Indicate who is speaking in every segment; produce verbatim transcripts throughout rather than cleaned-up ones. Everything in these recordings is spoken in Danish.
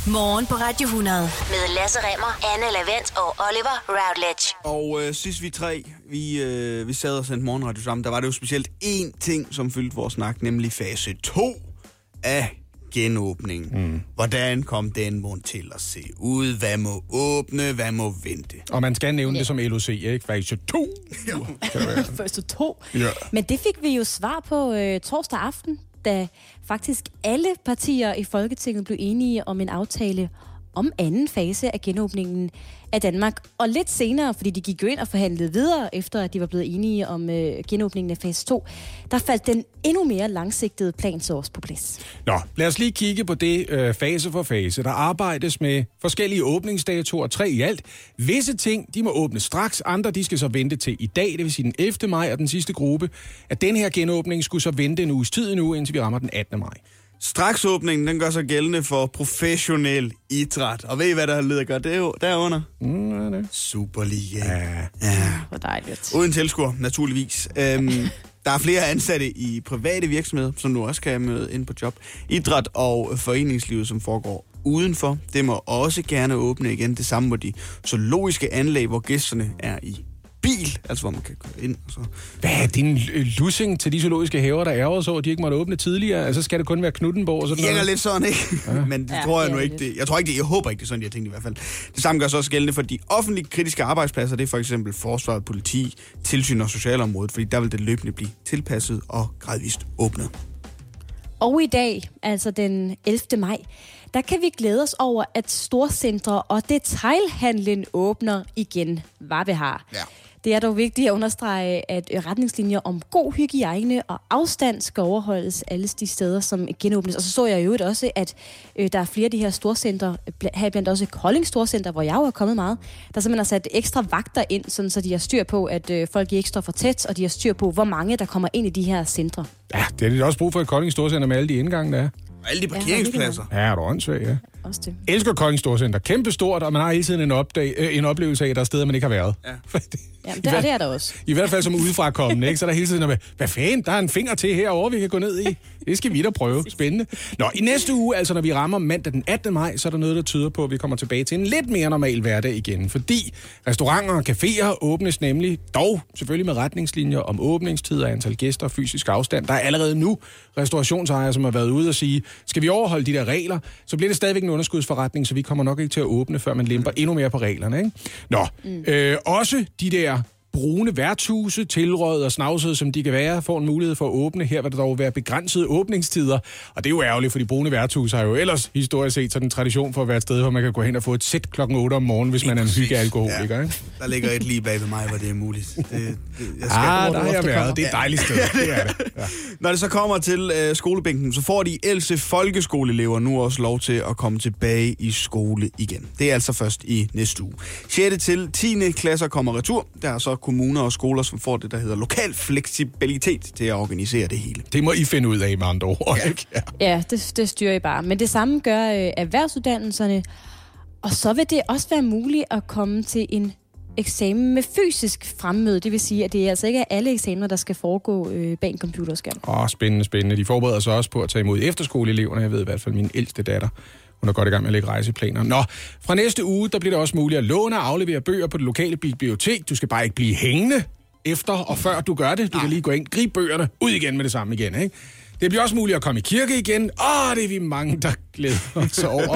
Speaker 1: Morgen på Radio hundrede med Lasse Remmer, Anne Lavent og Oliver Routledge.
Speaker 2: Og øh, sidst vi tre, vi, øh, vi sad og sendte morgenradio sammen, der var det jo specielt én ting, som fyldte vores snak, nemlig fase to af genåbningen. Mm. Hvordan kom den mund til at se ud? Hvad må åbne? Hvad må vente?
Speaker 3: Og man skal nævne ja. det som L O C, ikke? Fase to.
Speaker 4: Fase to.
Speaker 3: Ja.
Speaker 4: Men det fik vi jo svar på øh, torsdag aften, da faktisk alle partier i Folketinget blev enige om en aftale om anden fase af genåbningen af Danmark. Og lidt senere, fordi de gik jo ind og forhandlede videre, efter at de var blevet enige om øh, genåbningen af fase to, der faldt den endnu mere langsigtede plan så også på plads.
Speaker 3: Nå, lad os lige kigge på det øh, fase for fase. Der arbejdes med forskellige åbningsdatoer, tre i alt. Visse ting, de må åbne straks, andre de skal så vente til i dag, det vil sige den ellevte maj, og den sidste gruppe, at den her genåbning skulle så vente en uges tid nu, indtil vi rammer den attende maj.
Speaker 2: Straksåbningen, den gør sig gældende for professionel idræt. Og ved I, hvad der leder gør det derunder?
Speaker 3: Mm, ja, det.
Speaker 2: Superliga.
Speaker 3: Ja.
Speaker 2: ja.
Speaker 4: Hvor dejligt.
Speaker 2: Uden tilskuer, naturligvis. Øhm, der er flere ansatte i private virksomheder, som nu også kan møde ind på job. Idræt og foreningslivet, som foregår udenfor, det må også gerne åbne igen. Det samme må de zoologiske anlæg, hvor gæsterne er i bil, altså hvor man kan gå ind. Og så.
Speaker 3: Hvad er din lussing til de zoologiske haver, der ærger så, at de ikke måtte åbne tidligere? Altså skal det kun være Knuttenborg og sådan noget?
Speaker 2: Det er lidt sådan, ikke? Ja. Men det
Speaker 4: ja,
Speaker 2: tror jeg
Speaker 4: det
Speaker 2: nu ikke. Det. Jeg tror ikke det. Jeg håber ikke, det er sådan, de har tænkt i hvert fald. Det samme gør så også gældende for de offentlige kritiske arbejdspladser. Det er for eksempel forsvaret, politi, tilsyn og socialområdet, fordi der vil det løbende blive tilpasset og gradvist åbnet.
Speaker 4: Og i dag, altså den ellevte maj, der kan vi glæde os over, at storcentre og detailhandlen åbner igen, hvad vi har.
Speaker 2: Ja.
Speaker 4: Det er dog vigtigt at understrege, at retningslinjer om god hygiejne og afstand skal overholdes alle de steder, som genåbnes. Og så så jeg jo også, at øh, der er flere af de her storcentre, her blandt også Kolding Storcenter, hvor jeg jo er kommet meget, der simpelthen har sat ekstra vagter ind, sådan, så de har styr på, at øh, folk ikke står for tæt, og de har styr på, hvor mange der kommer ind i de her centre.
Speaker 3: Ja, det er lidt også brug for et Kolding Storcenter med alle de indgange, der er.
Speaker 2: Og alle de parkeringspladser.
Speaker 3: Ja, er du åndssvagt, ja.
Speaker 4: Også det.
Speaker 3: Elsker Kolding Storcenter. Kæmpe stort, og man har hele tiden en, opdag, øh, en oplevelse af, at der er steder, man ikke har været.
Speaker 2: Ja.
Speaker 4: Jamen, det, det er der også.
Speaker 3: I hvert fald som udefrakommende, ikke? Så er der hele tiden noget med, hvad fanden, der er en finger til herovre, vi kan gå ned i. Det skal vi da prøve. Spændende. Nå, i næste uge, altså når vi rammer mandag den attende maj, så er der noget, der tyder på, at vi kommer tilbage til en lidt mere normal hverdag igen. Fordi restauranter og caféer åbnes nemlig, dog selvfølgelig med retningslinjer om åbningstider, antal gæster og fysisk afstand. Der er allerede nu restaurationsejere, som har været ude og sige, skal vi overholde de der regler, så bliver det stadigvæk en underskudsforretning, så vi kommer nok ikke til at åbne, før man lemper endnu mere på reglerne, ikke? Nå, mm. øh, også de der brune værtshuse, tilråd og snavsede, som de kan være, får en mulighed for at åbne. Her vil der dog være begrænsede åbningstider, og det er jo ærgerligt, for de brune værtshuse har jo ellers historisk set sådan en tradition for at være et sted, hvor man kan gå hen og få et sæt klokken otte om morgenen, hvis man er en hyggealkoholiker. Ja.
Speaker 2: Der ligger et lige bag ved mig, hvor det er muligt. Det, det, jeg skal
Speaker 3: ah, der har jeg været. Det er et dejligt sted. Det er det. Ja.
Speaker 2: Når det så kommer til øh, skolebænken, så får de ældste folkeskoleelever nu også lov til at komme tilbage i skole igen. Det er altså først i næste uge. sjette til tiende klasser kommer retur. Der er så kommuner og skoler, som får det, der hedder lokal fleksibilitet til at organisere det hele.
Speaker 3: Det må I finde ud af med andre ord,
Speaker 2: ja.
Speaker 3: ikke? Ja,
Speaker 4: ja det, det styrer I bare. Men det samme gør øh, erhvervsuddannelserne. Og så vil det også være muligt at komme til en eksamen med fysisk fremmøde. Det vil sige, at det er altså ikke alle eksamener, der skal foregå øh, bag en computerskærm.
Speaker 3: Åh, spændende, spændende. De forbereder sig også på at tage imod efterskoleeleverne. Jeg ved i hvert fald min ældste datter. Hun er godt i gang med at lægge rejseplaner. Nå, fra næste uge, der bliver det også muligt at låne og aflevere bøger på det lokale bibliotek. Du skal bare ikke blive hængende efter og før du gør det. Du kan lige gå ind, gribe bøgerne, ud igen med det samme igen, ikke? Det bliver også muligt at komme i kirke igen. Åh, det er vi mange, der glæder os over.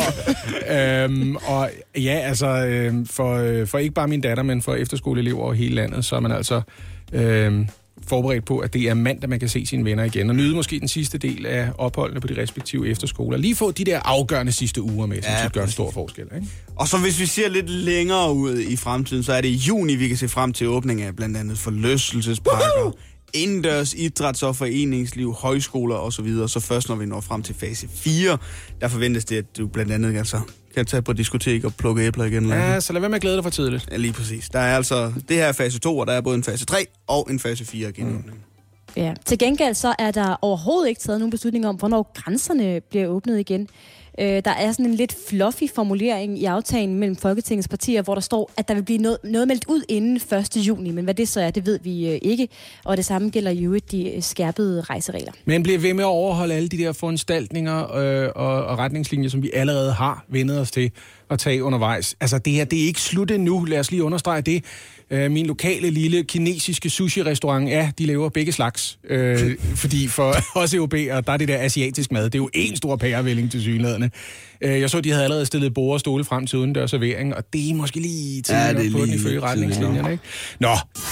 Speaker 3: øhm, og ja, altså, øhm, for, for ikke bare min datter, men for efterskoleelever over hele landet, så er man altså øhm, forberedt på, at det er mandag, man kan se sine venner igen. Og nyde måske den sidste del af opholdene på de respektive efterskoler. Lige få de der afgørende sidste uger med, som ja, gør en stor forskel. Ikke?
Speaker 2: Og så hvis vi ser lidt længere ud i fremtiden, så er det i juni, vi kan se frem til åbning af blandt andet forlystelsesparker, indendørs idræts- og foreningsliv, højskoler osv. Så, så først når vi når frem til fase fire, der forventes det, at du blandt andet altså kan tage på diskotek og plukke æbler igen.
Speaker 3: Ja, så lad være med at glæde dig for tidligt.
Speaker 2: Ja, lige præcis. Der er altså, det her er fase to, og der er både en fase tre og en fase fire genåbning.
Speaker 4: Ja, til gengæld så er der overhovedet ikke taget nogen beslutning om, hvornår grænserne bliver åbnet igen. Øh, der er sådan en lidt fluffy formulering i aftalen mellem Folketingets partier, hvor der står, at der vil blive noget, noget meldt ud inden første juni. Men hvad det så er, det ved vi øh, ikke. Og det samme gælder jo de skærpede rejseregler.
Speaker 3: Men bliver ved med at overholde alle de der foranstaltninger øh, og, og retningslinjer, som vi allerede har vendet os til at tage undervejs. Altså det her, det er ikke slut endnu. Lad os lige understrege det. Øh, min lokale lille kinesiske sushi-restaurant, ja, de laver begge slags. Øh, fordi for os europæere, der er det der asiatisk mad. Det er jo en stor pærevælling til synlædende. Øh, jeg så, de havde allerede stillet bord og stole frem til udendørs servering, og det er måske lige til ja, på den ifølge retningslinjerne, ikke? Nå.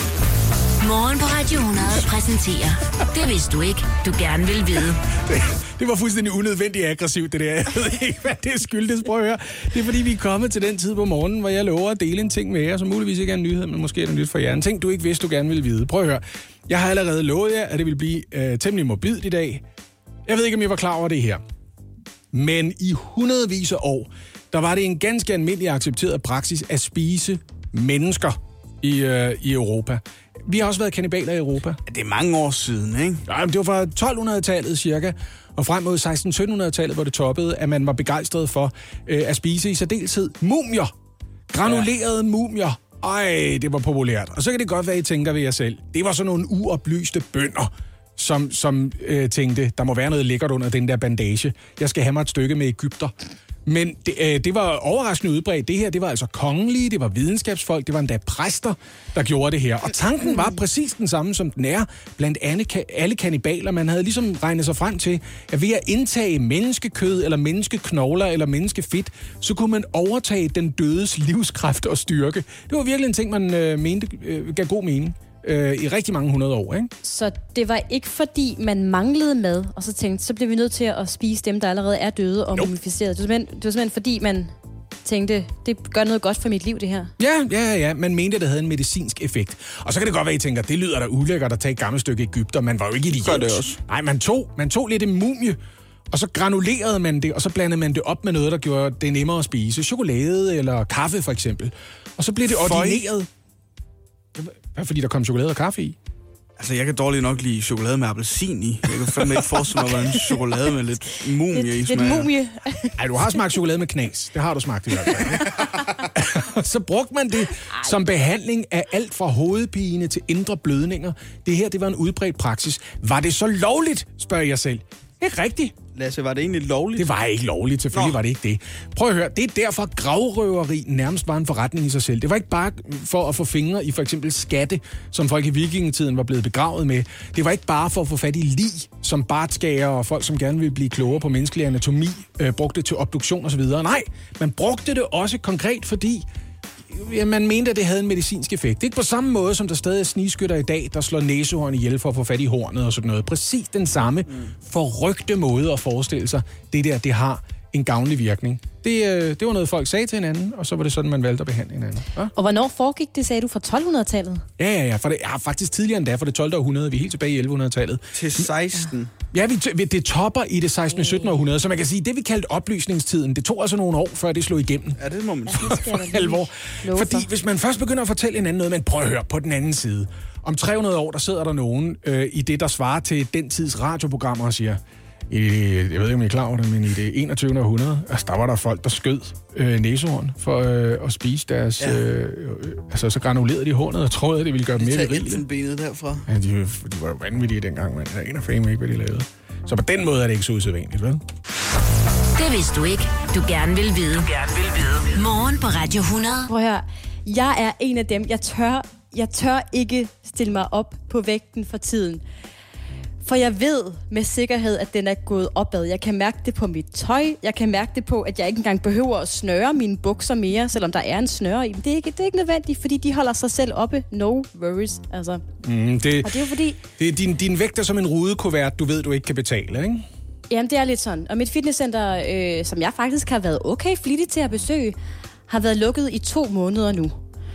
Speaker 1: Morgen på Radio hundrede præsenterer. Det vidste du ikke, du gerne vil vide.
Speaker 3: Det, det var fuldstændig unødvendigt aggressivt, det der. Jeg ved ikke, hvad det skyldes. Prøv at høre. Det er fordi, vi er kommet til den tid på morgenen, hvor jeg lover at dele en ting med jer, som muligvis ikke er en nyhed, men måske er det nyt for jer. En ting, du ikke vidste, du gerne vil vide. Prøv at høre. Jeg har allerede lovet jer, at det vil blive øh, temmelig morbidt i dag. Jeg ved ikke, om I var klar over det her. Men i hundredvis af år, der var det en ganske almindelig accepteret praksis at spise mennesker i, øh, i Europa. Vi har også været kannibaler i Europa.
Speaker 2: Det er mange år siden, ikke?
Speaker 3: Ja, det var fra tolv-hundrede-tallet cirka, og frem mod seksten-sytten-hundrede-tallet, hvor det toppede, at man var begejstret for øh, at spise i særdeleshed mumier. Granulerede ja. mumier. Ej, det var populært. Og så kan det godt være, I tænker ved jer selv. Det var sådan nogle uoplyste bønder, som, som øh, tænkte, der må være noget lækkert under den der bandage. Jeg skal have mig et stykke med egypter. Men det, øh, det var overraskende udbredt. Det her, det var altså kongelige, det var videnskabsfolk, det var endda præster, der gjorde det her. Og tanken var præcis den samme, som den er blandt alle, alle kannibaler. Man havde ligesom regnet sig frem til, at ved at indtage menneskekød, eller menneskeknogler, eller menneskefedt, så kunne man overtage den dødes livskraft og styrke. Det var virkelig en ting, man øh, mente øh, gav god mening. I rigtig mange hundrede år, ikke?
Speaker 4: Så det var ikke fordi, man manglede mad, og så tænkte, så bliver vi nødt til at spise dem, der allerede er døde og mumificerede. Det var simpelthen, det var simpelthen fordi, man tænkte, det gør noget godt for mit liv, det her.
Speaker 3: Ja, ja, ja. Man mente, at det havde en medicinsk effekt. Og så kan det godt være, at I tænker, det lyder da ulækkert at tage et gammelt stykke Egypter. Man var jo ikke idiot.
Speaker 2: Det også.
Speaker 3: Nej, man tog, man tog lidt en mumie, og så granulerede man det, og så blandede man det op med noget, der gjorde det nemmere at spise. Chokolade eller kaffe, for eksempel. Og så blev det ordineret. Hvad, fordi der kom chokolade og kaffe i?
Speaker 2: Altså, jeg kan dårligt nok lide chokolade med appelsin i. Jeg kan fandme ikke forestille mig, hvordan chokolade med lidt mumie
Speaker 4: lidt,
Speaker 2: i smager.
Speaker 4: Lidt mumie.
Speaker 3: Ej, du har smagt chokolade med knas. Det har du smagt i hvert fald. Så brugte man det som behandling af alt fra hovedpine til indre blødninger. Det her, det var en udbredt praksis. Var det så lovligt, spørger jeg selv. Ikke rigtigt.
Speaker 2: Lasse, var det egentlig lovligt?
Speaker 3: Det var ikke lovligt, selvfølgelig Nå. var det ikke det. Prøv at høre, det er derfor gravrøveri nærmest var en forretning i sig selv. Det var ikke bare for at få fingre i for eksempel skatte, som folk i vikingetiden var blevet begravet med. Det var ikke bare for at få fat i lig, som bartskærer og folk, som gerne ville blive klogere på menneskelig anatomi, øh, brugte det til obduktion osv. Nej, man brugte det også konkret, fordi ja, man mente, at det havde en medicinsk effekt. Ikke på samme måde, som der stadig er snigskytter i dag, der slår næsehorn ihjel for at få fat i hornet og sådan noget. Præcis den samme mm. forrygte måde at forestille sig, det der, det har en gavnlig virkning. Det, øh, det var noget, folk sagde til hinanden, og så var det sådan, man valgte at behandle hinanden. Ja?
Speaker 4: Og hvornår foregik det, sagde du, fra tolv-hundrede-tallet?
Speaker 3: Ja, ja, ja. For det, ja, faktisk tidligere end da, for det tolvte århundrede. Vi er helt tilbage i elleve-hundrede-tallet.
Speaker 2: Til seksten.
Speaker 3: Ja, vi, det topper i det sekstende og syttende århundrede, så man kan sige, det vi kaldte oplysningstiden, det tog altså nogle år, før det slog igennem.
Speaker 2: Ja, det må man
Speaker 3: sige. For alvor. Fordi hvis man først begynder at fortælle en anden noget, men prøv at høre på den anden side. Om tre hundrede år, der sidder der nogen øh, i det, der svarer til den tids radioprogrammer og siger, I, jeg ved ikke, om I er klar over det, men i det enogtyvende århundrede, altså, der var der folk, der skød øh, næsehorn for øh, at spise deres... Ja. Øh, øh, altså, så granulerede de hornet og troede, at det ville gøre dem mere virile.
Speaker 2: De tager elfenbenet derfra.
Speaker 3: Ja, de, de var jo vanvittige dengang, men jeg aner fandme ikke, hvad de lavede. Så på den måde er det ikke så usædvanligt, vel?
Speaker 1: Det vidste du ikke, du gerne vil vide. Du gerne vil vide. Morgen på Radio hundrede.
Speaker 4: Prøv at høre. Jeg er en af dem. Jeg tør, jeg tør ikke stille mig op på vægten for tiden. For jeg ved med sikkerhed, at den er gået opad. Jeg kan mærke det på mit tøj. Jeg kan mærke det på, at jeg ikke engang behøver at snøre mine bukser mere, selvom der er en snøre i dem. Det er ikke, det er ikke nødvendigt, fordi de holder sig selv oppe. No worries, altså.
Speaker 3: Mm, det,
Speaker 4: og det er jo fordi...
Speaker 3: Det er din, din vægt er som en rudekuvert, du ved, du ikke kan betale, ikke?
Speaker 4: Jamen, det er lidt sådan. Og mit fitnesscenter, øh, som jeg faktisk har været okay flittig til at besøge, har været lukket i to måneder nu.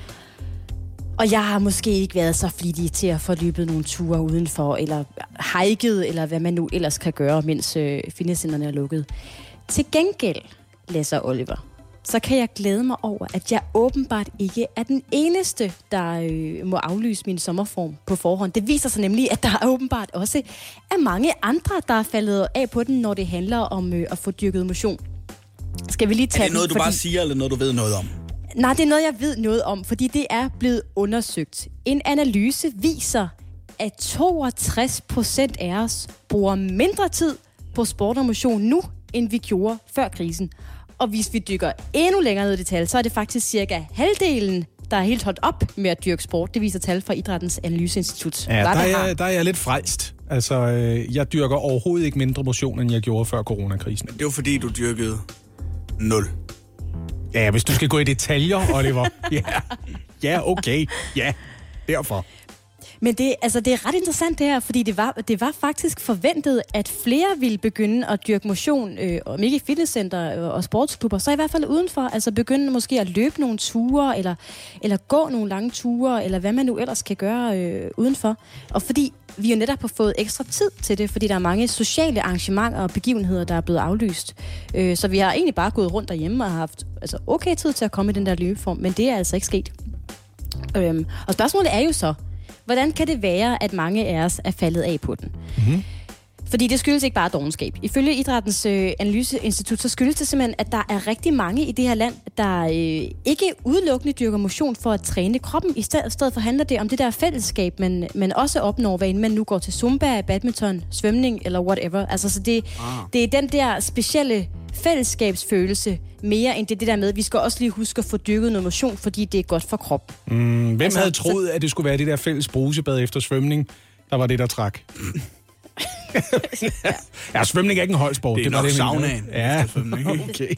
Speaker 4: Og jeg har måske ikke været så flittig til at få løbet nogle ture udenfor, eller hiket, eller hvad man nu ellers kan gøre, mens øh, fitnesscenterne er lukket. Til gengæld, Lasse og Oliver, så kan jeg glæde mig over, at jeg åbenbart ikke er den eneste, der øh, må aflyse min sommerform på forhånd. Det viser sig nemlig, at der åbenbart også er mange andre, der er faldet af på den, når det handler om øh, at få dyrket motion. Skal vi lige tage
Speaker 2: Er det noget,
Speaker 4: den,
Speaker 2: du
Speaker 4: fordi...
Speaker 2: bare siger, eller noget, du ved noget om?
Speaker 4: Nej, det er noget, jeg ved noget om, fordi det er blevet undersøgt. En analyse viser, at toogtres procent af os bruger mindre tid på sport og motion nu, end vi gjorde før krisen. Og hvis vi dykker endnu længere ned i detaljer, så er det faktisk cirka halvdelen, der er helt holdt op med at dyrke sport. Det viser tal fra Idrættens Analyseinstitut.
Speaker 3: Ja, der er, der er jeg lidt frelst. Altså, øh, jeg dyrker overhovedet ikke mindre motion, end jeg gjorde før coronakrisen.
Speaker 2: Det var fordi, du dyrkede nul.
Speaker 3: Ja, hvis du skal gå i detaljer, Oliver. Ja, ja okay. Ja, derfor.
Speaker 4: Men det, altså, det er ret interessant det her, fordi det var, det var faktisk forventet, at flere ville begynde at dyrke motion, øh, om ikke i fitnesscenter og sportsklubber, så i hvert fald udenfor. Altså begynde måske at løbe nogle ture, eller, eller gå nogle lange ture, eller hvad man nu ellers kan gøre øh, udenfor. Og fordi vi jo netop har fået ekstra tid til det, fordi der er mange sociale arrangementer og begivenheder, der er blevet aflyst. Øh, så vi har egentlig bare gået rundt derhjemme og haft altså, okay tid til at komme i den der løbeform, men det er altså ikke sket. Øh, og spørgsmålet er jo så, hvordan kan det være, at mange af os er faldet af på den? Mm-hmm. Fordi det skyldes ikke bare dovenskab. Ifølge Idrættens øh, Analyseinstitut, så skyldes det simpelthen, at der er rigtig mange i det her land, der øh, ikke udelukkende dyrker motion for at træne kroppen. I stedet, stedet for handler det om det der fællesskab, man, man også opnår, hvad end man nu går til zumba, badminton, svømning eller whatever. Altså, så det, ah. det er den der specielle fællesskabsfølelse, mere end det, det der med, at vi skal også lige huske at få dyrket noget motion, fordi det er godt for kroppen.
Speaker 3: Mm, hvem
Speaker 4: altså,
Speaker 3: havde troet, at det skulle være det der fælles brusebad efter svømning, der var det, der trak? Ja, svømning er ikke en holdsport.
Speaker 2: Det er
Speaker 3: det
Speaker 2: nok
Speaker 3: det,
Speaker 2: saunaen.
Speaker 3: Ja, okay.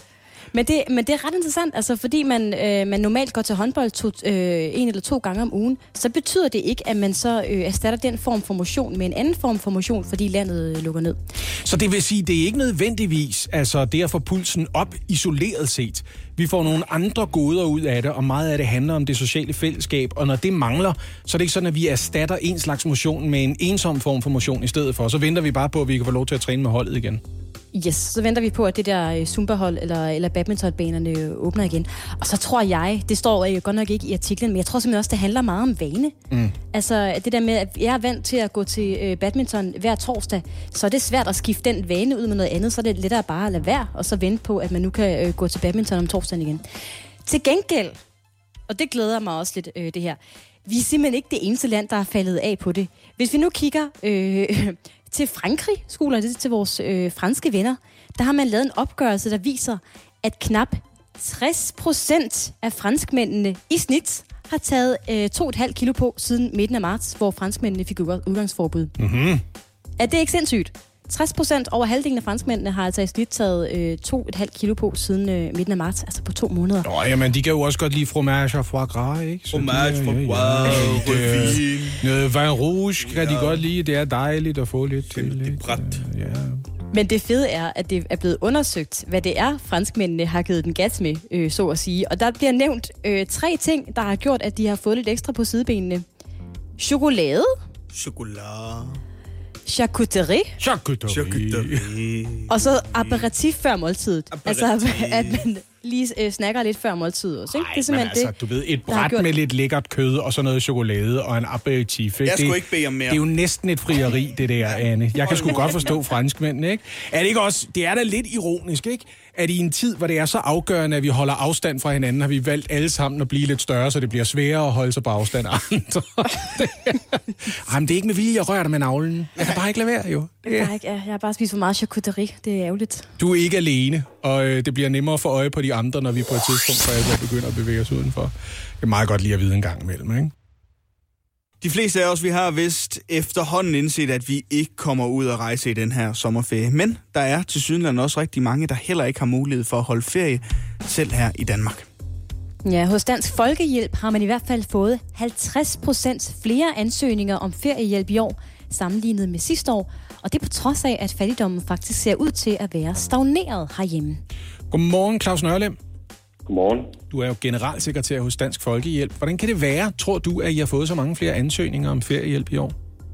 Speaker 4: Men det, men det er ret interessant, altså fordi man, øh, man normalt går til håndbold to, øh, en eller to gange om ugen, så betyder det ikke, at man så øh, erstatter den form for motion med en anden form for motion, fordi landet øh, lukker ned.
Speaker 3: Så det vil sige, det er ikke nødvendigvis altså det at få pulsen op isoleret set. Vi får nogle andre goder ud af det, og meget af det handler om det sociale fællesskab, og når det mangler, så er det ikke sådan, at vi erstatter en slags motion med en ensom form for motion i stedet for. Så venter vi bare på, at vi kan få lov til at træne med holdet igen.
Speaker 4: Yes, så venter vi på, at det der Zumba-hold eller, eller badmintonbanerne åbner igen. Og så tror jeg, det står jo godt nok ikke i artiklen, men jeg tror simpelthen også, det handler meget om vane. Mm. Altså det der med, at jeg er vant til at gå til badminton hver torsdag, så er det svært at skifte den vane ud med noget andet, så er det lettere bare at lade være, og så vente på, at man nu kan gå til badminton om torsdagen igen. Til gengæld, og det glæder mig også lidt, øh, det her, vi er simpelthen ikke det eneste land, der er faldet af på det. Hvis vi nu kigger øh, til Frankrig, skoler det til vores øh, franske venner, der har man lavet en opgørelse, der viser, at knap tres procent af franskmændene i snit har taget øh, to komma fem kilo på siden midten af marts, hvor franskmændene fik udgangsforbud. Mm-hmm. Er det ikke sindssygt? tres procent over halvdelen af franskmændene har altså i snit taget øh, to komma fem kilo på siden øh, midten af marts, altså på to måneder.
Speaker 3: Nå, jamen, de kan jo også godt lide fromage og foie gras, ikke?
Speaker 2: Fromage, foie gras, rødvin.
Speaker 3: Noget vin rouge kan de godt lide. Det er dejligt at få lidt til.
Speaker 2: Det er bræt.
Speaker 3: Ja.
Speaker 4: Men det fede er, at det er blevet undersøgt, hvad det er, franskmændene har givet den gas med, øh, så at sige. Og der bliver nævnt øh, tre ting, der har gjort, at de har fået lidt ekstra på sidebenene. Chokolade.
Speaker 2: Chokolade.
Speaker 4: Charcuterie.
Speaker 3: Charcuterie.
Speaker 2: Charcuterie.
Speaker 4: Og så aperitif før måltidet.
Speaker 2: Aperitif.
Speaker 4: Altså, at man lige øh, snakker lidt før måltidet også, ikke?
Speaker 3: Ej,
Speaker 4: Det er simpelthen
Speaker 3: altså,
Speaker 4: det,
Speaker 3: du ved, et
Speaker 4: der har
Speaker 3: bræt
Speaker 4: gjort-
Speaker 3: med lidt lækkert kød og så noget chokolade og en aperitif.
Speaker 2: Jeg
Speaker 3: det,
Speaker 2: skulle ikke bede om mere.
Speaker 3: Det er jo næsten et frieri, det der, Anne. Jeg kan sgu godt forstå franskmændene, ikke? Er det ikke også, det er da lidt ironisk, ikke? At i en tid, hvor det er så afgørende, at vi holder afstand fra hinanden, har vi valgt alle sammen at blive lidt større, så det bliver sværere at holde sig på afstand af andre. Jamen, det er ikke med vilje, jeg rører dig med navlen. Jeg kan bare ikke lade være, jo.
Speaker 4: Jeg har, ikke, jeg har bare spist for meget charcuterie. Det er ærgerligt.
Speaker 3: Du er ikke alene, og øh, det bliver nemmere for øje på de andre, når vi på et tidspunkt for alvor begynder at bevæge os udenfor. Det er meget godt lige at vide en gang imellem, ikke?
Speaker 2: De fleste af os, vi har vist efterhånden indset, at vi ikke kommer ud og rejse i den her sommerferie. Men der er tilsyneladende også rigtig mange, der heller ikke har mulighed for at holde ferie, selv her i Danmark.
Speaker 4: Ja, hos Dansk Folkehjælp har man i hvert fald fået halvtreds procent flere ansøgninger om feriehjælp i år, sammenlignet med sidste år. Og det på trods af, at fattigdommen faktisk ser ud til at være stagneret herhjemme.
Speaker 3: Godmorgen, Claus Nørlem.
Speaker 5: Godmorgen.
Speaker 3: Du er jo generalsekretær hos Dansk Folkehjælp. Hvordan kan det være, tror du, at I har fået så mange flere ansøgninger om feriehjælp i år?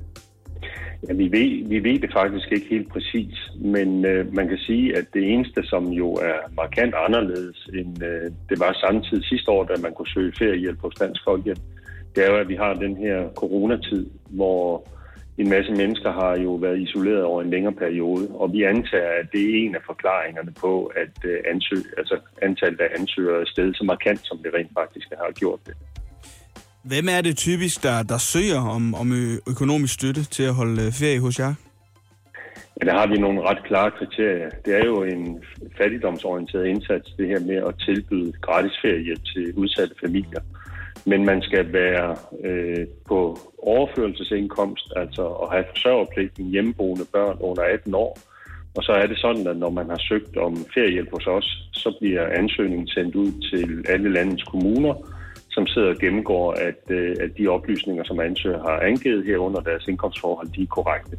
Speaker 5: Ja, vi ved, vi ved det faktisk ikke helt præcis, men øh, man kan sige, at det eneste, som jo er markant anderledes, end øh, det var samtidig sidste år, da man kunne søge feriehjælp hos Dansk Folkehjælp, det er jo, at vi har den her coronatid, hvor en masse mennesker har jo været isoleret over en længere periode, og vi antager, at det er en af forklaringerne på, at ansøg, altså antallet af ansøgere er steget så markant, som det rent faktisk har gjort det.
Speaker 2: Hvem er det typisk, der, der søger om, om økonomisk støtte til at holde ferie hos jer?
Speaker 5: Ja, der har vi nogle ret klare kriterier. Det er jo en fattigdomsorienteret indsats, det her med at tilbyde gratis feriehjælp til udsatte familier. Men man skal være øh, på overførselsindkomst, altså at have forsørgerpligten, hjemmeboende børn under atten år. Og så er det sådan, at når man har søgt om feriehjælp hos os, så bliver ansøgningen sendt ud til alle landets kommuner, som sidder og gennemgår, at, øh, at de oplysninger, som ansøger har angivet her under deres indkomstforhold, de er korrekte.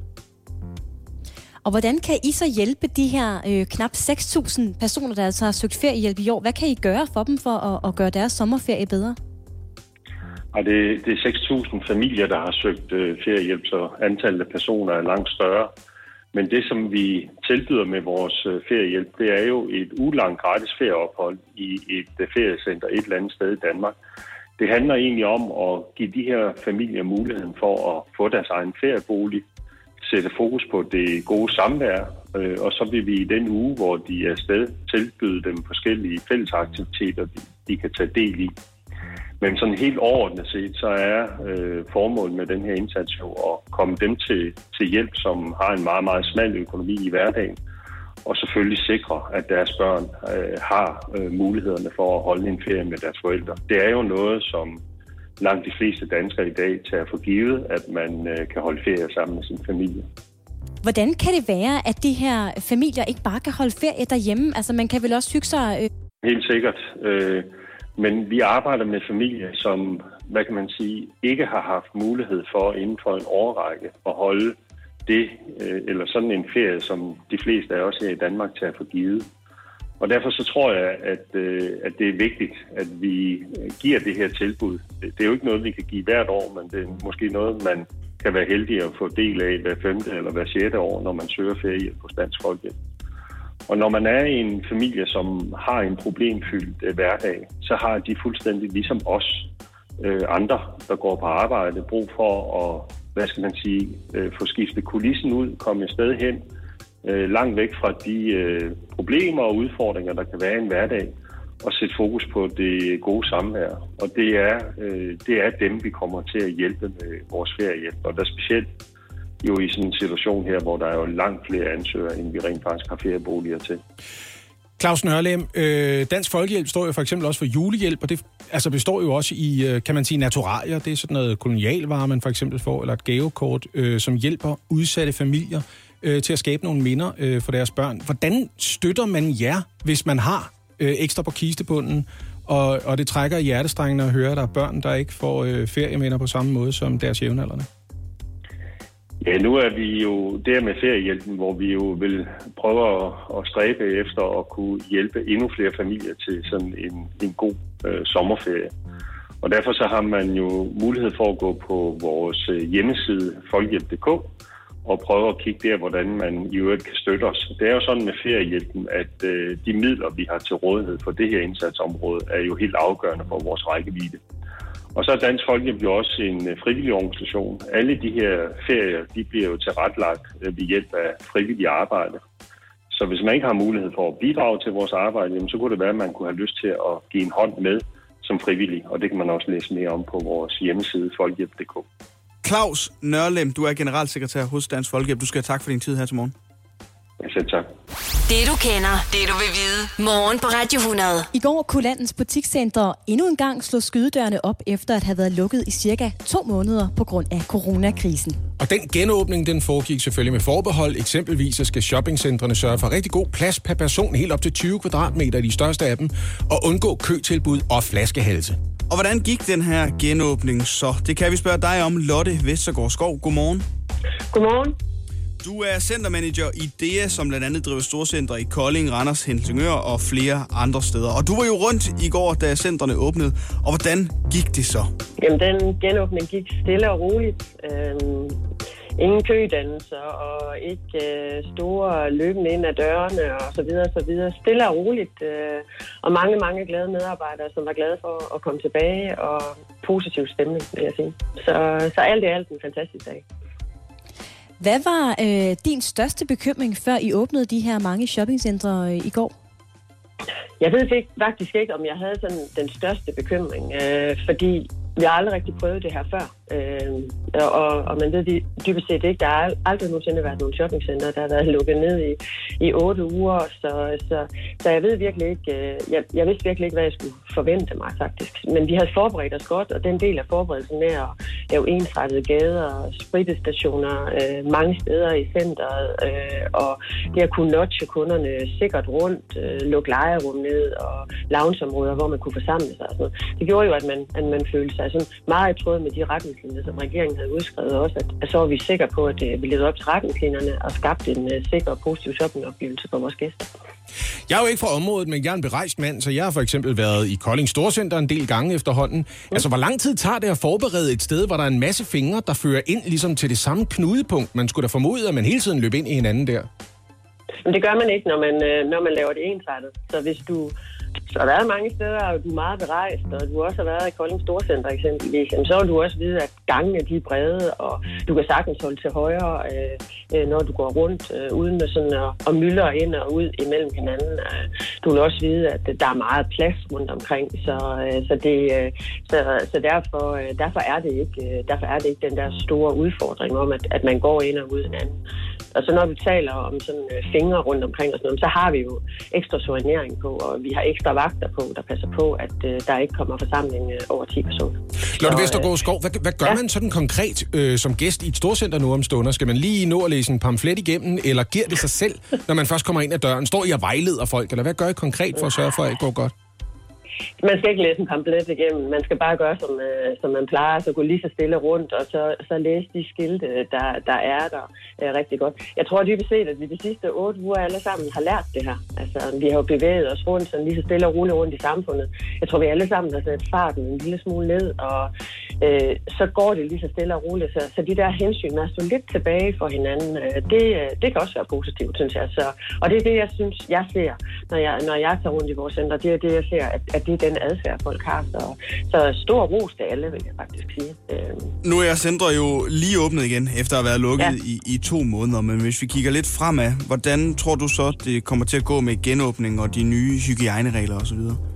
Speaker 4: Og hvordan kan I så hjælpe de her øh, knap seks tusind personer, der altså har søgt feriehjælp i år? Hvad kan I gøre for dem for at, at gøre deres sommerferie bedre?
Speaker 5: Og det, det er seks tusind familier, der har søgt øh, feriehjælp, så antallet af personer er langt større. Men det, som vi tilbyder med vores øh, feriehjælp, det er jo et ugelangt gratis ferieophold i et øh, feriecenter et eller andet sted i Danmark. Det handler egentlig om at give de her familier muligheden for at få deres egen feriebolig, sætte fokus på det gode samvær, øh, og så vil vi i den uge, hvor de er afsted, tilbyde dem forskellige fællesaktiviteter, de, de kan tage del i. Men sådan helt overordnet set, så er øh, formålet med den her indsats jo at komme dem til, til hjælp, som har en meget, meget smal økonomi i hverdagen, og selvfølgelig sikre, at deres børn øh, har øh, mulighederne for at holde en ferie med deres forældre. Det er jo noget, som langt de fleste danskere i dag tager for givet, at man øh, kan holde ferie sammen med sin familie.
Speaker 4: Hvordan kan det være, at de her familier ikke bare kan holde ferie derhjemme? Altså, man kan vel også hygge sig... Øh...
Speaker 5: Helt sikkert. Øh, men vi arbejder med familier, som, hvad kan man sige, ikke har haft mulighed for inden for en årrække at holde det, øh, eller sådan en ferie, som de fleste af os her i Danmark tager for givet. Og derfor så tror jeg, at, øh, at det er vigtigt, at vi giver det her tilbud. Det er jo ikke noget, vi kan give hvert år, men det er måske noget, man kan være heldig at få del af hver femte eller hver sjette år, når man søger feriehjælp hos Dansk Folkehjælp. Og når man er i en familie, som har en problemfyldt øh, hverdag, så har de fuldstændig ligesom os øh, andre, der går på arbejde, brug for at, hvad skal man sige, øh, få skiftet kulissen ud, komme et sted hen, øh, langt væk fra de øh, problemer og udfordringer, der kan være i en hverdag, og sætte fokus på det gode samvær. Og det er, øh, det er dem, vi kommer til at hjælpe med vores feriehjælp. Og der er specielt jo i sådan en situation her, hvor der er jo langt flere ansøgere, end vi rent faktisk har ferieboliger til.
Speaker 3: Claus Nørlem, øh, Dansk Folkehjælp står jo for eksempel også for julehjælp, og det altså består jo også i, kan man sige, naturalier. Det er sådan noget kolonialvarer, man for eksempel får, eller et gavekort, øh, som hjælper udsatte familier øh, til at skabe nogle minder øh, for deres børn. Hvordan støtter man jer, hvis man har øh, ekstra på kistebunden, og, og det trækker i hjertestrengene at høre, at der er børn, der ikke får øh, ferieminder på samme måde som deres jævnaldrende?
Speaker 5: Ja, nu er vi jo der med feriehjælpen, hvor vi jo vil prøve at, at stræbe efter at kunne hjælpe endnu flere familier til sådan en, en god øh, sommerferie. Og derfor så har man jo mulighed for at gå på vores hjemmeside folkehjælp punktum d k og prøve at kigge der, hvordan man i øvrigt kan støtte os. Det er jo sådan med feriehjælpen, at øh, de midler, vi har til rådighed for det her indsatsområde, er jo helt afgørende for vores rækkevidde. Og så er Dansk Folkehjælp jo også en frivillig organisation. Alle de her ferier, de bliver jo tilrettelagt ved hjælp af frivillig arbejde. Så hvis man ikke har mulighed for at bidrage til vores arbejde, jamen, så kunne det være, at man kunne have lyst til at give en hånd med som frivillig. Og det kan man også læse mere om på vores hjemmeside folkehjælp punktum d k.
Speaker 2: Claus Nørlem, du er generalsekretær hos Dansk Folkehjælp. Du skal have tak for din tid her til morgen.
Speaker 5: Ja, selv tak.
Speaker 1: Det du kender, det du vil vide. Morgen på Radio hundrede.
Speaker 4: I går kunne landets butikscentre endnu en gang slå skydedørene op, efter at have været lukket i cirka to måneder på grund af coronakrisen.
Speaker 3: Og den genåbning, den foregik selvfølgelig med forbehold. Eksempelvis så skal shoppingcentrene sørge for rigtig god plads per person, helt op til tyve kvadratmeter i de største af dem, og undgå køtilbud og flaskehalse.
Speaker 2: Og hvordan gik den her genåbning så? Det kan vi spørge dig om, Lotte Vestergaard Skov. Godmorgen.
Speaker 6: Godmorgen.
Speaker 2: Du er centermanager i D E A, som blandt andet driver storcentre i Kolding, Randers, Helsingør og flere andre steder. Og du var jo rundt i går, da centrene åbnede. Og hvordan gik det så?
Speaker 6: Jamen, den genåbning gik stille og roligt. Øhm, ingen kødannelser og ikke øh, store løbende ind ad dørene og så videre, så videre. Stille og roligt. Øh, og mange, mange glade medarbejdere, som var glade for at komme tilbage, og positiv stemning, vil jeg sige. Så, så alt i alt en fantastisk dag.
Speaker 4: Hvad var øh, din største bekymring, før I åbnede de her mange shoppingcentre øh, i går?
Speaker 6: Jeg ved ikke, faktisk ikke, om jeg havde sådan den største bekymring, øh, fordi vi har aldrig rigtig prøvet det her før. Øh, og, og man ved dybest set ikke, der har aldrig nogensinde været nogle shoppingcenter, der har været lukket ned i, i otte uger. Så, så, så jeg ved virkelig ikke, øh, jeg, jeg vidste virkelig ikke, hvad jeg skulle forvente mig faktisk. Men vi havde forberedt os godt, og den del af forberedelsen med at lave ensrettede gader, spritestationer øh, mange steder i centret, øh, og det at kunne notche kunderne sikkert rundt, øh, lukke lejerum ned og loungeområder, hvor man kunne forsamle sig og sådan noget. Det gjorde jo, at man, at man følte sig sådan meget i tråd med de retningslinjer, som regeringen havde udskrevet også, at, at så var vi sikre på, at vi levede op til retningslinjerne og skabte en uh, sikker og positiv shoppingoplevelse for vores gæster.
Speaker 3: Jeg er jo ikke fra området, men jeg er en berejst mand, så jeg har for eksempel været i Kolding Storcenter en del gange efterhånden. Mm. Altså, hvor lang tid tager det at forberede et sted, hvor der er en masse fingre, der fører ind ligesom til det samme knudepunkt? Man skulle da formode, at man hele tiden løb ind i hinanden der.
Speaker 6: Men det gør man ikke, når man, når man laver det ensrettet. Så hvis du så har været mange steder, og du er meget berejst, og du også har været i Kolding Storcenter eksempelvis, så vil du også vide, at gangene de er brede, og du kan sagtens holde til højre, øh, når du går rundt, øh, uden sådan at, at myldre ind og ud imellem hinanden. Du vil også vide, at der er meget plads rundt omkring, så, øh, så, det, øh, så, så derfor, øh, derfor, er det ikke, øh, derfor er det ikke den der store udfordring om, at, at man går ind og ud hinanden. Og så når du taler om sådan øh, fingre rundt omkring og sådan noget, så har vi jo ekstra soignering på, og vi har ekstra vagter på, der passer på, at øh, der ikke kommer forsamling øh, over ti personer.
Speaker 3: Lotte Vestergaard Skov, hvad, hvad gør ja. man sådan konkret øh, som gæst i et storcenter nu om stunder? Skal man lige nå at læse en pamflet igennem, eller giver det sig selv, når man først kommer ind ad døren? Står I og vejleder folk, eller hvad gør I konkret for at sørge for, at det går godt?
Speaker 6: Man skal ikke læse en pamflet igennem. Man skal bare gøre, som, øh, som man plejer, så gå lige så stille rundt, og så, så læse de skilte, der, der er der øh, rigtig godt. Jeg tror dybest set, at vi de sidste otte uger alle sammen har lært det her. Altså, vi har jo bevæget os rundt, sådan lige så stille og roligt rundt i samfundet. Jeg tror, vi alle sammen har sat farten en lille smule ned, og øh, så går det lige så stille og roligt. Så, så de der hensyn med at stå lidt tilbage for hinanden, øh, det, det kan også være positivt, synes jeg. Så, og det er det, jeg synes, jeg ser, når jeg, når jeg tager rundt i vores center. Det er det, jeg ser, at, at det er den adfærd, folk har. Så, så stor ros til alle, vil jeg faktisk sige.
Speaker 2: Nu er centret jo lige åbnet igen, efter at have været lukket ja. i, i to måneder. Men hvis vi kigger lidt fremad, hvordan tror du så, det kommer til at gå med genåbning og de nye hygiejneregler osv.?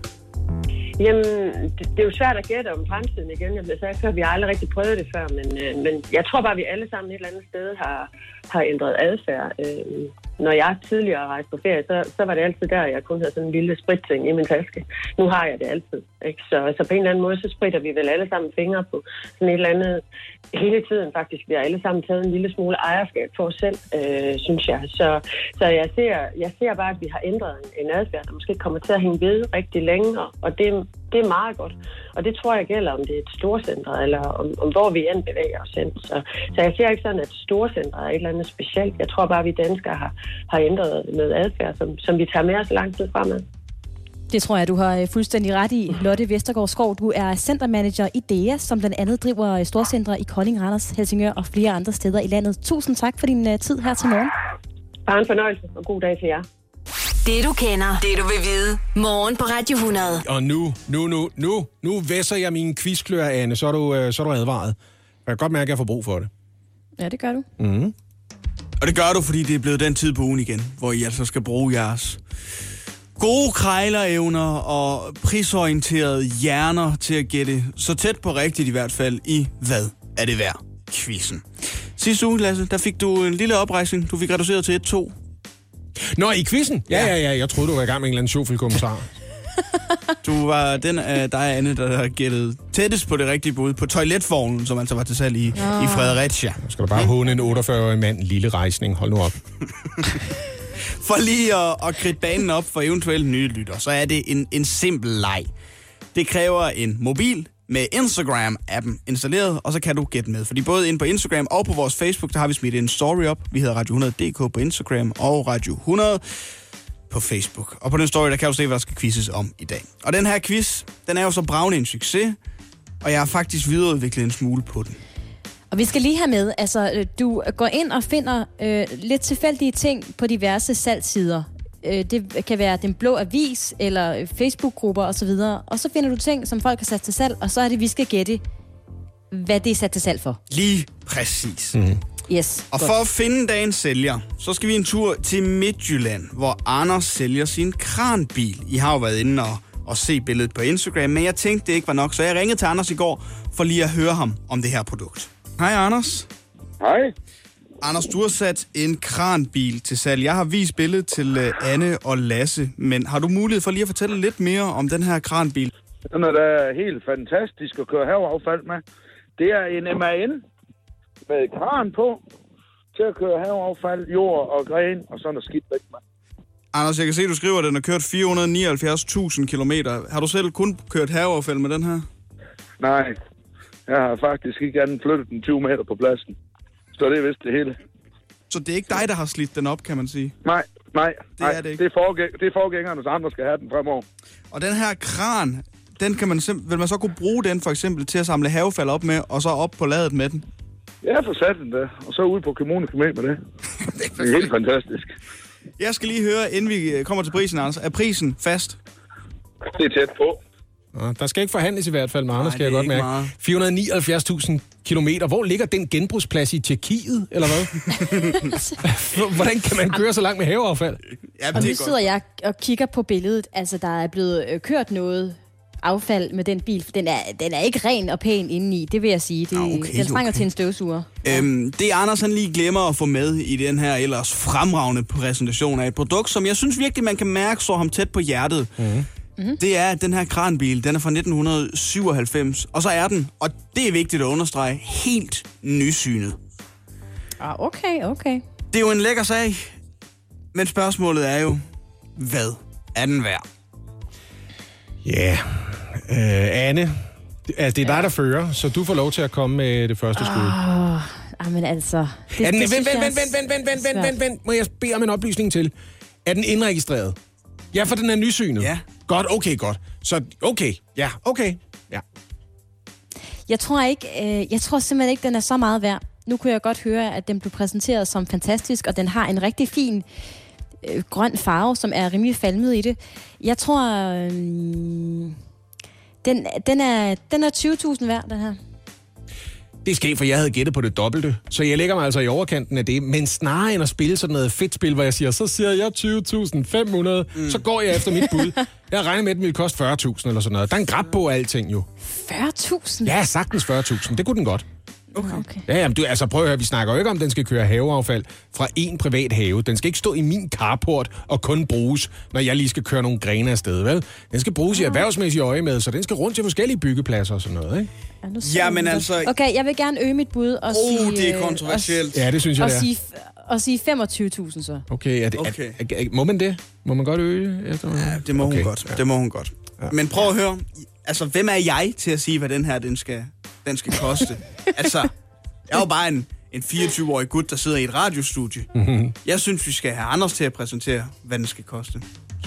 Speaker 6: Jamen, det, det er jo svært at gætte om fremtiden igen. Jeg bliver sagt, at vi har aldrig rigtig prøvet det før, men, øh, men jeg tror bare, at vi alle sammen et eller andet sted har, har ændret adfærd. Øh, når jeg tidligere rejste på ferie, så, så var det altid der, jeg kun havde sådan en lille spritting i min taske. Nu har jeg det altid. Ikke? Så, så på en eller anden måde, så spritter vi vel alle sammen fingre på sådan et eller andet. Hele tiden faktisk, vi har alle sammen taget en lille smule ejerskab for os selv, øh, synes jeg. Så, så jeg, ser, jeg ser bare, at vi har ændret en, en adfærd, der måske kommer til at hænge ved rigtig længe, og det, det er meget godt. Og det tror jeg gælder, om det er et storcenter, eller om, om hvor vi end bevæger os hen. Så, så jeg ser ikke sådan, at storcenter er et eller andet specielt. Jeg tror bare, at vi danskere har, har ændret noget adfærd, som, som vi tager med os lang tid fremad.
Speaker 4: Det tror jeg, du har fuldstændig ret i. Lotte Vestergaard Skov, du er centermanager i D E A, som blandt andet driver storcentre i Kolding, Randers, Helsingør og flere andre steder i landet. Tusind tak for din uh, tid her til morgen.
Speaker 6: Bare en fornøjelse, og god dag til jer.
Speaker 1: Det du kender, det du vil vide. Morgen på Radio hundrede.
Speaker 3: Og nu, nu, nu, nu, nu væsser jeg mine quizklør, Anne, så er du, uh, så er du advaret. Jeg kan godt mærke, at jeg får brug for det.
Speaker 4: Ja, det gør du.
Speaker 3: Mm.
Speaker 2: Og det gør du, fordi det er blevet den tid på ugen igen, hvor I altså skal bruge jeres gode krejlerevner og prisorienterede hjerner til at gætte så tæt på rigtigt i hvert fald i hvad er det værd? Quizzen. Sidste uge, Lasse, der fik du en lille oprejsning. Du fik reduceret til et to.
Speaker 3: Nå, i quizzen? Ja, ja, ja. Jeg troede, du var i gang med en eller anden sjovfuld kommentar.
Speaker 2: Du var den af dig, Anne, der har gættet tættest på det rigtige bud på toiletvognen, som altså var til salg i, oh. i Fredericia. Nu skal du bare håne en otteogfyrre-årig mand. Lille rejsning. Hold nu op. For lige at, at kridte banen op for eventuelle nye lytter, så er det en, en simpel leg. Det kræver en mobil med Instagram-appen installeret, og så kan du gætte med. Fordi både inde på Instagram og på vores Facebook, der har vi smidt en story op. Vi hedder Radio hundrede punktum d k på Instagram og Radio hundrede på Facebook. Og på den story, der kan du se, hvad der skal quizzes om i dag. Og den her quiz, den er jo så bravende en succes, og jeg har faktisk videreudviklet en smule på den.
Speaker 4: Og vi skal lige have med, altså du går ind og finder øh, lidt tilfældige ting på diverse salgssider. Øh, det kan være Den Blå Avis eller Facebook-grupper osv. Og så finder du ting, som folk har sat til salg, og så er det, vi skal gætte, hvad det er sat til salg for.
Speaker 2: Lige præcis.
Speaker 3: Mm.
Speaker 4: Yes.
Speaker 2: Og
Speaker 4: godt.
Speaker 2: for at finde dagens sælger, så skal vi en tur til Midtjylland, hvor Anders sælger sin kranbil. I har jo været inde og, og se billedet på Instagram, men jeg tænkte, det ikke var nok, så jeg ringede til Anders i går for lige at høre ham om det her produkt. Hej Anders.
Speaker 7: Hej.
Speaker 2: Anders, du har sat en kranbil til salg. Jeg har vist billedet til uh, Anne og Lasse, men har du mulighed for lige at fortælle lidt mere om den her kranbil?
Speaker 7: Den er da helt fantastisk at køre haveaffald med. Det er en M A N med kran på til at køre haveaffald, jord og gren og sådan noget skidt væk med.
Speaker 2: Anders, jeg kan se, at du skriver, at den har kørt fire hundrede og nioghalvfjerds tusind kilometer. Har du selv kun kørt haveaffald med den her?
Speaker 7: Nej, jeg har faktisk ikke andet flyttet den tyve meter på pladsen. Så det er vist det hele.
Speaker 2: Så det er ikke dig, der har slidt den op, kan man sige?
Speaker 7: Nej, nej,
Speaker 2: det
Speaker 7: nej.
Speaker 2: er det ikke.
Speaker 7: Det er, forgæng- det er forgængerne, så andre skal have den fremover.
Speaker 2: Og den her kran, den kan man sim- vil man så kunne bruge den for eksempel til at samle haveaffald op med, og så op på ladet med den?
Speaker 7: Jeg får sat den der, og så ud på kommunen med det. Det er helt fantastisk.
Speaker 2: Jeg skal lige høre, inden vi kommer til prisen, Anders. Er prisen fast?
Speaker 7: Det er tæt på.
Speaker 3: Nå, der skal ikke forhandles i hvert fald med
Speaker 2: Nej,
Speaker 3: Anders, skal
Speaker 2: det
Speaker 3: jeg
Speaker 2: er
Speaker 3: godt
Speaker 2: ikke
Speaker 3: mærke.
Speaker 2: meget.
Speaker 3: fire hundrede og nioghalvfjerds tusind kilometer. Hvor ligger den genbrugsplads i Tjekkiet, eller hvad? Hvordan kan man køre så langt med haveaffald?
Speaker 2: Ja,
Speaker 4: Og nu sidder jeg og kigger på billedet. Altså, der er blevet øh, kørt noget affald med den bil. Den er, den er ikke ren og pæn indeni, det vil jeg sige. Det,
Speaker 2: Ah, okay,
Speaker 4: den trænger
Speaker 2: okay.
Speaker 4: til en støvsuger.
Speaker 2: Øhm, det Anders han lige glemmer at få med i den her ellers fremragende præsentation af et produkt, som jeg synes virkelig, man kan mærke, står ham tæt på hjertet. Mm-hmm. Mm-hmm. Det er, at den her kranbil, den er fra nitten syvoghalvfems, og så er den, og det er vigtigt at understrege, helt nysynet.
Speaker 4: Ah, okay, okay.
Speaker 2: Det er jo en lækker sag, men spørgsmålet er jo, hvad er den værd?
Speaker 3: Ja, yeah. øh, Anne, altså, det er dig, der fører, så du får lov til at komme med det første skud.
Speaker 4: Åh, ah, men altså... Det,
Speaker 3: Er den,
Speaker 4: det
Speaker 3: vent,
Speaker 4: synes
Speaker 3: vent,
Speaker 4: jeg
Speaker 3: vent,
Speaker 4: er
Speaker 3: vent, vent, vent, vent,
Speaker 4: svært.
Speaker 3: vent, vent, må jeg bede om en oplysning til? Er den indregistreret? Ja, for den er nysynet.
Speaker 2: Ja.
Speaker 3: Godt, okay, godt. Så, okay, ja, okay, ja.
Speaker 4: Jeg tror ikke, øh, jeg tror simpelthen ikke, den er så meget værd. Nu kunne jeg godt høre, at den blev præsenteret som fantastisk, og den har en rigtig fin øh, grøn farve, som er rimelig falmet i det. Jeg tror, øh, den, den er, den er tyve tusind værd, den her.
Speaker 3: Det er sket, for jeg havde gættet på det dobbelte, så jeg lægger mig altså i overkanten af det, men snarere end at spille sådan noget fedt spil, hvor jeg siger, så siger jeg tyve tusind fem hundrede, mm. så går jeg efter mit bud. Jeg regner med, at den ville koste fyrre tusind eller sådan noget. Der er en grab på alting jo.
Speaker 4: fyrre tusind?
Speaker 3: Ja, sagtens fyrre tusind. Det kunne den godt.
Speaker 4: Okay. okay.
Speaker 3: Ja, jamen, du, altså prøv at høre, vi snakker jo ikke om, at den skal køre haveaffald fra en privat have. Den skal ikke stå i min carport og kun bruges, når jeg lige skal køre nogle grene afsted, vel? Den skal bruges i erhvervsmæssige øje med, så den skal rundt til forskellige byggepladser og sådan noget, ikke?
Speaker 4: Ja, nu
Speaker 2: Ja,
Speaker 4: jeg
Speaker 2: men
Speaker 4: det.
Speaker 2: altså-
Speaker 4: Okay, jeg vil gerne øge mit bud og
Speaker 2: Oh,
Speaker 4: sige...
Speaker 2: det er
Speaker 4: øh,
Speaker 2: kontroversielt.
Speaker 3: Ja, det synes jeg,
Speaker 4: Og, og,
Speaker 3: det er.
Speaker 4: sige, og sige femogtyve tusind så.
Speaker 3: Okay, er det,
Speaker 2: Okay.
Speaker 3: Er, er, må man det? Må man godt øge efter?
Speaker 2: Ja, det må okay. hun godt. Ja. Det må hun godt. Ja. Men prøv at høre, altså hvem er jeg til at sige, hvad den her den skal, den skal koste? Altså, jeg er jo bare en, en fireogtyve-årig gut, der sidder i et radiostudie. Mm-hmm. Jeg synes, vi skal have Anders til at præsentere, hvad den skal koste.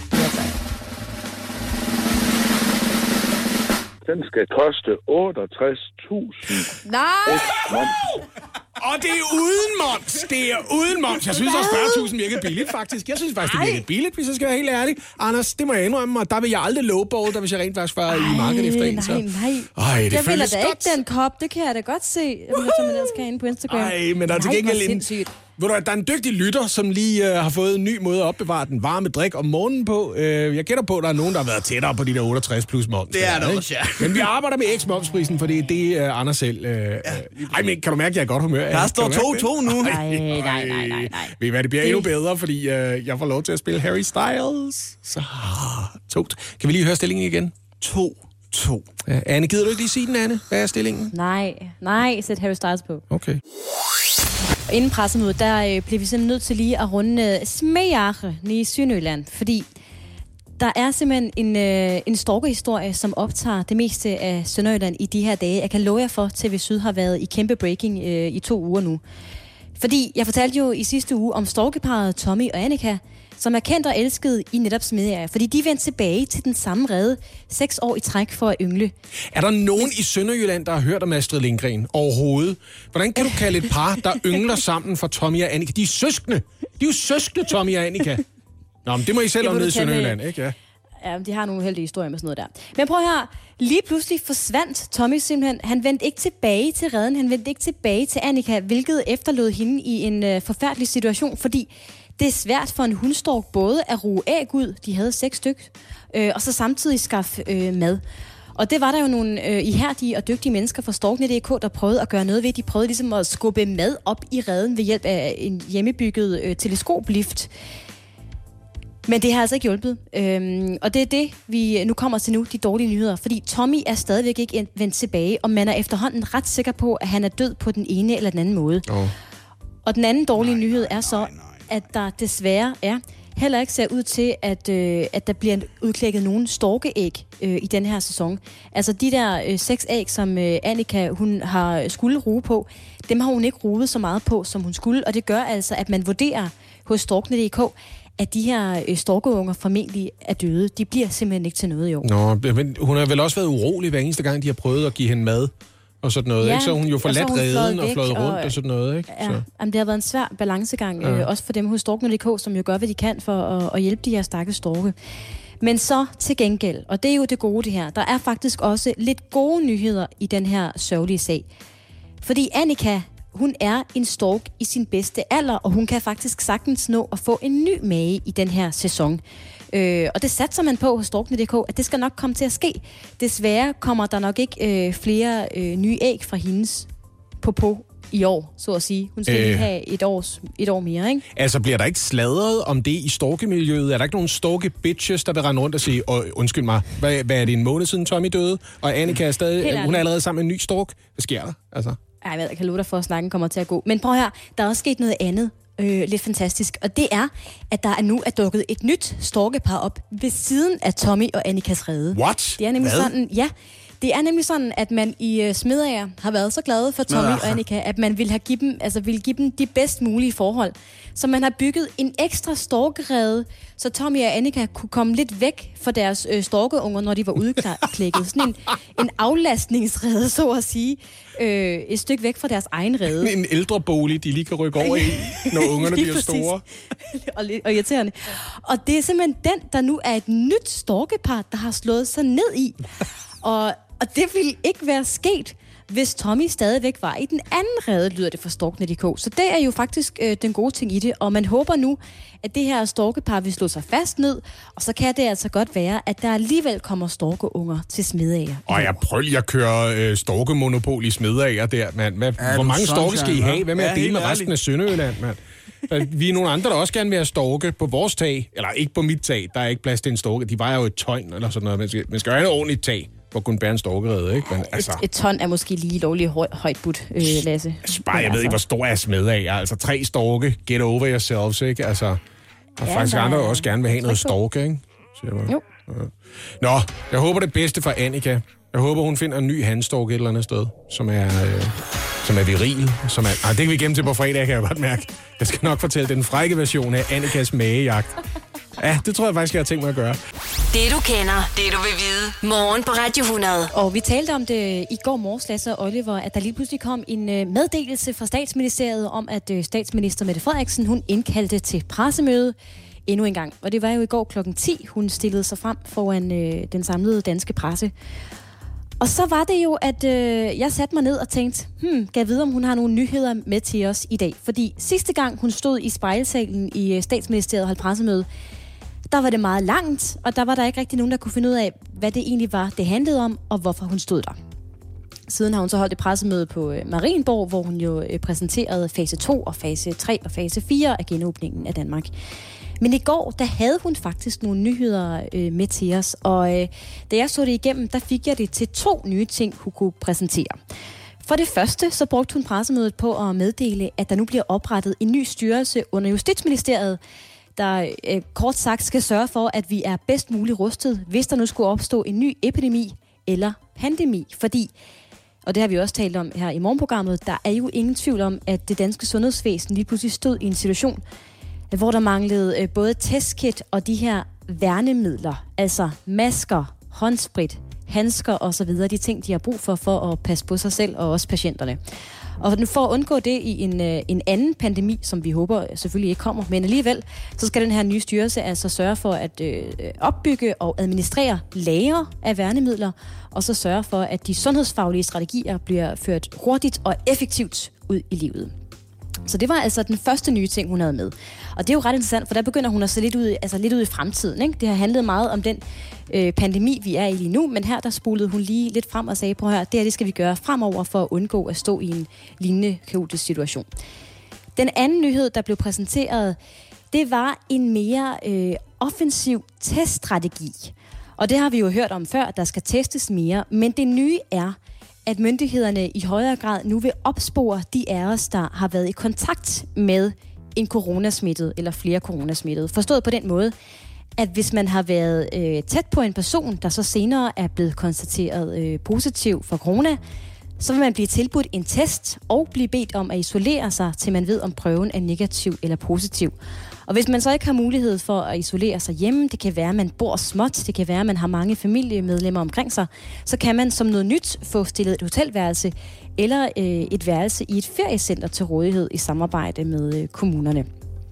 Speaker 7: Den skal koste otteogtres tusind.
Speaker 4: Nej!
Speaker 3: Og det er uden moms! Det er uden moms! Jeg synes også, fyrre tusind virkede billigt, faktisk. Jeg synes faktisk, det virkede billigt, hvis jeg skal være helt ærlig. Anders, det må jeg indrømme, og der vil jeg aldrig lowball, der hvis jeg rent faktisk var i markedet efter en. Så.
Speaker 4: Nej, nej.
Speaker 3: Ej, det
Speaker 4: jeg vil
Speaker 3: føles
Speaker 4: da
Speaker 3: godt.
Speaker 4: ikke den kop, det kan jeg da godt se. Jeg vil som man ellers kan inde på Instagram.
Speaker 3: Ej, men der er til
Speaker 4: Nej,
Speaker 3: gengæld
Speaker 4: hvor
Speaker 3: en...
Speaker 4: sindssygt.
Speaker 3: Ved du, at der er en dygtig lytter, som lige uh, har fået en ny måde at opbevare den varme drik om morgenen på. Uh, jeg gætter på, at der er nogen, der har været tættere på de der otteogtres plus moms.
Speaker 2: Det er der
Speaker 3: ikke?
Speaker 2: også, ja.
Speaker 3: Men vi arbejder med eks-momsprisen, for det er det, uh, Anders selv... Uh, ja. Ej, men kan du mærke, at jeg er godt humør?
Speaker 2: Der står to to nu.
Speaker 4: Nej, nej, nej, nej, nej.
Speaker 3: Ved I hvad, det bliver endnu bedre, fordi uh, jeg får lov til at spille Harry Styles. Så to. Kan vi lige høre stillingen igen?
Speaker 2: to to.
Speaker 3: Ja, Anne, gider du ikke lige sige den, Anne? Hvad er stillingen?
Speaker 4: Nej, nej, sæt Harry Styles på.
Speaker 3: Okay.
Speaker 4: Inden pressemødet, der øh, blev vi simpelthen nødt til lige at runde Smejache i Sønderjylland, fordi der er simpelthen en, øh, en stalkerhistorie, som optager det meste af Sønderjylland i de her dage. Jeg kan love jer for, at T V Syd har været i kæmpe breaking øh, i to uger nu. Fordi jeg fortalte jo i sidste uge om stalkerparret Tommy og Annika, som er kendt og elsket i netop Smejache, fordi de vendte tilbage til den samme rede seks år i træk for at yngle.
Speaker 3: Er der nogen i Sønderjylland, der har hørt om Astrid Lindgren overhovedet? Hvordan kan du kalde et par, der yngler sammen for Tommy og Annika? De er søskende. De er jo søskende, Tommy og Annika. Nå, men det må I selv om ned i Sønderjylland, ikke? Ja.
Speaker 4: Ja, de har nogle heldige historier med sådan noget der. Men prøv her. Lige pludselig forsvandt Tommy simpelthen. Han vendte ikke tilbage til redden. Han vendte ikke tilbage til Annika, hvilket efterlod hende i en øh, forfærdelig situation, fordi det er svært for en hundstork både at ruge æg ud, de havde seks stykker, øh, og så samtidig skaffe øh, mad. Og det var der jo nogle øh, ihærdige og dygtige mennesker fra Storknet punktum d k, der prøvede at gøre noget ved. De prøvede ligesom at skubbe mad op i redden ved hjælp af en hjemmebygget øh, teleskoplift. Men det har altså ikke hjulpet. Øhm, og det er det, vi nu kommer til nu, de dårlige nyheder. Fordi Tommy er stadigvæk ikke vendt tilbage, og man er efterhånden ret sikker på, at han er død på den ene eller den anden måde. Oh. Og den anden dårlige nej, nyhed er så, nej, nej. at der desværre er heller ikke ser ud til, at, øh, at der bliver udklækket nogen storkeæg øh, i den her sæson. Altså de der øh, seks æg, som øh, Annika hun har skulle ruge på, dem har hun ikke ruget så meget på, som hun skulle. Og det gør altså, at man vurderer hos Storknet punktum d k, at de her øh, storkeunger formentlig er døde. De bliver simpelthen ikke til noget i år.
Speaker 3: Nå, men hun har vel også været urolig hver eneste gang, de har prøvet at give hende mad og sådan noget, ja, ikke? Så hun jo forladt redden og fløjet rundt og, og sådan noget, ikke?
Speaker 4: Ja,
Speaker 3: så.
Speaker 4: Jamen, det har været en svær balancegang,
Speaker 3: ja.
Speaker 4: øh, også for dem hos Storknet punktum d k, som jo gør, hvad de kan for at, at hjælpe de her stakkels storke. Men så til gengæld, og det er jo det gode det her, der er faktisk også lidt gode nyheder i den her sørgelige sag. Fordi Annika, hun er en stork i sin bedste alder, og hun kan faktisk sagtens nå at få en ny mage i den her sæson. Øh, og det satser man på hos Storknet punktum d k, at det skal nok komme til at ske. Desværre kommer der nok ikke øh, flere øh, nye æg fra hendes popo i år, så at sige. Hun skal øh. lige have et, års, et år mere, ikke? Altså,
Speaker 3: bliver der ikke sladret om det i storkemiljøet? Er der ikke nogen storke-bitches, der vil rende rundt og sige, undskyld mig, hvad, hvad er det en måned siden Tommy døde, og Annika er stadig, hun er allerede sammen med en ny stork? Hvad sker der? Altså...
Speaker 4: Ej, jeg kan love dig for, at snakken kommer til at gå. Men prøv her, der er også sket noget andet, øh, lidt fantastisk. Og det er, at der er nu er dukket et nyt storkepar op ved siden af Tommy og Annikas rede.
Speaker 3: What?
Speaker 4: Det er nemlig
Speaker 3: Hvad?
Speaker 4: sådan, ja. Det er nemlig sådan, at man i uh, Smedager har været så glade for Tommy og Annika, at man ville have give dem, altså ville give dem de bedst mulige forhold. Så man har bygget en ekstra storkerede, så Tommy og Annika kunne komme lidt væk fra deres øh, storkeunger, når de var udklækket. Sådan en, en aflastningsrede, så at sige. Øh, et stykke væk fra deres egen rede.
Speaker 3: En ældre bolig, de lige kan rykke over i, når ungerne bliver
Speaker 4: præcis.
Speaker 3: store.
Speaker 4: og, lidt, og irriterende. Og det er simpelthen den, der nu er et nyt storkepar, der har slået sig ned i. Og, og det ville ikke være sket, hvis Tommy stadigvæk var i den anden rede, lyder det fra Storknet punktum d k. Så det er jo faktisk øh, den gode ting i det, og man håber nu, at det her storkepar vil slå sig fast ned, og så kan det altså godt være, at der alligevel kommer storkeunger til Smedager.
Speaker 3: Og jeg prøver lige at køre øh, storkemonopol i Smedager der, mand. Hvad, ja, hvor mange storke skal I have? Hvad med ja, at dele med resten af Sønderjylland, mand? Vi er nogle andre, der også gerne vil have storke på vores tag, eller ikke på mit tag, der er ikke plads til en storke. De vejer jo et tøjn eller sådan noget. Man skal, man skal have et ordentligt tag for at kunne bære en storkerede, ikke? Men, altså...
Speaker 4: et, et ton er måske lige lovligt høj, højt budt, øh, Lasse.
Speaker 3: Bare, jeg altså... ved ikke, hvor stor jeg er smed af. Altså, tre storke, get over yourselves, ikke? Altså, og ja, faktisk andre også gerne vil have noget storke, ikke?
Speaker 4: Jo.
Speaker 3: Ja. Nå, jeg håber det bedste for Annika. Jeg håber, hun finder en ny handstorke et eller andet sted, som er, øh, som er viril. Som er, ah, det kan vi gemme til på fredag, kan jeg godt mærke. Jeg skal nok fortælle den frække version af Annikas magejagt. Ja, det tror jeg faktisk, jeg har tænkt mig at gøre.
Speaker 1: Det du kender, det du vil vide. Morgen på Radio hundrede.
Speaker 4: Og vi talte om det i går morges, Lasse og Oliver, at der lige pludselig kom en uh, meddelelse fra Statsministeriet om, at uh, statsminister Mette Frederiksen, hun indkaldte til pressemøde endnu en gang. Og det var jo i går klokken ti, hun stillede sig frem foran uh, den samlede danske presse. Og så var det jo, at øh, jeg satte mig ned og tænkte, hmm, kan jeg vide, om hun har nogle nyheder med til os i dag? Fordi sidste gang, hun stod i spejlsalen i øh, Statsministeriet og holdt pressemøde, der var det meget langt, og der var der ikke rigtig nogen, der kunne finde ud af, hvad det egentlig var, det handlede om, og hvorfor hun stod der. Siden har hun så holdt et pressemøde på øh, Marienborg, hvor hun jo øh, præsenterede fase to og fase tre og fase fire af genåbningen af Danmark. Men i går, der havde hun faktisk nogle nyheder øh, med til os, og øh, da jeg så det igennem, der fik jeg det til to nye ting, hun kunne præsentere. For det første, så brugte hun pressemødet på at meddele, at der nu bliver oprettet en ny styrelse under Justitsministeriet, der øh, kort sagt skal sørge for, at vi er bedst muligt rustet, hvis der nu skulle opstå en ny epidemi eller pandemi. Fordi, og det har vi også talt om her i morgenprogrammet, der er jo ingen tvivl om, at det danske sundhedsvæsen lige pludselig stod i en situation, hvor der manglede øh, både testkit og de her værnemidler, altså masker, håndsprit, handsker osv., de ting, de har brug for, for at passe på sig selv og også patienterne. Og for at undgå det i en, en anden pandemi, som vi håber selvfølgelig ikke kommer, men alligevel, så skal den her nye styrelse altså sørge for at øh, opbygge og administrere lagre af værnemidler, og så sørge for, at de sundhedsfaglige strategier bliver ført hurtigt og effektivt ud i livet. Så det var altså den første nye ting, hun havde med. Og det er jo ret interessant, for der begynder hun at se lidt ud, altså lidt ud i fremtiden. Ikke? Det har handlet meget om den øh, pandemi, vi er i lige nu, men her der spolede hun lige lidt frem og sagde, prøv her, det her det skal vi gøre fremover for at undgå at stå i en lignende kaotisk situation. Den anden nyhed, der blev præsenteret, det var en mere øh, offensiv teststrategi. Og det har vi jo hørt om før, der skal testes mere, men det nye er, at myndighederne i højere grad nu vil opspore de af os, der har været i kontakt med en coronasmittet eller flere coronasmittede. Forstået på den måde, at hvis man har været øh, tæt på en person, der så senere er blevet konstateret øh, positiv for corona, så vil man blive tilbudt en test og blive bedt om at isolere sig, til man ved, om prøven er negativ eller positiv. Og hvis man så ikke har mulighed for at isolere sig hjemme, det kan være, at man bor småt, det kan være, at man har mange familiemedlemmer omkring sig, så kan man som noget nyt få stillet et hotelværelse eller øh, et værelse i et feriecenter til rådighed i samarbejde med øh, kommunerne.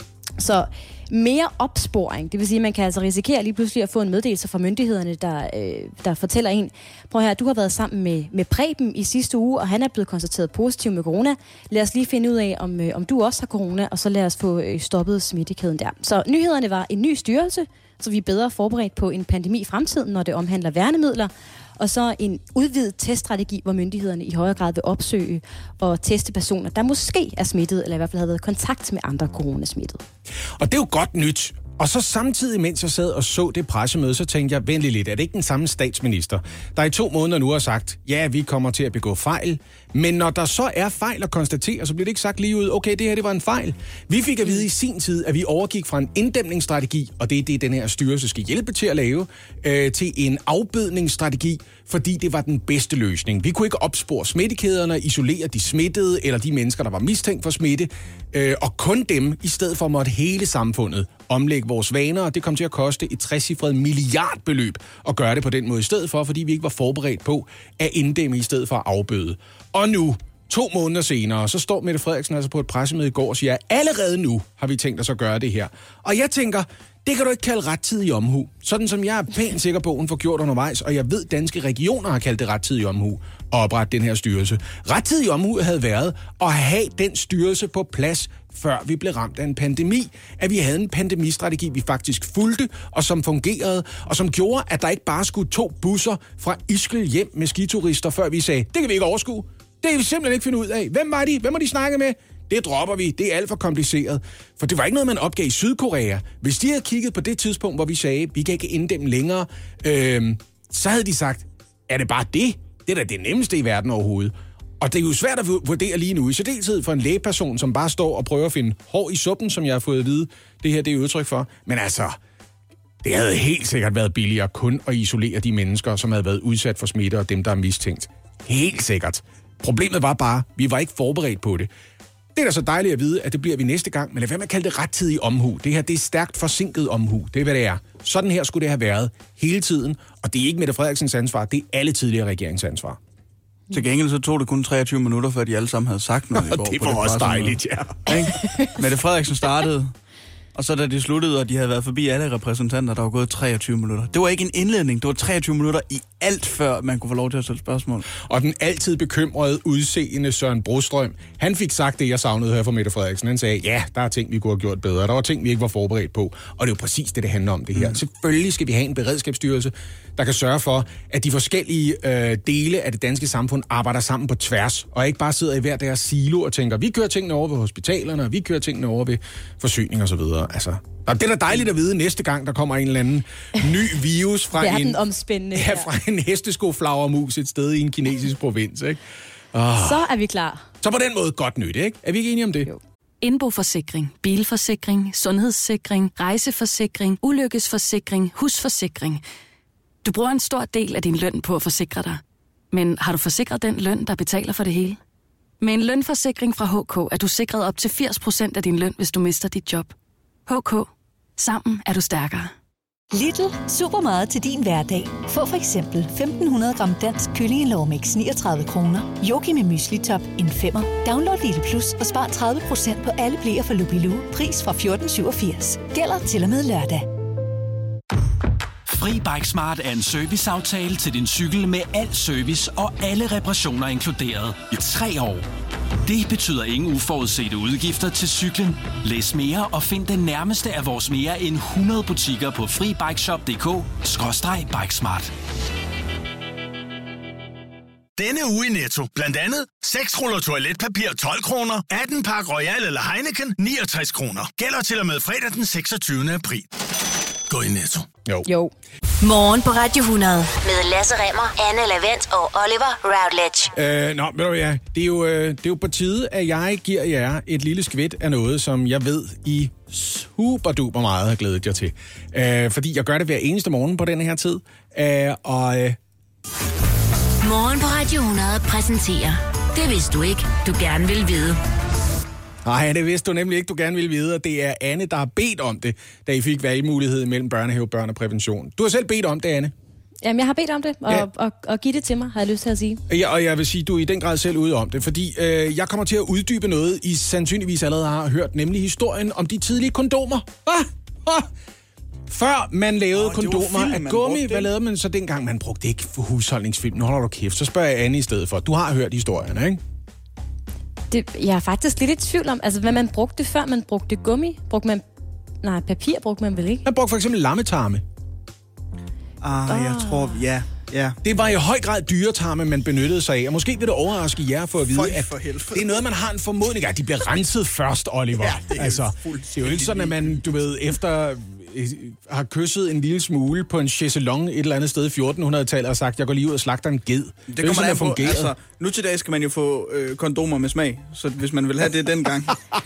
Speaker 4: Så mere opsporing, det vil sige, at man kan altså risikere lige pludselig at få en meddelelse fra myndighederne, der, øh, der fortæller en, prøv her, du har været sammen med, med Preben i sidste uge, og han er blevet konstateret positiv med corona. Lad os lige finde ud af, om, øh, om du også har corona, og så lad os få øh, stoppet smittekæden der. Så nyhederne var en ny styrelse, så vi er bedre forberedt på en pandemi i fremtiden, når det omhandler værnemidler, og så en udvidet teststrategi, hvor myndighederne i højere grad vil opsøge og teste personer, der måske er smittet, eller i hvert fald har været i kontakt med andre coronasmittede.
Speaker 3: Og det er jo godt nyt. Og så samtidig, mens jeg sad og så det pressemøde, så tænkte jeg, vent lidt, er det ikke den samme statsminister, der i to måneder nu har sagt, ja, vi kommer til at begå fejl, men når der så er fejl at konstatere, så bliver det ikke sagt lige ud, okay, det her det var en fejl. Vi fik at vide i sin tid, at vi overgik fra en inddæmningsstrategi, og det er det, den her styrelse skal hjælpe til at lave, øh, til en afbødningsstrategi, fordi det var den bedste løsning. Vi kunne ikke opspore smittekæderne, isolere de smittede, eller de mennesker, der var mistænkt for smitte, øh, og kun dem, i stedet for måtte hele samfundet omlægge vores vaner, og det kom til at koste et trecifret milliardbeløb at gøre det på den måde i stedet for, fordi vi ikke var forberedt på at inddæmme i stedet for at afbøde. Og nu, to måneder senere, så står Mette Frederiksen altså på et pressemøde i går og siger, at allerede nu har vi tænkt os at gøre det her. Og jeg tænker, det kan du ikke kalde rettidig omhu. Sådan som jeg er pænt sikker på, hun får gjort undervejs, og jeg ved, danske regioner har kaldt det rettidig omhu at oprette den her styrelse. Rettidig omhu havde været at have den styrelse på plads, før vi blev ramt af en pandemi. At vi havde en pandemistrategi, vi faktisk fulgte, og som fungerede, og som gjorde, at der ikke bare skulle to busser fra Ischgl hjem med skiturister, før vi sagde, det kan vi ikke overskue. Det kan vi simpelthen ikke finde ud af. Hvem var de? Hvem har de snakket med? Det dropper vi. Det er alt for kompliceret. For det var ikke noget, man opgav i Sydkorea. Hvis de havde kigget på det tidspunkt, hvor vi sagde, vi kan ikke inddæmme længere, øh, så havde de sagt, er det bare det? Det er da det nemmeste i verden overhovedet. Og det er jo svært at vurdere lige nu, i særdeleshed for en lægeperson, som bare står og prøver at finde hår i suppen, som jeg har fået at vide, det her det er udtryk for. Men altså, det havde helt sikkert været billigere kun at isolere de mennesker, som havde været udsat for smitte, og dem, der er mistænkt. Helt sikkert. Problemet var bare, vi var ikke forberedt på det. Det er da så dejligt at vide, at det bliver vi næste gang, men lad være med at kalde det rettidig omhu. Det her, det er stærkt forsinket omhu. Det er, hvad det er. Sådan her skulle det have været hele tiden, og det er ikke Mette Frederiksens ansvar, det er alle tidligere regeringsansvar.
Speaker 2: Til gengæld så tog det kun treogtyve minutter, før de alle sammen havde sagt noget i går.
Speaker 3: Det var også dejligt, ja.
Speaker 2: Mette Frederiksen startede, og så da de sluttede, og de havde været forbi alle repræsentanter, der var gået treogtyve minutter. Det var ikke en indledning, det var treogtyve minutter i alt, før man kunne få lov til at stille spørgsmål.
Speaker 3: Og den altid bekymrede, udseende Søren Brostrøm, han fik sagt det, jeg savnede her fra Mette Frederiksen. Han sagde, ja, der er ting, vi kunne have gjort bedre. Der var ting, vi ikke var forberedt på. Og det er jo præcis det, det handler om det her. Mm. Selvfølgelig skal vi have en beredskabsstyrelse, der kan sørge for, at de forskellige øh, dele af det danske samfund arbejder sammen på tværs, og ikke bare sidder i hver deres silo og tænker, vi kører tingene over ved hospitalerne, og vi kører tingene over ved forsyning og så videre. Altså, og det er da dejligt at vide næste gang, der kommer en eller anden ny virus fra, en, ja, fra en hesteskoflagermus et sted i en kinesisk provins, ikke? Oh.
Speaker 4: Så er vi klar.
Speaker 3: Så på den måde godt nyt, ikke? Er vi ikke enige om det? Jo.
Speaker 8: Indboforsikring, bilforsikring, sundhedssikring, rejseforsikring, ulykkesforsikring, husforsikring. Du bruger en stor del af din løn på at forsikre dig. Men har du forsikret den løn, der betaler for det hele? Med en lønforsikring fra H K er du sikret op til firs procent af din løn, hvis du mister dit job. H K. Sammen er du stærkere.
Speaker 9: Lidl. Super meget til din hverdag. Få for eksempel femten hundrede gram dansk kyllingelårmix niogtredive kroner. Yoki med mysli-top en femmer. Download Lidl Plus og spar tredive procent på alle bleer fra Lupilou. Pris fra fjorten syvogfirs. Gælder til og med lørdag.
Speaker 10: Fri Bike Smart er en serviceaftale til din cykel med al service og alle reparationer inkluderet i tre år. Det betyder ingen uforudsete udgifter til cyklen. Læs mere og find den nærmeste af vores mere end hundrede butikker på fri bike shop punktum d k skråstreg bikesmart.
Speaker 11: Denne uge i Netto. Blandt andet seks ruller toiletpapir tolv kroner, atten pakke Royal eller Heineken niogtres kroner. Gælder til og med fredag den seksogtyvende april. Gå i Netto.
Speaker 3: Jo.
Speaker 4: Jo.
Speaker 1: Morgen på Radio hundrede med Lasse Remmer, Anne Lavent og Oliver Routledge.
Speaker 3: Øh, nå, ved du hvad, det er, jo, øh, det er jo på tide, at jeg giver jer et lille skvidt af noget, som jeg ved, I super duper meget har glædet jer til. Øh, fordi jeg gør det hver eneste morgen på den her tid. Øh, og... Øh...
Speaker 1: Morgen på Radio hundrede præsenterer Det vidste du ikke, du gerne vil vide.
Speaker 3: Nej, det vidste du nemlig ikke, du gerne ville vide, og det er Anne, der har bedt om det, da I fik valgmulighed mellem børnehave, børn og prævention. Du har selv bedt om det, Anne.
Speaker 4: Jamen, jeg har bedt om det, og, ja. og, og, og give det til mig, har jeg lyst til at sige.
Speaker 3: Ja, og jeg vil sige, du er i den grad selv ude om det, fordi øh, jeg kommer til at uddybe noget, I sandsynligvis allerede har hørt, nemlig historien om de tidlige kondomer. Ah, ah. Før man lavede oh, kondomer film, af gummi, hvad lavede man så dengang? Man brugte ikke husholdningsfilm. Nu holder du kæft, så spørger jeg Anne i stedet for. Du har hørt historien, ikke?
Speaker 4: Det, jeg er faktisk lidt i tvivl om, altså hvad man brugte før. Man brugte gummi. Brugte man... Nej, papir brugte man vel ikke?
Speaker 3: Man brugte for eksempel lammetarme.
Speaker 2: Ah, oh. jeg tror... Ja, ja.
Speaker 3: Det var i høj grad dyretarme, man benyttede sig af. Og måske vil det overraske jer for at vide, for, at for det er noget, man har en formodning af. De bliver renset først, Oliver. Ja, det er altså, det er jo ikke sådan, at man, du ved, efter... har kysset en lille smule på en chaiselong et eller andet sted i fjorten hundrede-tallet og sagt, jeg går lige ud og slagter en ged.
Speaker 2: Det, det kommer sådan, på, altså, nu til dag skal man jo få øh, kondomer med smag, så hvis man vil have det dengang.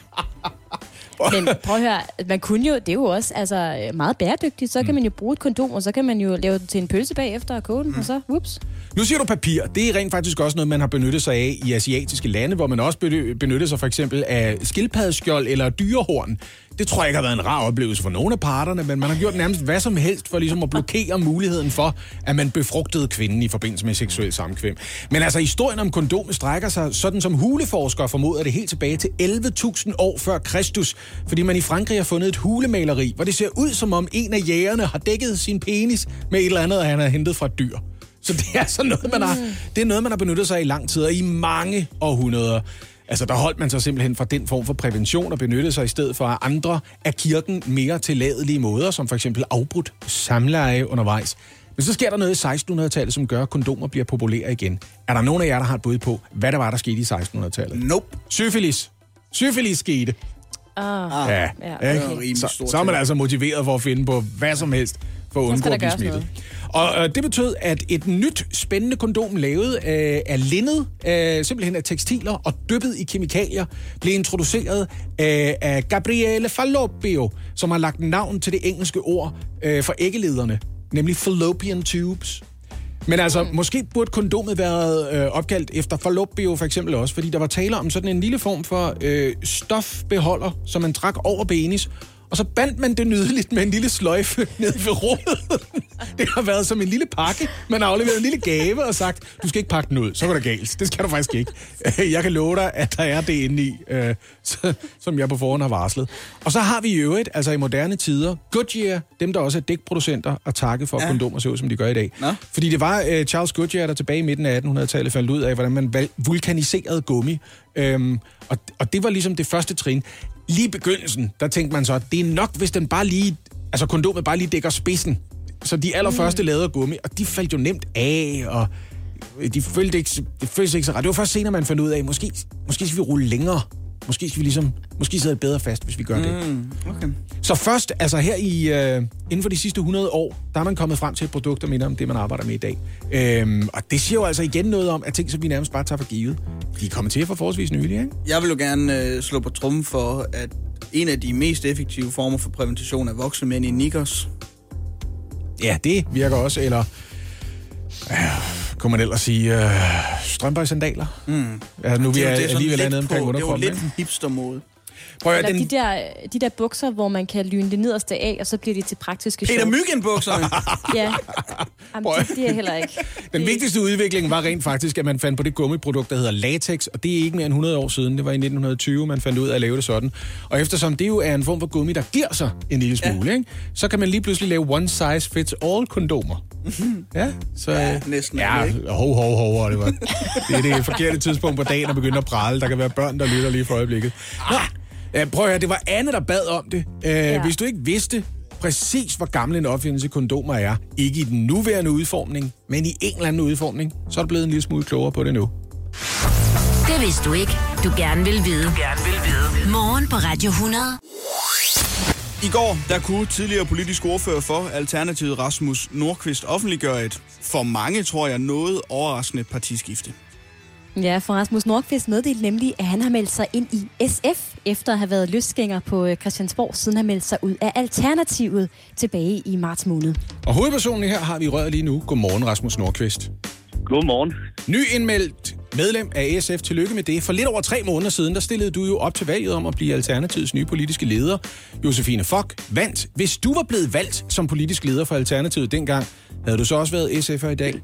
Speaker 4: Men prøv at høre, man kunne jo, det er jo også altså, meget bæredygtigt, så kan man jo bruge et kondom, og så kan man jo lave det til en pølse bagefter og koge den, mm. og så, whoops.
Speaker 3: Nu siger du papir. Det er rent faktisk også noget, man har benyttet sig af i asiatiske lande, hvor man også benytter sig for eksempel af skildpaddeskjold eller dyrehorn. Det tror jeg ikke har været en rar oplevelse for nogen af parterne, men man har gjort nærmest hvad som helst for ligesom at blokere muligheden for, at man befrugtede kvinden i forbindelse med seksuel samkvem. Men altså, historien om kondomet strækker sig, sådan som huleforskere formoder det, helt tilbage til elleve tusind år før Kristus, fordi man i Frankrig har fundet et hulemaleri, hvor det ser ud som om en af jægerne har dækket sin penis med et eller andet, han har hentet fra et dyr. Så det er altså noget, man har, det er noget, man har benyttet sig af i lang tid, og i mange århundreder. Altså, der holdt man sig simpelthen fra den form for prævention og benyttede sig i stedet for andre af kirken mere tilladelige måder, som for eksempel afbrudt samleje undervejs. Men så sker der noget i sekstenhundredetallet, som gør, at kondomer bliver populære igen. Er der nogen af jer, der har et bud på, hvad der var, der skete i sekstenhundredetallet?
Speaker 2: Nope.
Speaker 3: Syfilis. Syfilis skete.
Speaker 4: Ah,
Speaker 3: ja,
Speaker 4: ja
Speaker 3: okay. så, så er man altså motiveret for at finde på hvad som helst for at undgå at blive smittet. Og øh, det betød, at et nyt spændende kondom lavet øh, af linned, øh, simpelthen af tekstiler og dyppet i kemikalier, blev introduceret øh, af Gabriele Falloppio, som har lagt navn til det engelske ord øh, for æggelederne, nemlig fallopian tubes. Men altså, mm. måske burde kondomet være øh, opkaldt efter Falloppio for eksempel også, fordi der var tale om sådan en lille form for øh, stofbeholder, som man trak over penis, og så bandt man det nydeligt med en lille sløjfe ned ved roden. Det har været som en lille pakke. Man har afleveret en lille gave og sagt, du skal ikke pakke den ud, så går det galt. Det skal du faktisk ikke. Jeg kan love dig, at der er det inde i, øh, som jeg på forhånd har varslet. Og så har vi i øvrigt, altså i moderne tider, Goodyear, dem der også er dækproducenter, at takke for, at ja. kondomer ser ud, som de gør i dag. Nå. Fordi det var øh, Charles Goodyear, der tilbage i midten af attenhundredetallet faldt ud af, hvordan man vulkaniserede gummi. Øhm, og, og det var ligesom det første trin. Lige i begyndelsen, der tænkte man så, at det er nok, hvis den bare lige, altså kondomet bare lige dækker spidsen. Så de allerførste mm. lavede gummi, og de faldt jo nemt af, og de følte ikke, det føltes ikke så ret. Det var først senere, man fandt ud af, måske, måske skal vi rulle længere. Måske skal vi ligesom, måske sidde bedre fast, hvis vi gør det.
Speaker 2: Mm, okay.
Speaker 3: Så først, altså her i, øh, inden for de sidste hundrede år, der er man kommet frem til et produkt, der minder om det, man arbejder med i dag. Øhm, og det siger jo altså igen noget om, at ting, som vi nærmest bare tager for givet, de er kommet til for forholdsvis nylig, ikke?
Speaker 2: Jeg vil jo gerne øh, slå på trummen for, at en af de mest effektive former for prævention er voksne mænd i nikkers.
Speaker 3: Ja, det virker også, eller... Øh, kunne man ellers sige, øh, strømper i sandaler.
Speaker 2: Mm.
Speaker 3: Ja, nu
Speaker 2: det,
Speaker 3: vi er,
Speaker 2: er
Speaker 3: alligevel andet omkring underkroppen.
Speaker 2: Det er jo lidt en hipstermode.
Speaker 3: Prøv at
Speaker 4: Eller
Speaker 3: den...
Speaker 4: de, der, de der bukser, hvor man kan lyne det nederste af, og så bliver de til praktiske
Speaker 2: Peter
Speaker 4: shorts.
Speaker 2: Myggen-bukserne.
Speaker 4: Ja, Jamen, det, det er heller ikke.
Speaker 3: Den
Speaker 4: det...
Speaker 3: vigtigste udvikling var rent faktisk, at man fandt på det gummiprodukt, der hedder latex, og det er ikke mere end hundrede år siden. Det var i nitten tyve, man fandt ud af at lave det sådan. Og eftersom det jo er en form for gummi, der giver sig en lille smule, ja. ikke? Så kan man lige pludselig lave one size fits all kondomer. Mm-hmm. Ja, så...
Speaker 2: Ja, næsten.
Speaker 3: Ja, hov, hov, hov, det var... Det er det forkerte tidspunkt på dagen at begynde at prale. Der kan være børn, der lytter lige for øjeblikket. Nå, ja, prøv at høre, det var Anne, der bad om det. Uh, ja. Hvis du ikke vidste præcis, hvor gammel en opfindelse kondomer er, ikke i den nuværende udformning, men i en eller anden udformning, så er du blevet en lille smule klogere på det nu.
Speaker 1: Det vidste du ikke. Du gerne vil vide. Du gerne vil vide. Morgen på Radio hundrede.
Speaker 2: I går, der kunne tidligere politisk ordfører for Alternativet Rasmus Nordqvist offentliggøre et, for mange tror jeg, noget overraskende partiskifte.
Speaker 4: Ja, for Rasmus Nordqvist meddelte nemlig, at han har meldt sig ind i S F, efter at have været løsgænger på Christiansborg, siden han meldte sig ud af Alternativet tilbage i marts måned.
Speaker 3: Og hovedpersonen her har vi røret lige nu. Godmorgen, Rasmus Nordqvist.
Speaker 12: Godmorgen.
Speaker 3: Nyindmeldt medlem af S F. Tillykke med det. For lidt over tre måneder siden, der stillede du jo op til valget om at blive Alternativets nye politiske leder. Josefine Fock vandt. Hvis du var blevet valgt som politisk leder for Alternativet dengang, havde du så også været S F'er i dag?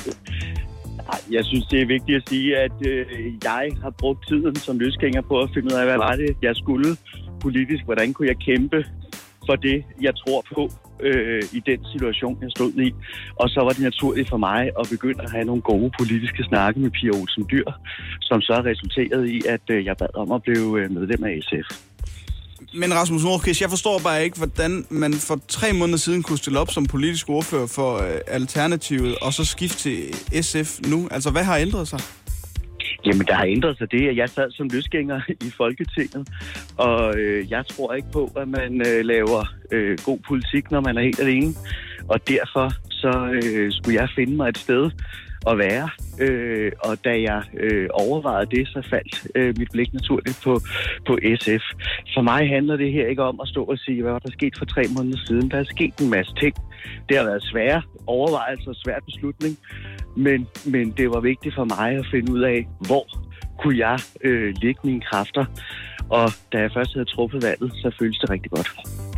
Speaker 12: Jeg synes, det er vigtigt at sige, at øh, jeg har brugt tiden som løsgænger på at finde ud af, hvad var det, jeg skulle politisk. Hvordan kunne jeg kæmpe for det, jeg tror på øh, i den situation, jeg stod i. Og så var det naturligt for mig at begynde at have nogle gode politiske snakke med Pia Olsen Dyhr, som så resulterede i, at øh, jeg bad om at blive medlem af S F.
Speaker 2: Men Rasmus Nordqvist, jeg forstår bare ikke, hvordan man for tre måneder siden kunne stille op som politisk ordfører for uh, Alternativet, og så skifte til S F nu. Altså, hvad har ændret sig?
Speaker 12: Jamen, der har ændret sig det, at jeg sad som løsgænger i Folketinget, og øh, jeg tror ikke på, at man øh, laver øh, god politik, når man er helt alene. Og derfor så øh, skulle jeg finde mig et sted at være, øh, og da jeg øh, overvejede det, så faldt øh, mit blik naturligt på, på S F. For mig handler det her ikke om at stå og sige, hvad var der sket for tre måneder siden. Der er sket en masse ting. Det har været svære overvejelser og svær beslutning, men, men det var vigtigt for mig at finde ud af, hvor kunne jeg øh, lægge mine kræfter. Og da jeg først havde truffet valget, så føltes det rigtig godt.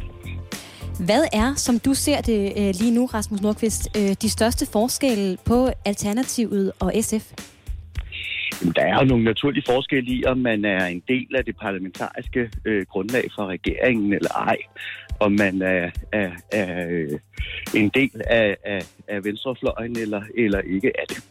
Speaker 4: Hvad er, som du ser det øh, lige nu, Rasmus Nordqvist, øh, de største forskelle på Alternativet og S F?
Speaker 12: Jamen, der er jo nogle naturlige forskelle i, om man er en del af det parlamentariske øh, grundlag for regeringen eller ej. Om man er, er, er øh, en del af, af, af venstrefløjen eller, eller ikke er det.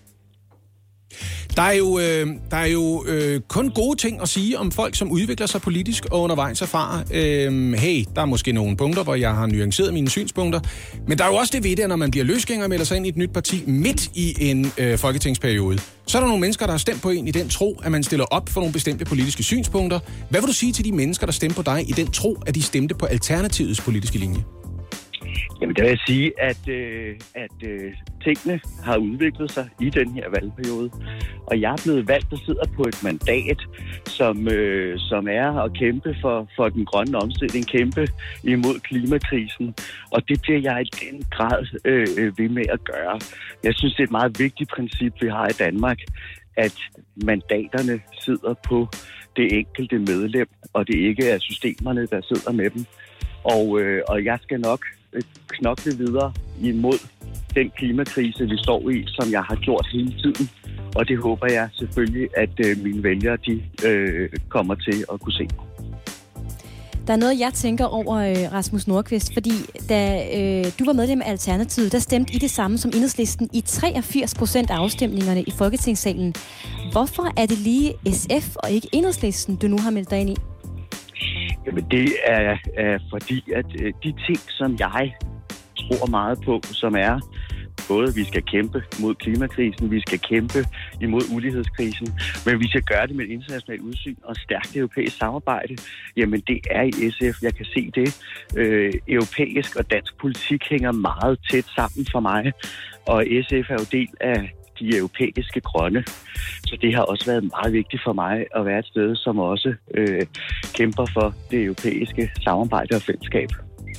Speaker 3: Der er jo, øh, der er jo øh, kun gode ting at sige om folk, som udvikler sig politisk og undervejs erfarer. Øh, hey, der er måske nogle punkter, hvor jeg har nuanceret mine synspunkter. Men der er jo også det ved det, at når man bliver løsgænger og melder sig ind i et nyt parti midt i en øh, folketingsperiode, så er der nogle mennesker, der har stemt på en i den tro, at man stiller op for nogle bestemte politiske synspunkter. Hvad vil du sige til de mennesker, der stemte på dig i den tro, at de stemte på Alternativets politiske linje?
Speaker 12: Jamen, der vil jeg sige, at, øh, at øh, tingene har udviklet sig i den her valgperiode. Og jeg er blevet valgt, der sidder på et mandat, som, øh, som er at kæmpe for, for den grønne omstilling, kæmpe imod klimakrisen. Og det bliver jeg i den grad øh, ved med at gøre. Jeg synes, det er et meget vigtigt princip, vi har i Danmark, at mandaterne sidder på det enkelte medlem, og det ikke er systemerne, der sidder med dem. Og, øh, og jeg skal nok knokle videre imod den klimakrise, vi står i, som jeg har gjort hele tiden. Og det håber jeg selvfølgelig, at øh, mine vælgere de, øh, kommer til at kunne se.
Speaker 4: Der er noget, jeg tænker over, øh, Rasmus Nordqvist, fordi da øh, du var medlem af Alternativet, der stemte I det samme som Enhedslisten i treogfirs procent af afstemningerne i Folketingssalen. Hvorfor er det lige S F og ikke Enhedslisten, du nu har meldt dig ind i?
Speaker 12: Jamen, det er, er fordi, at øh, de ting, som jeg tror meget på, som er både, at vi skal kæmpe mod klimakrisen, vi skal kæmpe imod ulighedskrisen, men vi skal gøre det med et internationalt udsyn og stærkt europæisk samarbejde. Jamen, det er i S F, jeg kan se det. Øh, europæisk og dansk politik hænger meget tæt sammen for mig, og S F er jo del af de europæiske grønne. Så det har også været meget vigtigt for mig at være et sted, som også øh, kæmper for det europæiske samarbejde og fællesskab.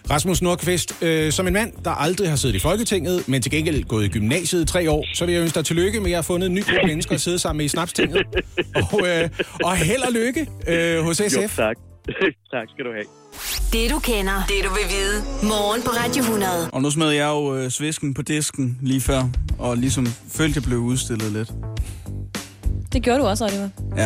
Speaker 3: Rasmus Nordqvist, øh, som en mand, der aldrig har siddet i Folketinget, men til gengæld gået i gymnasiet i tre år, så vil jeg ønske dig tillykke med, at jeg har fundet en ny gruppe mennesker at sidde sammen med i Snapstinget. Og, øh, og held og lykke øh, hos S F.
Speaker 12: Jo, tak. Tak skal du have.
Speaker 1: Det du kender, det du vil vide. Morgen på Radio hundrede.
Speaker 2: Og nu smed jeg jo øh, svisken på disken lige før, og ligesom følte, jeg blev udstillet lidt.
Speaker 4: Det gjorde du også, Oliver.
Speaker 2: Ja.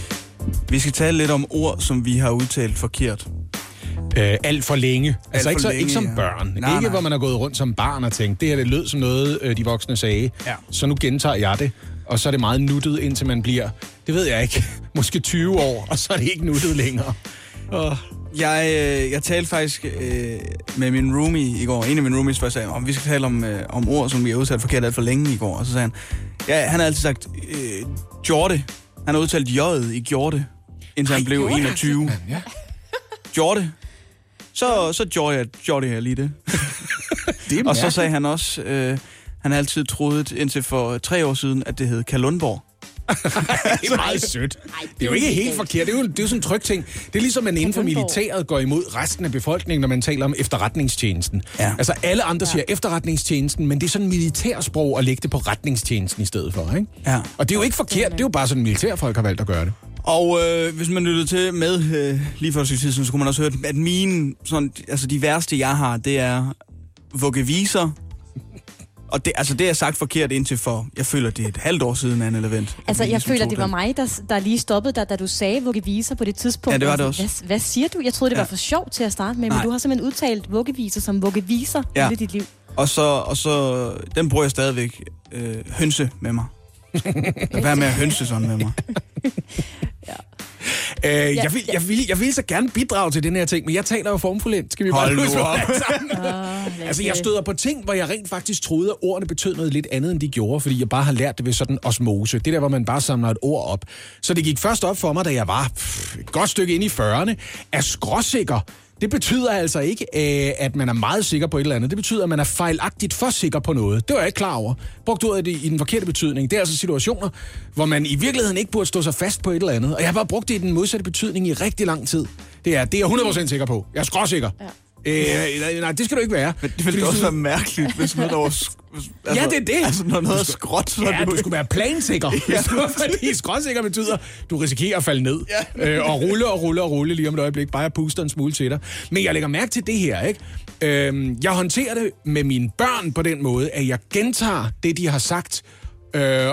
Speaker 2: Vi skal tale lidt om ord, som vi har udtalt forkert.
Speaker 3: Øh, alt for længe.
Speaker 2: Alt
Speaker 3: altså ikke,
Speaker 2: for
Speaker 3: så,
Speaker 2: længe,
Speaker 3: ikke som
Speaker 2: ja.
Speaker 3: børn.
Speaker 2: Nej,
Speaker 3: ikke,
Speaker 2: nej.
Speaker 3: hvor man har gået rundt som barn og tænkt, det her det lød som noget, øh, de voksne sagde.
Speaker 2: Ja.
Speaker 3: Så nu gentager jeg det. Og så er det meget nuttet, indtil man bliver, det ved jeg ikke, måske tyve år, og så er det ikke nuttet længere. Oh.
Speaker 2: Jeg, øh, jeg talte faktisk øh, med min roomie i går. En af mine roomies først sagde, om vi skal tale om, øh, om ord, som vi har udtalt forkert alt for længe i går. Og så sagde han, ja, han har altid sagt, øh, Jorte. Han har udtalt J'et i gjorde, indtil han blev enogtyve.
Speaker 3: Ja.
Speaker 2: Jorte. Så, så gjorde jeg, gjorde jeg lige det.
Speaker 3: Det
Speaker 2: og så sagde han også, øh, han har altid troet indtil for tre år siden, at det hed Kalundborg.
Speaker 3: Det er meget sødt. Det er jo ikke helt forkert. Det er jo, det er jo sådan en tryg ting. Det er ligesom, at man inden for militæret går imod resten af befolkningen, når man taler om efterretningstjenesten. Ja. Altså alle andre siger ja. efterretningstjenesten, men det er sådan militærsprog at lægge det på retningstjenesten i stedet for, ikke?
Speaker 2: Ja.
Speaker 3: Og det er jo ikke forkert. Det er jo bare sådan, militærfolk har valgt at gøre det.
Speaker 2: Og øh, hvis man lyttede til med øh, lige for et stykke tid siden, så kunne man også høre, at mine, sådan, altså de værste, jeg har, det er vuggeviser. Og det, altså, det er sagt forkert indtil for, jeg føler, det er et halvt år siden, Anne Levent.
Speaker 4: Altså, jeg
Speaker 2: ligesom
Speaker 4: føler, det var
Speaker 2: den.
Speaker 4: mig, der, der lige stoppede dig, da du sagde vuggeviser på det tidspunkt.
Speaker 2: Ja, det var det
Speaker 4: altså,
Speaker 2: også.
Speaker 4: Hvad, hvad siger du? Jeg troede, det
Speaker 2: ja.
Speaker 4: var for sjovt til at starte med,
Speaker 2: Nej.
Speaker 4: men du har simpelthen udtalt vuggeviser som vuggeviser ja. hele dit liv.
Speaker 2: Og så, og så, den bruger jeg stadigvæk øh, hønse med mig. Hvad med at hønse sådan med mig?
Speaker 3: ja. Øh, ja, jeg, vil, jeg, vil, jeg vil så gerne bidrage til den her ting, men jeg taler jo formfuldendt. Skal vi bare
Speaker 2: Hold
Speaker 3: huske
Speaker 2: nu op.
Speaker 3: oh, altså, jeg støder på ting, hvor jeg rent faktisk troede, at ordene betød noget lidt andet, end de gjorde, fordi jeg bare har lært det ved sådan osmose. Det der, hvor man bare samler et ord op. Så det gik først op for mig, da jeg var pff, et godt stykke inde i fyrrerne, er skråsikker. Det betyder altså ikke, øh, at man er meget sikker på et eller andet. Det betyder, at man er fejlagtigt for sikker på noget. Det var jeg ikke klar over. Brugt ordet i, i den forkerte betydning. Det er altså situationer, hvor man i virkeligheden ikke burde stå sig fast på et eller andet. Og jeg har bare brugt det i den modsatte betydning i rigtig lang tid. Det er, det er jeg hundrede procent sikker på. Jeg er skråsikker. Ja. Øh, nej, det skal du ikke være.
Speaker 2: Men det ville også være mærkeligt, hvis noget der var... Altså,
Speaker 3: ja, det er det.
Speaker 2: Altså, når noget er skråt, så
Speaker 3: ja,
Speaker 2: du...
Speaker 3: du skulle være plansikker. Ja. Fordi skråsikker betyder, du risikerer at falde ned. Ja. Øh, og rulle og rulle og rulle lige om et øjeblik. Bare jeg puster en smule til dig. Men jeg lægger mærke til det her, ikke? Øh, jeg håndterer det med mine børn på den måde, at jeg gentager det, de har sagt øh, øh,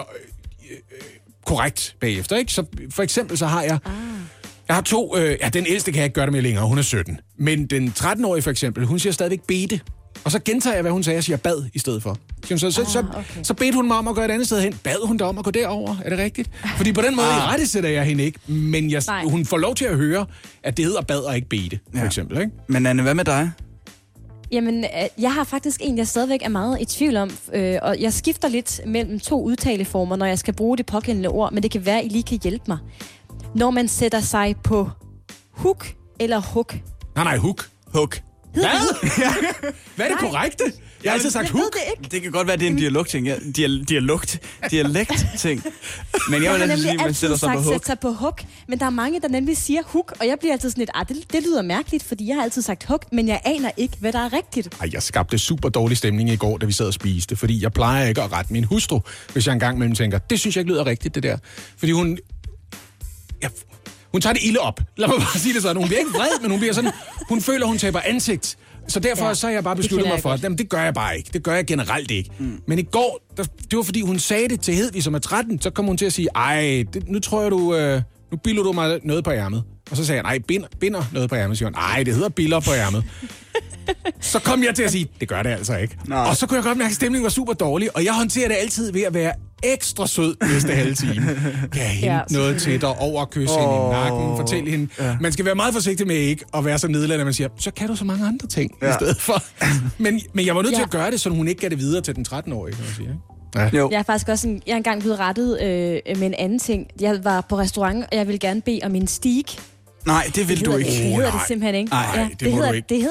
Speaker 3: korrekt bagefter, ikke? Så for eksempel så har jeg... Ah. Jeg har to... Øh, ja, den ældste kan jeg ikke gøre det med længere. Hun er sytten. Men den tretten-årige for eksempel, hun siger stadigvæk bede. Og så gentager jeg, hvad hun sagde, og siger bad i stedet for. Så, så, så,
Speaker 4: ah, okay.
Speaker 3: så bedte hun mig om at gå et andet sted hen. Bad hun dig om at gå derover? Er det rigtigt? Fordi på den måde ah. i rette sætter jeg hende ikke. Men jeg, hun får lov til at høre, at det hedder bad og ikke bede, for ja. eksempel. Ikke?
Speaker 2: Men Anne, hvad med dig?
Speaker 4: Jamen, jeg har faktisk en, jeg stadigvæk er meget i tvivl om, øh, og jeg skifter lidt mellem to udtaleformer, når jeg skal bruge det pågældende ord, men det kan være, at I lige kan hjælpe mig. Når man sætter sig på hook eller hook?
Speaker 3: Nej, nej, hook.
Speaker 2: Hook.
Speaker 3: Hvad? Hvad er det korrekte? Jeg har altid sagt hook.
Speaker 2: Det, det kan godt være, det er en dialogting. Ja, dial- dialogt. Dialekt-ting. Men jeg vil altid sige, at man sætter sig på hook.
Speaker 4: Sætter sig på hook, men der er mange, der nemlig siger hook, og jeg bliver altid sådan lidt, ah, det, det lyder mærkeligt, fordi jeg har altid sagt hook, men jeg aner ikke, hvad der er rigtigt.
Speaker 3: Ej, jeg skabte super dårlig stemning i går, da vi sad og spiste, fordi jeg plejer ikke at rette min hustru, hvis jeg engang mellem tænker, det synes jeg ikke lyder rigtigt, det der. Fordi hun... Jeg, hun tager det ilde op. Lad mig bare sige det sådan. Hun bliver ikke vred, men hun bliver sådan... Hun føler, hun taber ansigt. Så derfor ja, så har jeg bare besluttet mig for, at det gør jeg bare ikke. Det gør jeg generelt ikke. Mm. Men i går, der, det var fordi, hun sagde det til Hedvig, som er tretten. Så kom hun til at sige, ej, det, nu tror jeg, du... Øh, nu bilder du mig noget på ærmet. Og så sagde jeg, nej, binder, binder noget på ærmet. Så siger hun, ej, det hedder biller på ærmet. Så kom jeg til at sige, det gør det altså ikke. Nej. Og så kunne jeg godt mærke, at stemningen var super dårlig. Og jeg håndterer det altid ved at være ekstra sød næste halve time. Kan jeg hente ja, noget til dig, over kysse oh. hende i nakken, fortælle hende. Ja. Man skal være meget forsigtig med ikke at være så nedladende, at man siger, så kan du så mange andre ting ja. i stedet for. Men, men jeg var nødt ja. til at gøre det, så hun ikke gav det videre til den tretten-årige, kan man sige.
Speaker 4: Ja. Jo. Jeg er faktisk også en, jeg er engang blevet rettet øh, med en anden ting. Jeg var på restaurant, og jeg ville gerne bede om en steak.
Speaker 2: Nej, det vil
Speaker 4: det
Speaker 2: du
Speaker 4: hedder,
Speaker 2: ikke.
Speaker 4: Det, det hedder det simpelthen ikke.
Speaker 3: Nej,
Speaker 4: ja,
Speaker 3: det,
Speaker 4: det
Speaker 3: må
Speaker 4: hedder,
Speaker 3: du ikke.
Speaker 4: Det hedder det ikke.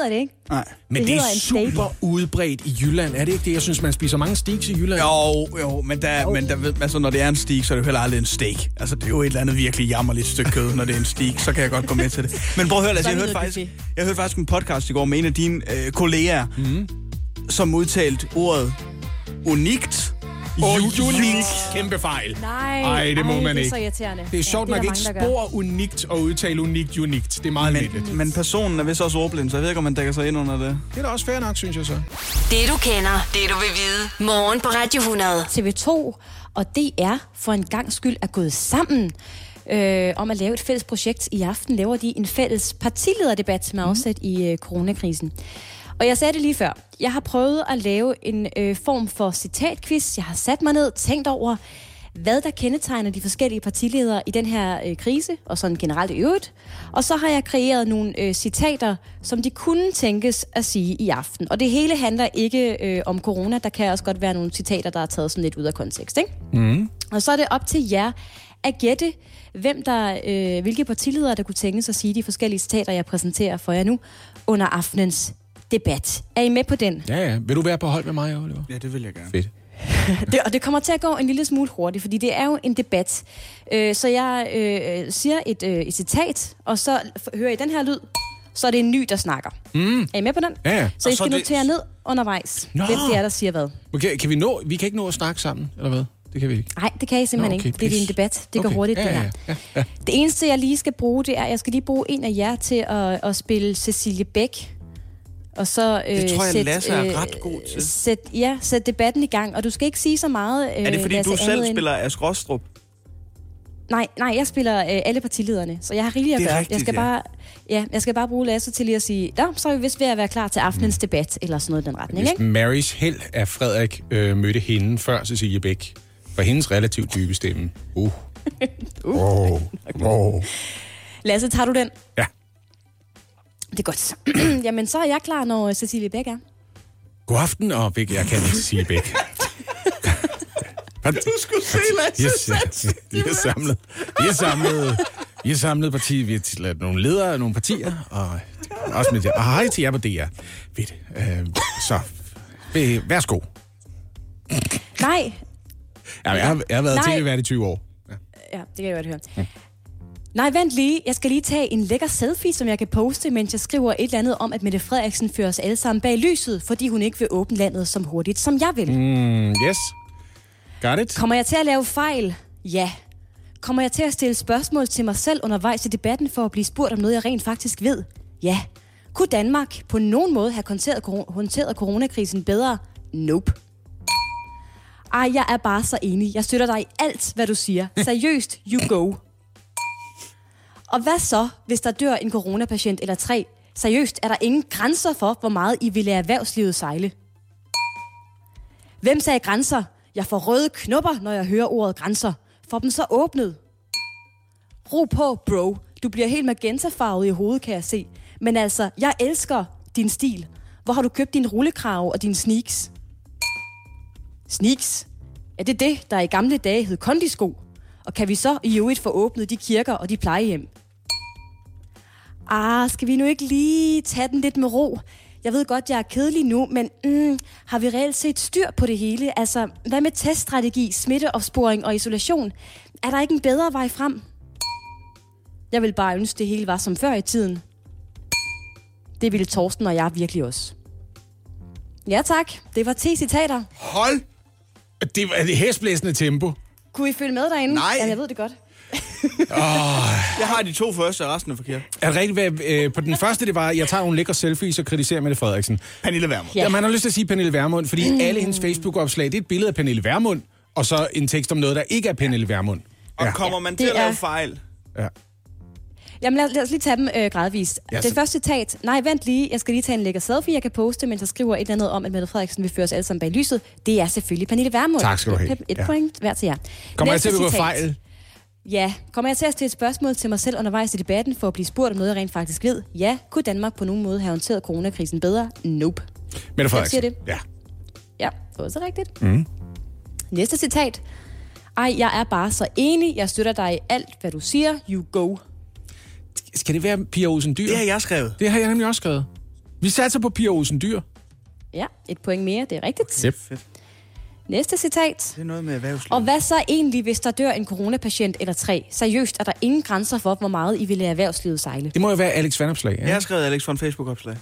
Speaker 2: Nej.
Speaker 3: Men det, det er super udbredt i Jylland. Er det ikke det? Jeg synes, man spiser mange steaks i Jylland.
Speaker 2: Jo, jo, men, der, men der, altså, når det er en steak, så er det jo heller aldrig en steak. Altså, det er jo et eller andet virkelig jammerligt stykke kød, når det er en steak. Så kan jeg godt gå med til det. Men prøv at høre, altså, jeg, hørte faktisk, jeg hørte faktisk en podcast i går med en af dine øh, kolleger, mm. som udtalte ordet unikt.
Speaker 3: Og unikt. Kæmpe fejl.
Speaker 4: Nej,
Speaker 3: Ej, det må
Speaker 4: ej,
Speaker 3: man
Speaker 4: det er
Speaker 3: ikke.
Speaker 4: så irriterende.
Speaker 3: Det er sjovt
Speaker 4: ja,
Speaker 3: nok ikke spor unikt og udtale unikt unikt. Det er meget lidt.
Speaker 2: Men, men personen er vist også ordblind, så jeg ved ikke, om man dækker sig ind under det.
Speaker 3: Det er da også fair nok, synes jeg så.
Speaker 1: Det du kender, det du vil vide. Morgen på Radio hundrede.
Speaker 4: T V to og D R for en gang skyld er gået sammen øh, om at lave et fælles projekt. I aften laver de en fælles partilederdebat med afsæt mm. i øh, coronakrisen. Og jeg sagde det lige før. Jeg har prøvet at lave en øh, form for citatquiz. Jeg har sat mig ned, tænkt over, hvad der kendetegner de forskellige partiledere i den her øh, krise, og sådan generelt i øvrigt. Og så har jeg kreeret nogle øh, citater, som de kunne tænkes at sige i aften. Og det hele handler ikke øh, om corona. Der kan også godt være nogle citater, der er taget sådan lidt ud af kontekst, ikke?
Speaker 3: Mm.
Speaker 4: Og så er det op til jer at gætte, hvem der, øh, hvilke partiledere, der kunne tænkes at sige de forskellige citater, jeg præsenterer for jer nu under aftenens debat. Er I med på den?
Speaker 3: Ja, ja. Vil du være på hold med mig, Oliver?
Speaker 2: Ja, det vil jeg gerne.
Speaker 3: Fedt.
Speaker 4: det, og det kommer til at gå en lille smule hurtigt, fordi det er jo en debat. Øh, så jeg øh, siger et, øh, et citat, og så hører I den her lyd, så er det en ny, der snakker.
Speaker 3: Mm.
Speaker 4: Er I med på den?
Speaker 3: Ja, ja.
Speaker 4: Så I
Speaker 3: og
Speaker 4: skal
Speaker 3: så
Speaker 4: notere det... ned undervejs, Nå. hvem det er, der siger hvad.
Speaker 3: Okay, kan vi nå? Vi kan ikke nå at snakke sammen, eller hvad? Det kan vi ikke.
Speaker 4: Nej, det kan I simpelthen Nå, okay, ikke. Det er en debat. Det okay. går hurtigt,
Speaker 3: ja,
Speaker 4: det her.
Speaker 3: Ja, ja, ja.
Speaker 4: Det eneste, jeg lige skal bruge, det er, at jeg skal lige bruge en af jer til at, at spille Cecilie Bæk. Og så, øh,
Speaker 2: det tror jeg,
Speaker 4: sæt,
Speaker 2: Lasse er ret god til.
Speaker 4: Sæt, ja, sæt debatten i gang. Og du skal ikke sige så meget. Øh,
Speaker 2: er det fordi,
Speaker 4: Lasse,
Speaker 2: du selv
Speaker 4: end...
Speaker 2: spiller Ask Rostrup?
Speaker 4: Nej, nej, jeg spiller øh, alle partilederne, så jeg har rigeligt at gøre.
Speaker 2: Rigtigt,
Speaker 4: jeg skal
Speaker 2: ja.
Speaker 4: bare, ja, jeg skal bare bruge Lasse til lige at sige, da, så er vi vist ved at være klar til aftenens mm. debat, eller sådan noget i den retning, ikke?
Speaker 3: Marys held er Frederik øh, mødte hende før Cecilie Bæk. For hendes relativt dybe stemme. Uh.
Speaker 4: uh.
Speaker 3: Oh. Oh.
Speaker 4: Lasse, tager du den?
Speaker 3: Ja.
Speaker 4: Det er godt. Jamen, så er jeg klar, når Cecilie Bæk er.
Speaker 3: God aften, og Bæk, jeg kan ikke Cecilie Bæk.
Speaker 2: Du skulle se Lasse
Speaker 3: yes, yes, Vi er samlet. Vi er samlet. Vi er samlet parti. Vi har lavet nogle ledere af nogle partier. Og også med og hej til jer på D R. Fedt. Øh, så, værsgo.
Speaker 4: Nej.
Speaker 3: Ja, jeg, har, jeg har været til at i tyve år. Ja,
Speaker 4: ja det kan jeg godt høre. Ja. Nej, vent lige. Jeg skal lige tage en lækker selfie, som jeg kan poste, mens jeg skriver et eller andet om, at Mette Frederiksen fører os alle sammen bag lyset, fordi hun ikke vil åbne landet så hurtigt, som jeg vil.
Speaker 3: Mm, yes. Got it.
Speaker 4: Kommer jeg til at lave fejl? Ja. Kommer jeg til at stille spørgsmål til mig selv undervejs i debatten for at blive spurgt om noget, jeg rent faktisk ved? Ja. Kunne Danmark på nogen måde have håndteret, håndteret coronakrisen bedre? Nope. Ej, jeg er bare så enig. Jeg støtter dig i alt, hvad du siger. Seriøst, you go. Og hvad så, hvis der dør en coronapatient eller tre? Seriøst, er der ingen grænser for, hvor meget I vil lade erhvervslivet sejle? Hvem sagde grænser? Jeg får røde knopper, når jeg hører ordet grænser. Får dem så åbnet. Ro på, bro. Du bliver helt magentafarvet i hovedet, kan jeg se. Men altså, jeg elsker din stil. Hvor har du købt din rullekrave og dine sneaks? Sneaks? Er det det, der i gamle dage hed kondisko? Og kan vi så i øvrigt få åbnet de kirker og de plejehjem? Ah, skal vi nu ikke lige tage den lidt med ro? Jeg ved godt, jeg er kedelig nu, men mm, har vi reelt set styr på det hele? Altså, hvad med teststrategi, smitteopsporing og isolation? Er der ikke en bedre vej frem? Jeg vil bare ønske, det hele var som før i tiden. Det ville Torsten og jeg virkelig også. Ja tak, det var ti citater.
Speaker 3: Hold! Det var det hæsblæsende tempo.
Speaker 4: Kunne I følge med derinde?
Speaker 2: Nej.
Speaker 4: Ja, jeg ved det godt.
Speaker 3: oh.
Speaker 2: Jeg har de to første, og resten er forkert.
Speaker 3: Er det rigtigt, hvad, øh, på den første, det var, jeg tager nogle lækre selfies og kritiserer Mette Frederiksen.
Speaker 2: Pernille Vermund.
Speaker 3: Ja. Ja, man har lyst til at sige Pernille Vermund, fordi mm. alle hendes Facebook-opslag, det er et billede af Pernille Vermund, og så en tekst om noget, der ikke er Pernille Vermund.
Speaker 2: Og ja. kommer man til
Speaker 4: det
Speaker 2: at lave
Speaker 4: er...
Speaker 2: fejl?
Speaker 3: Ja.
Speaker 4: Jamen lad, lad os lige tage dem øh, gradvist.
Speaker 3: Ja,
Speaker 4: det første citat. Nej, vent lige. Jeg skal lige tage en lækker selfie, jeg kan poste, mens jeg skriver et eller andet om, at Mette Frederiksen vil føre os alle sammen bag lyset. Det er selvfølgelig Pernille Vermund.
Speaker 3: Tak skal du have.
Speaker 4: Et, et
Speaker 3: ja.
Speaker 4: point hver til jer.
Speaker 3: Kommer
Speaker 4: Næste
Speaker 3: jeg til at begå
Speaker 4: citat.
Speaker 3: fejl?
Speaker 4: Ja. Kommer jeg til at stille et spørgsmål til mig selv undervejs i debatten, for at blive spurgt om noget, jeg rent faktisk ved? Ja. Kunne Danmark på nogen måde have håndteret coronakrisen bedre? Nope.
Speaker 3: Mette Frederiksen.
Speaker 4: Jeg siger det.
Speaker 3: Ja.
Speaker 4: Ja, også rigtigt.
Speaker 3: Mm.
Speaker 4: Næste citat. Ej, jeg er bare så enig. Jeg støtter dig i alt, hvad du siger. You go.
Speaker 3: Skal det være Pia Olsen Dyhr?
Speaker 2: Det har jeg skrevet.
Speaker 3: Det har jeg nemlig også skrevet. Vi satser på Pia Olsen Dyr.
Speaker 4: Ja, et point mere, det er rigtigt.
Speaker 3: Yep.
Speaker 2: Fedt.
Speaker 4: Næste citat.
Speaker 2: Det er noget med erhvervsliv.
Speaker 4: Og hvad så egentlig, hvis der dør en coronapatient eller tre? Seriøst, er der ingen grænser for, hvor meget I vil lade erhvervslivet sejle?
Speaker 3: Det må jo være Alex Vanopslag. Ja?
Speaker 2: Jeg har skrevet Alex fra en Facebook-opslag.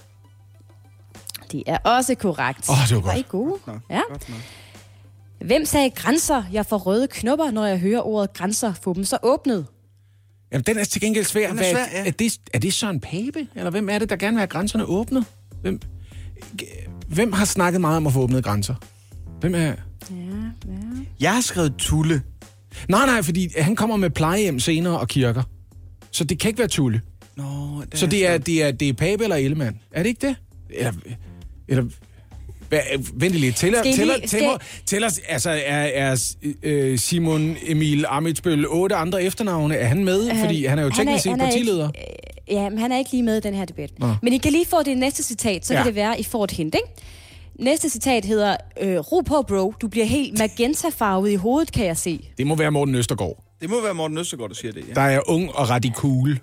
Speaker 4: Det er også korrekt.
Speaker 3: Åh, oh, det var godt.
Speaker 4: Var I gode?
Speaker 2: Godt nok.
Speaker 4: Ja.
Speaker 2: Godt nok.
Speaker 4: Hvem sagde grænser? Jeg får røde knopper, når jeg hører ordet grænser. Få dem så åbnet.
Speaker 3: Jamen, den er til gengæld svær.
Speaker 2: Den er svær, ja.
Speaker 3: er, det, er det Søren Pape? Eller hvem er det, der gerne vil have grænserne åbnet? Hvem, hvem har snakket meget om at få åbnet grænser? Hvem er...
Speaker 4: Ja, ja.
Speaker 2: Jeg har skrevet Tulle.
Speaker 3: Nej, nej, fordi han kommer med plejehjem senere og kirker. Så det kan ikke være Tulle.
Speaker 2: Nå, det
Speaker 3: Så det er, det, er, det er Pape eller Ellemann. Er det ikke det? Eller... eller hvad, vent lige. Tæller,
Speaker 4: Skal I
Speaker 3: tæller,
Speaker 4: lige-
Speaker 3: tæller,
Speaker 4: skal-
Speaker 3: tæller, altså, er, er øh, Simon Emil Amitsbøl otte andre efternavne, er han med? Fordi han er jo teknisk set
Speaker 4: han er
Speaker 3: partileder.
Speaker 4: Ikke, øh, ja, men han er ikke lige med i den her debat.
Speaker 3: Nå.
Speaker 4: Men I kan lige få det næste citat, så
Speaker 3: Ja.
Speaker 4: kan det være, I får et hint, ikke? Næste citat hedder, øh, ro på, bro. Du bliver helt magentafarvet i hovedet, kan jeg se.
Speaker 3: Det må være Morten Østergaard.
Speaker 2: Det må være Morten Østergaard, der siger det, ja.
Speaker 3: Der er ung og ret cool.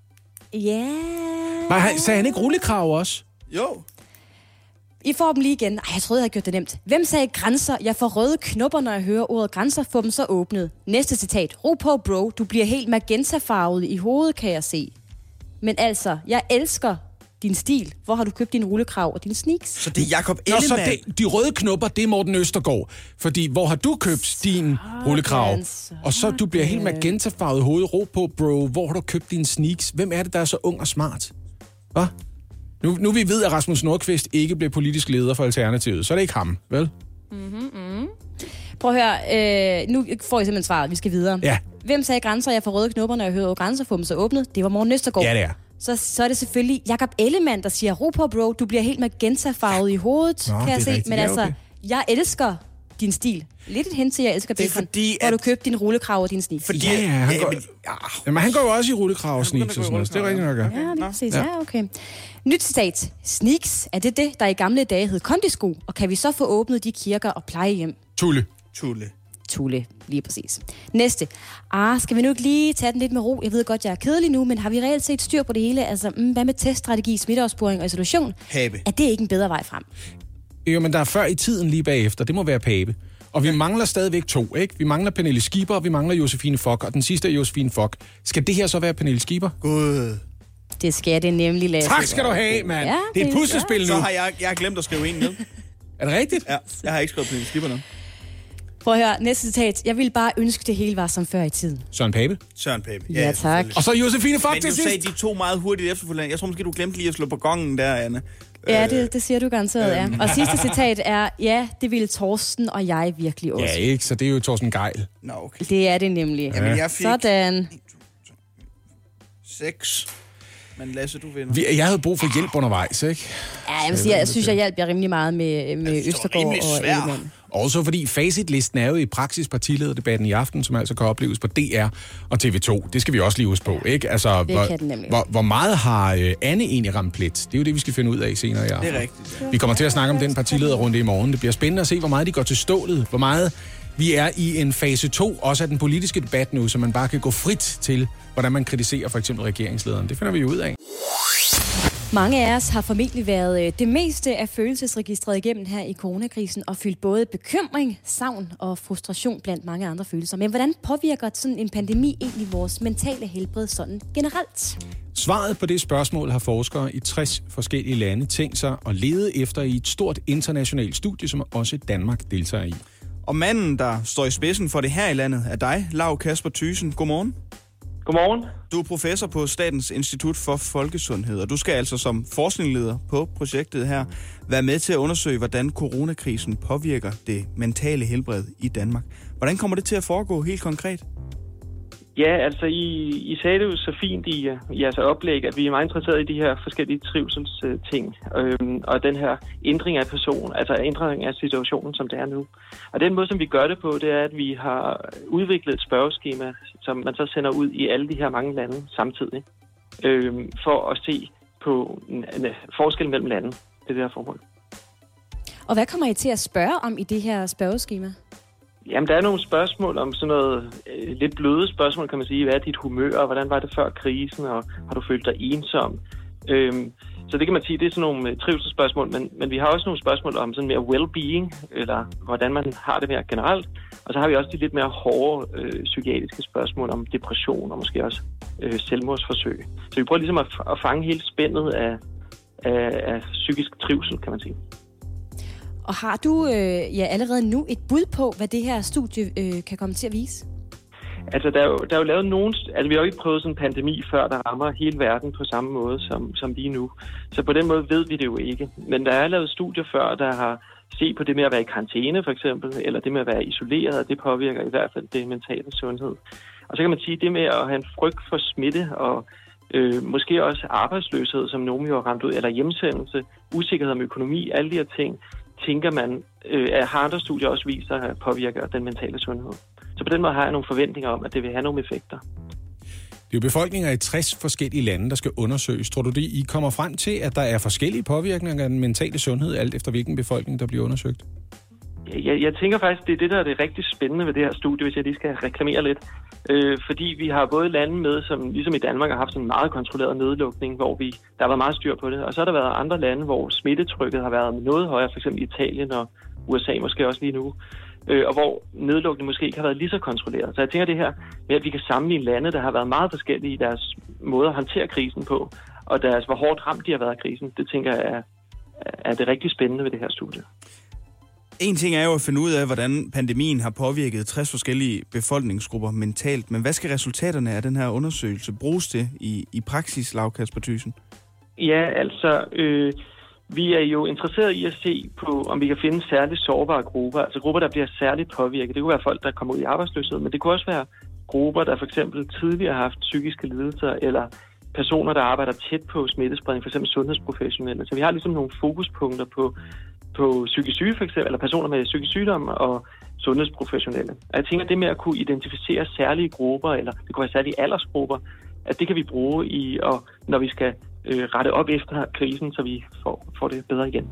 Speaker 4: Ja.
Speaker 3: Nej, han, sagde han ikke rullekrav også?
Speaker 2: Jo.
Speaker 4: I får dem lige igen. Ej, jeg troede, jeg havde gjort det nemt. Hvem sagde grænser? Jeg får røde knopper, når jeg hører ordet grænser. Få dem så åbnet. Næste citat. Ro på, bro. Du bliver helt magentafarvet i hovedet, kan jeg se. Men altså, jeg elsker din stil. Hvor har du købt din rullekrav og din sneaks?
Speaker 2: Så det er Jacob
Speaker 3: Nå, så
Speaker 2: Ellemann.
Speaker 3: det, de røde knopper, det er Morten Østergaard. Fordi, hvor har du købt din rullekrav? Og så du bliver helt magentafarvet i hovedet. Ro på, bro. Hvor har du købt dine sneaks? Hvem er det, der er så ung og smart? Hvad? Nu, nu vi ved, at Rasmus Nordqvist ikke blev politisk leder for Alternativet, så er det ikke ham, vel?
Speaker 4: Mm-hmm, mm. Prøv at høre. Øh, nu får I simpelthen svaret. Vi skal videre.
Speaker 3: Ja.
Speaker 4: Hvem sagde grænser? Jeg får røde knopper, når jeg hører ordet grænser. Få dem så åbnet. Det var Morten Østergaard.
Speaker 3: Ja, det er.
Speaker 4: Så, så er det selvfølgelig Jacob Ellemann, der siger, ro på, bro. Du bliver helt magentafarvet i hovedet,
Speaker 3: Nå,
Speaker 4: kan
Speaker 3: det
Speaker 4: jeg
Speaker 3: er
Speaker 4: se.
Speaker 3: rigtigt.
Speaker 4: Men
Speaker 3: Ja,
Speaker 4: altså,
Speaker 3: okay.
Speaker 4: jeg elsker din stil. Lidt et hint til, jeg elsker
Speaker 2: Det er
Speaker 4: bacon.
Speaker 2: fordi,
Speaker 4: Hvor
Speaker 2: at-
Speaker 4: du købte din rullekrav og din sneaks.
Speaker 2: Fordi,
Speaker 3: Ja, ja, han går-
Speaker 2: men, ja,
Speaker 3: Jamen, han går jo også i rullekrav og sneaks og
Speaker 2: gå i
Speaker 3: sådan noget. Det er
Speaker 2: rullekrav,
Speaker 3: rigtigt nok, ja.
Speaker 4: Ja, lige præcis.
Speaker 3: Ja.
Speaker 4: Ja, okay. Nyt citat. Sneaks, er det det, der i gamle dage hed kondisko? Og kan vi så få åbnet de kirker og plejehjem?
Speaker 3: Tulle.
Speaker 2: Tulle.
Speaker 4: Tulle, lige præcis. Næste. Ah, skal vi nu ikke lige tage den lidt med ro? Jeg ved godt, jeg er kedelig nu, men har vi reelt set styr på det hele? Altså, mm, hvad med teststrategi, smitteopsporing og isolation?
Speaker 2: Pape.
Speaker 4: Er det ikke en bedre vej frem?
Speaker 3: Jo, men der er før i tiden lige bagefter. Det må være Pape. Og vi mangler stadigvæk to, ikke? Vi mangler Pernille Skipper, og vi mangler Josefine Fock, og den sidste er Josefine Fock. Skal det her så være Pernille Skipper?
Speaker 2: Gud.
Speaker 4: Det skal det nemlig, Lasse.
Speaker 3: Tak skal du have, mand.
Speaker 4: Ja,
Speaker 3: det er et
Speaker 4: det-
Speaker 3: puslespil nu.
Speaker 2: Så har jeg, jeg har glemt at skrive en ned.
Speaker 3: Er det rigtigt?
Speaker 2: Ja, jeg har ikke skrevet Pernille Skipper ned.
Speaker 4: Prøv at høre, næste citat. Jeg ville bare ønske, det hele var som før i tiden.
Speaker 3: Søren Pape.
Speaker 2: Søren Pape.
Speaker 4: Ja, tak.
Speaker 2: selvfølgelig.
Speaker 3: Og så Josefine Fock
Speaker 2: Men
Speaker 3: til
Speaker 2: du sagde
Speaker 3: sidst.
Speaker 2: de to meget hurtigt efterfølgende. Jeg tror måske, du glemte lige at slå på gongen der, Anne.
Speaker 4: Ja, det, det siger du garanteret, ja. Og sidste citat er, ja, det ville Torsten og jeg virkelig også.
Speaker 3: Ja, ikke? Så det er jo Torsten Geil.
Speaker 2: Nå, okay.
Speaker 4: Det er det nemlig.
Speaker 2: Jamen, jeg fik
Speaker 4: Sådan.
Speaker 2: seks. Men Lasse, du vinder.
Speaker 3: Vi- Jeg havde brug for hjælp undervejs, ikke?
Speaker 4: Ja, jeg vil sige, jeg synes, jeg hjalp jer rimelig meget med, med
Speaker 2: det var
Speaker 4: Østergaard
Speaker 2: rimelig
Speaker 4: og
Speaker 2: svært.
Speaker 4: Ellemann.
Speaker 3: Også fordi facitlisten er jo i praksis partilederdebatten i aften, som altså kan opleves på D R og T V to. Det skal vi også lige huske på, ikke? Altså,
Speaker 4: Det
Speaker 3: hvor,
Speaker 4: kan den nemlig.
Speaker 3: hvor, hvor meget har øh, Anne egentlig ramt plet? Det er jo det, vi skal finde ud af senere i aften.
Speaker 2: Det er rigtigt. Ja.
Speaker 3: Vi kommer til at snakke om den partilederrunde i morgen. Det bliver spændende at se, hvor meget de går til stålet. Hvor meget vi er i en fase to, også af den politiske debat nu, så man bare kan gå frit til, hvordan man kritiserer for eksempel regeringslederen. Det finder vi jo ud af.
Speaker 4: Mange af os har formentlig været øh, det meste af følelsesregistret igennem her i coronakrisen og fyldt både bekymring, savn og frustration blandt mange andre følelser. Men hvordan påvirker sådan en pandemi egentlig vores mentale helbred sådan generelt?
Speaker 3: Svaret på det spørgsmål har forskere i tres forskellige lande tænkt sig at lede efter i et stort internationalt studie, som også Danmark deltager i.
Speaker 2: Og manden, der står i spidsen for det her i landet, er dig, Lau Kasper Thyssen. Godmorgen.
Speaker 13: Godmorgen.
Speaker 2: Du er professor på Statens Institut for Folkesundhed, og du skal altså som forskningsleder på projektet her være med til at undersøge, hvordan coronakrisen påvirker det mentale helbred i Danmark. Hvordan kommer det til at foregå helt konkret?
Speaker 13: Ja, altså I, I sagde det jo så fint i, i jeres oplæg, at vi er meget interesserede i de her forskellige trivselsting, øhm, og den her ændring af person, altså ændring af situationen, som det er nu. Og den måde, som vi gør det på, det er, at vi har udviklet et spørgeskema, som man så sender ud i alle de her mange lande samtidig, øhm, for at se på en, en forskel mellem lande. Det er det her formål.
Speaker 4: Og hvad kommer I til at spørge om i det her spørgeskema?
Speaker 13: Jamen, der er nogle spørgsmål om sådan noget øh, lidt bløde spørgsmål, kan man sige. Hvad er dit humør, og hvordan var det før krisen, og har du følt dig ensom? Øhm, Så det kan man sige, det er sådan nogle trivselsspørgsmål, men, men vi har også nogle spørgsmål om sådan mere well-being, eller hvordan man har det mere generelt. Og så har vi også de lidt mere hårde øh, psykiatriske spørgsmål om depression og måske også øh, selvmordsforsøg. Så vi prøver ligesom at, at fange hele spændet af, af, af psykisk trivsel, kan man sige.
Speaker 4: Og har du øh, ja, allerede nu et bud på, hvad det her studie øh, kan komme til at vise?
Speaker 13: Altså, der er, jo, der er jo lavet nogen... Altså, vi har jo ikke prøvet sådan en pandemi før, der rammer hele verden på samme måde som, som lige nu. Så på den måde ved vi det jo ikke. Men der er lavet studier før, der har set på det med at være i karantæne, for eksempel, eller det med at være isoleret, og det påvirker i hvert fald det mentale sundhed. Og så kan man sige, det med at have en frygt for smitte, og øh, måske også arbejdsløshed, som nogen jo har ramt ud, eller hjemsendelse, usikkerhed om økonomi, alle de her ting, tænker man, øh, at har andre studier også viser, at påvirker den mentale sundhed. Så på den måde har jeg nogle forventninger om, at det vil have nogle effekter.
Speaker 3: Det er jo befolkninger i tres forskellige lande, der skal undersøges. Tror du det, I kommer frem til, at der er forskellige påvirkninger af den mentale sundhed, alt efter hvilken befolkning, der bliver undersøgt?
Speaker 13: Jeg, jeg tænker faktisk, det er det, der er det rigtig spændende ved det her studie, hvis jeg lige skal reklamere lidt. Øh, fordi vi har både lande med, som ligesom i Danmark har haft sådan en meget kontrolleret nedlukning, hvor vi, der har været meget styr på det. Og så har der været andre lande, hvor smittetrykket har været noget højere, f.eks. Italien og U S A måske også lige nu. Øh, og hvor nedlukningen måske ikke har været lige så kontrolleret. Så jeg tænker det her med, at vi kan sammenligne lande, der har været meget forskellige i deres måde at håndtere krisen på, og deres, hvor hårdt ramt de har været af krisen, det tænker jeg er, er det rigtig spændende ved det her studie.
Speaker 2: En ting er jo at finde ud af, hvordan pandemien har påvirket tres forskellige befolkningsgrupper mentalt, men hvad skal resultaterne af den her undersøgelse bruges til i, i praksis, Lau Kasper Thyssen?
Speaker 13: Ja, altså... Øh, Vi er jo interesseret i at se på, om vi kan finde særligt sårbare grupper, altså grupper, der bliver særligt påvirket. Det kunne være folk, der kommer ud i arbejdsløshed, men det kunne også være grupper, der for eksempel tidligere har haft psykiske lidelser, eller personer, der arbejder tæt på smittespredning, for eksempel sundhedsprofessionelle. Så vi har ligesom nogle fokuspunkter på, på psykisk syge, for eksempel, eller personer med psykisk sygdom og sundhedsprofessionelle. Og jeg tænker, det med at kunne identificere særlige grupper, eller det kunne være særlige aldersgrupper, at det kan vi bruge i, og når vi skal øh, rette op efter krisen, så vi får, får det bedre igen.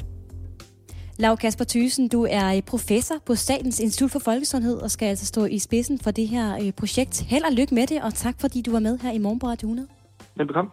Speaker 4: Lau Kasper Thyssen, du er professor på Statens Institut for Folkesundhed og skal altså stå i spidsen for det her øh, projekt. Held og lykke med det, og tak fordi du var med her i Morgen på Radio hundrede.
Speaker 13: Velbekomme.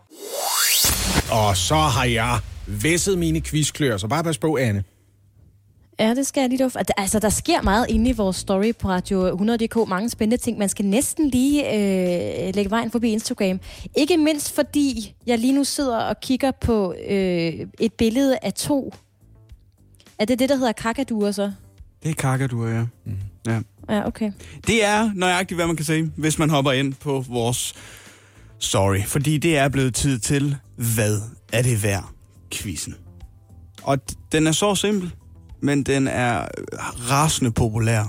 Speaker 3: Og så har jeg væsset mine quizklør, så bare pas på, Anne.
Speaker 4: Ja, det skal jeg lige dufte. Altså, der sker meget inde i vores story på Radio hundrede punktum d k. Mange spændende ting. Man skal næsten lige øh, lægge vejen forbi Instagram. Ikke mindst fordi jeg lige nu sidder og kigger på øh, et billede af to. Er det det, der hedder kakaduer så?
Speaker 2: Det er kakaduer, ja. Mm. ja.
Speaker 4: Ja, okay.
Speaker 2: Det er nøjagtigt, hvad man kan se, hvis man hopper ind på vores story. Fordi det er blevet tid til, hvad er det værd? Quizzen. Og den er så simpel, men den er rasende populær.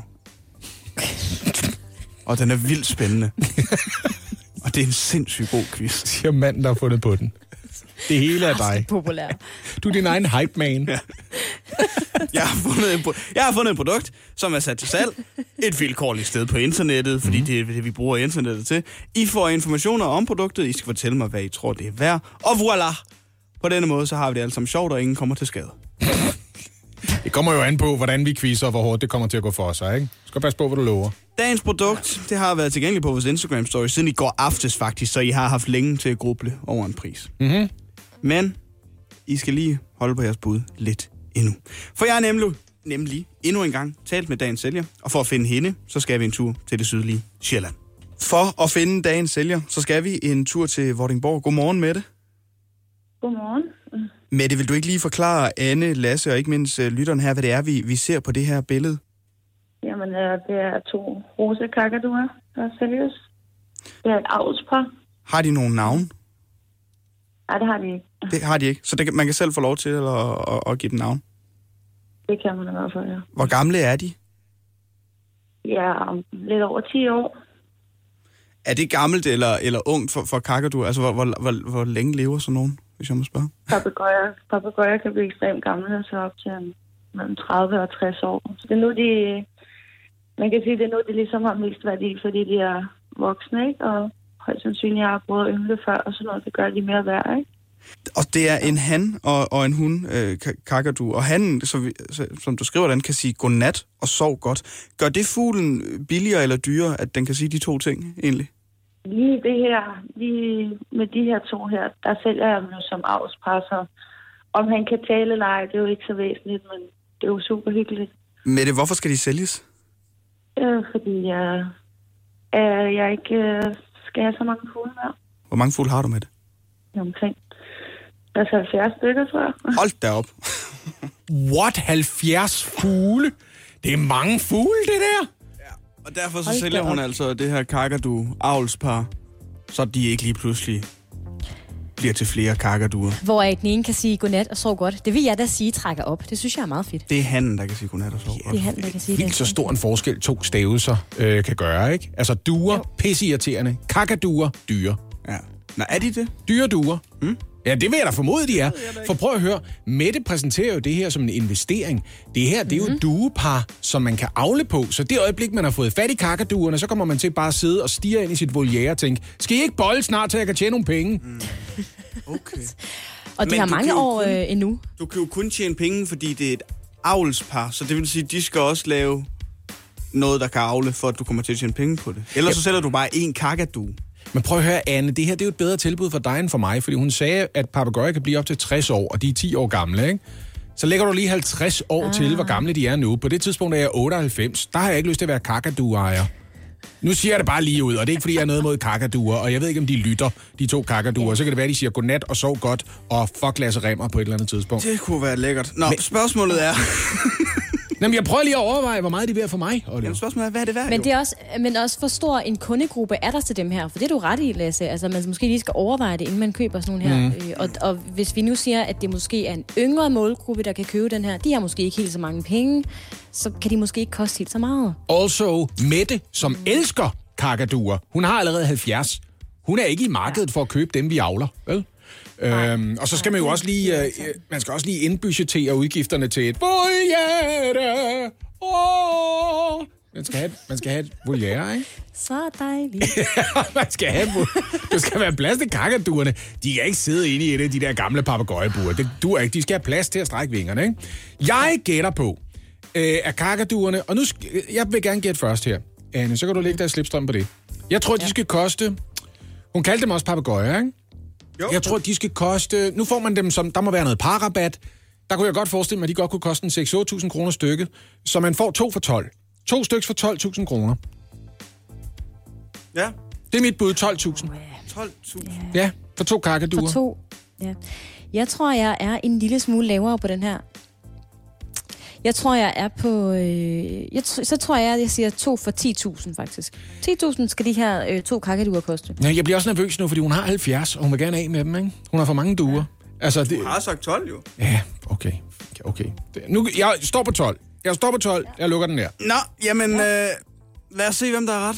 Speaker 2: Og den er vildt spændende. Og det er en sindssygt god quiz.
Speaker 3: Siger manden, der har fundet på den. Det hele er dig.
Speaker 4: Populær.
Speaker 3: Du er din egen hype man. Ja.
Speaker 2: Jeg har, fundet en, jeg har fundet et produkt, som er sat til salg. Et vilkårligt sted på internettet, fordi mm. det er det, vi bruger internettet til. I får informationer om produktet. I skal fortælle mig, hvad I tror, det er værd. Og voilà! På denne måde, så har vi det alle sammen sjovt, og ingen kommer til skade.
Speaker 3: Det kommer jo an på, hvordan vi quizzer, og hvor hårdt det kommer til at gå for sig, ikke? Du skal passe på, hvad du lover.
Speaker 2: Dagens produkt, det har været tilgængeligt på vores Instagram-story siden i går aftes faktisk, så I har haft længe til at gruble over en pris.
Speaker 3: Mm-hmm.
Speaker 2: Men I skal lige holde på jeres bud lidt endnu. For jeg har nemlig, nemlig endnu en gang talt med dagens sælger, og for at finde hende, så skal vi en tur til det sydlige Sjælland. For at finde dagens sælger, så skal vi en tur til Vordingborg. Godmorgen, Mette.
Speaker 14: Godmorgen.
Speaker 2: Mette, vil du ikke lige forklare Anne, Lasse og ikke mindst lytteren her, hvad det er, vi, vi ser på det her billede?
Speaker 14: Jamen, det er to rosa kakaduer, der sælges. Det er et avlspar.
Speaker 2: Har de nogle navn?
Speaker 14: Nej, det har de ikke.
Speaker 2: Det har de ikke, så det, man kan selv få lov til at, at, at give dem navn?
Speaker 14: Det kan man i hvert fald, ja.
Speaker 2: Hvor gamle er de?
Speaker 14: Ja, lidt over ti år.
Speaker 2: Er det gammelt eller, eller ungt for, for kakaduer? Altså, hvor, hvor, hvor, hvor længe lever sådan nogen, hvis jeg må spørge?
Speaker 14: Papegøjer, papegøjer kan blive ekstremt gamle, altså op til mellem tredive og tres år. Så det er nu, de... Man kan sige, det er nu, de ligesom har mest værdi, fordi de er voksne, ikke? Og højst sandsynligt har prøvet at yngle før, og sådan noget, det gør de mere værd, ikke?
Speaker 2: Og det er en han og, og en hun, øh, kakadu. Og han, så vi, så, som du skriver, den kan sige godnat og sov godt. Gør det fuglen billigere eller dyrere, at den kan sige de to ting, egentlig?
Speaker 14: Lige det her, lige med de her to her, der sælger jeg dem jo som avlspar, så Om han kan tale eller ej, det er jo ikke så væsentligt, men det er jo super hyggeligt.
Speaker 2: Mette, hvorfor skal de sælges?
Speaker 14: Øh, fordi jeg, øh, jeg ikke øh, skal have så mange fugle mere.
Speaker 2: Hvor mange fugle har du med det?
Speaker 14: Omkring. Altså halvfjerds stykker, tror jeg.
Speaker 2: Hold da op.
Speaker 3: What? halvfjerds fugle? Det er mange fugle, det der.
Speaker 2: Ja, og derfor så sælger hun altså det her kakadu-avlspar, så de ikke lige pludselig bliver til flere kakaduer.
Speaker 4: Hvor den ene kan sige godnat og sov godt. Det vil jeg da sige trækker op. Det synes jeg er meget fedt.
Speaker 2: Det er hannen, der kan sige godnat og sov godt.
Speaker 4: Det er hannen, der kan sige
Speaker 3: Helt
Speaker 4: det.
Speaker 3: så stor en forskel to stavelser øh, kan gøre, ikke? Altså duer, pisseirriterende, kakaduer, dyre.
Speaker 2: Ja. Nå, er de det?
Speaker 3: Dyre duer.
Speaker 2: Hmm?
Speaker 3: Ja, det vil jeg da formode, de er. For prøv at høre, Mette præsenterer jo det her som en investering. Det her, det er jo duepar, som man kan avle på. Så det øjeblik, man har fået fat i kakaduerne, så kommer man til bare at sidde og stirre ind i sit voliere og tænke, skal I ikke bolle snart, så jeg kan tjene nogle penge?
Speaker 2: Mm. Okay.
Speaker 4: Og de
Speaker 2: Men
Speaker 4: har
Speaker 2: du
Speaker 4: mange
Speaker 2: kan jo
Speaker 4: år
Speaker 2: kun-
Speaker 4: øh, endnu.
Speaker 2: Du kan jo kun tjene penge, fordi det er et avlspar. Så det vil sige, at de skal også lave noget, der kan avle, for at du kommer til at tjene penge på det. Ellers så sælger du bare én kakadu.
Speaker 3: Men prøv at høre, Anne, det her det er jo et bedre tilbud for dig end for mig, fordi hun sagde, at papegøjer kan blive op til tres år, og de er ti år gamle, ikke? Så lægger du lige halvtreds år ah. til, hvor gamle de er nu. På det tidspunkt er jeg otteoghalvfems. Der har jeg ikke lyst til at være kakadu-ejer. Nu siger jeg det bare lige ud, og det er ikke, fordi jeg er noget mod kakaduer, og jeg ved ikke, om de lytter, de to kakaduer. Så kan det være, de siger godnat og sov godt, og fuck Lasse Remmer på et eller andet tidspunkt.
Speaker 2: Det kunne være lækkert. Nå, Men... spørgsmålet er...
Speaker 3: Jamen, jeg prøver lige at overveje, hvor meget de er værd for mig.
Speaker 2: Jamen, spørgsmålet er, hvad er det værd?
Speaker 4: Men det er også, men også for stor en kundegruppe er der til dem her. For det er du ret i, Lasse. Altså, man måske lige skal overveje det, inden man køber sådan nogle her. Mm. Øh, og, og hvis vi nu siger, at det måske er en yngre målgruppe, der kan købe den her, de har måske ikke helt så mange penge, så kan de måske ikke koste helt så meget.
Speaker 3: Also, Mette, som mm. elsker kakaduer, hun har allerede halvfjerds. Hun er ikke i markedet for at købe dem, vi avler, vel? Øhm, og så skal man jo også lige, øh, man skal også lige indbudgettere udgifterne til et voliere. Oh. Man skal have, man skal have et voliere, ikke?
Speaker 4: Så dejligt.
Speaker 3: man skal have, du skal være plads til kakaduerne. De kan ikke sidde inde i et af de der gamle papegøjebuer. Det duer ikke. De skal have plads til at strække vingerne, ikke? Jeg gætter på, øh, at kakaduerne, og nu skal, jeg vil gerne gætte først her, Anne, så kan du lægge der slipstrøm på det. Jeg tror, ja. de skal koste, hun kaldte dem også papegøjer, ikke? Jo. Jeg tror, de skal koste... Nu får man dem som... Der må være noget parrabat. Der kunne jeg godt forestille mig, at de godt kunne koste en seks til otte tusind kroner stykket. Så man får to for tolv. To stykker for tolv tusind kroner.
Speaker 2: Ja.
Speaker 3: Det er mit bud, tolv tusind.
Speaker 2: tolv tusind?
Speaker 3: Ja, for to kakaduer.
Speaker 4: For to, ja. Jeg tror, jeg er en lille smule lavere på den her. Jeg tror, jeg er på... Øh, jeg t- så tror jeg, jeg siger to for ti tusind, faktisk. ti tusind skal de her øh, to kakaduer koste.
Speaker 3: Ja, jeg bliver også nervøs nu, fordi hun har halvfjerds, og hun vil gerne af med dem, ikke? Hun har for mange duer. Ja. Altså, det...
Speaker 2: Du har sagt tolv, jo.
Speaker 3: Ja, okay. okay. Det... Nu, jeg står på tolv. Jeg står på tolv. Jeg lukker den der.
Speaker 2: Nå, jamen, ja. øh, lad os se, hvem der er ret.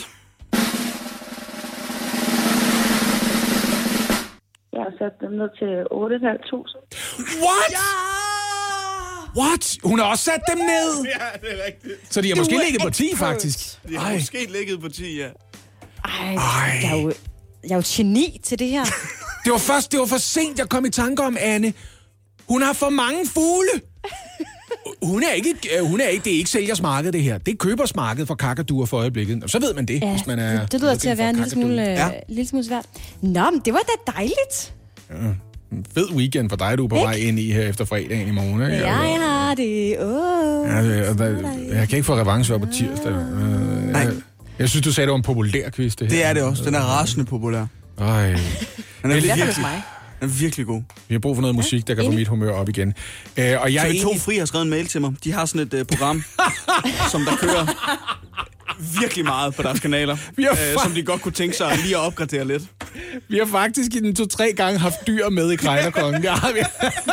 Speaker 14: Jeg har sat dem ned til otte tusind fem hundrede.
Speaker 3: What?
Speaker 2: Ja!
Speaker 3: What? Hun har også sat dem ned?
Speaker 2: Ja, det er rigtigt.
Speaker 3: Så de har måske ligget på ti, faktisk?
Speaker 2: De har Ej. måske ligget på ti, ja.
Speaker 4: Ej, Ej. Jeg, er jo, jeg er jo geni til det her.
Speaker 3: Det var først, det var for sent, jeg kom i tanke om, Anne. Hun har for mange fugle. Hun er ikke, hun er ikke, det er ikke sælgers marked, det her. Det er købers marked for kakaduer for øjeblikket. Og så ved man det,
Speaker 4: ja,
Speaker 3: hvis man er...
Speaker 4: det lyder til at være en lille smule, ja. lille smule svært. Nå, men det var da dejligt.
Speaker 3: Ja. En fed weekend for dig, du er på vej ind i her efter fredagen i morgen. Ikke?
Speaker 4: Ja, jeg har det. Oh,
Speaker 3: ja, det der, jeg kan ikke få revanche op på tirsdag. Nej. Jeg, jeg synes, du sagde, det var en populær quiz, det her.
Speaker 2: Det er det også. Den er rasende populær.
Speaker 3: Ej.
Speaker 2: Den er virkelig,
Speaker 4: mig.
Speaker 2: den er virkelig god.
Speaker 3: Vi har brug for noget musik, der kan få mit humør op igen. Uh, og jeg
Speaker 2: T V to Fri har skrevet en mail til mig. De har sådan et uh, program, som der kører virkelig meget på deres kanaler, fa- uh, som de godt kunne tænke sig lige at opgradere lidt.
Speaker 3: Vi har faktisk i den to-tre gange haft dyr med i Krejlerkongen. Det har vi.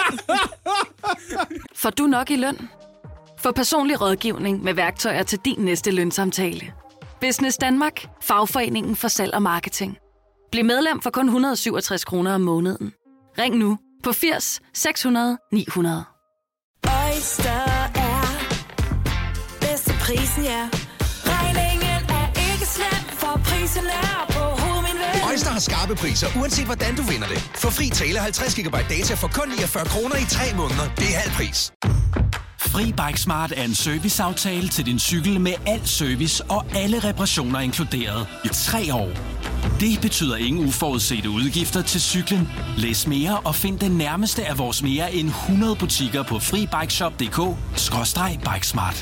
Speaker 8: Får du nok i løn? Få personlig rådgivning med værktøjer til din næste lønsamtale. Business Danmark. Fagforeningen for salg og marketing. Bliv medlem for kun et hundrede og syvogtres kroner om måneden. Ring nu på firs seks hundrede ni hundrede.
Speaker 15: Oyster er bedst til prisen, ja. Regningen er ikke slem, for prisen er på hovedet, min ven.
Speaker 16: Oyster har skarpe priser, uanset hvordan du vinder det. For fri tale halvtreds gigabyte data for kun niogfyrre kroner i tre måneder. Det er halv pris.
Speaker 10: Fri Bike Smart er en serviceaftale til din cykel med al service og alle reparationer inkluderet i tre år. Det betyder ingen uforudsete udgifter til cyklen. Læs mere og find den nærmeste af vores mere end hundrede butikker på FriBikeShop punktum d k skråstreg bikesmart.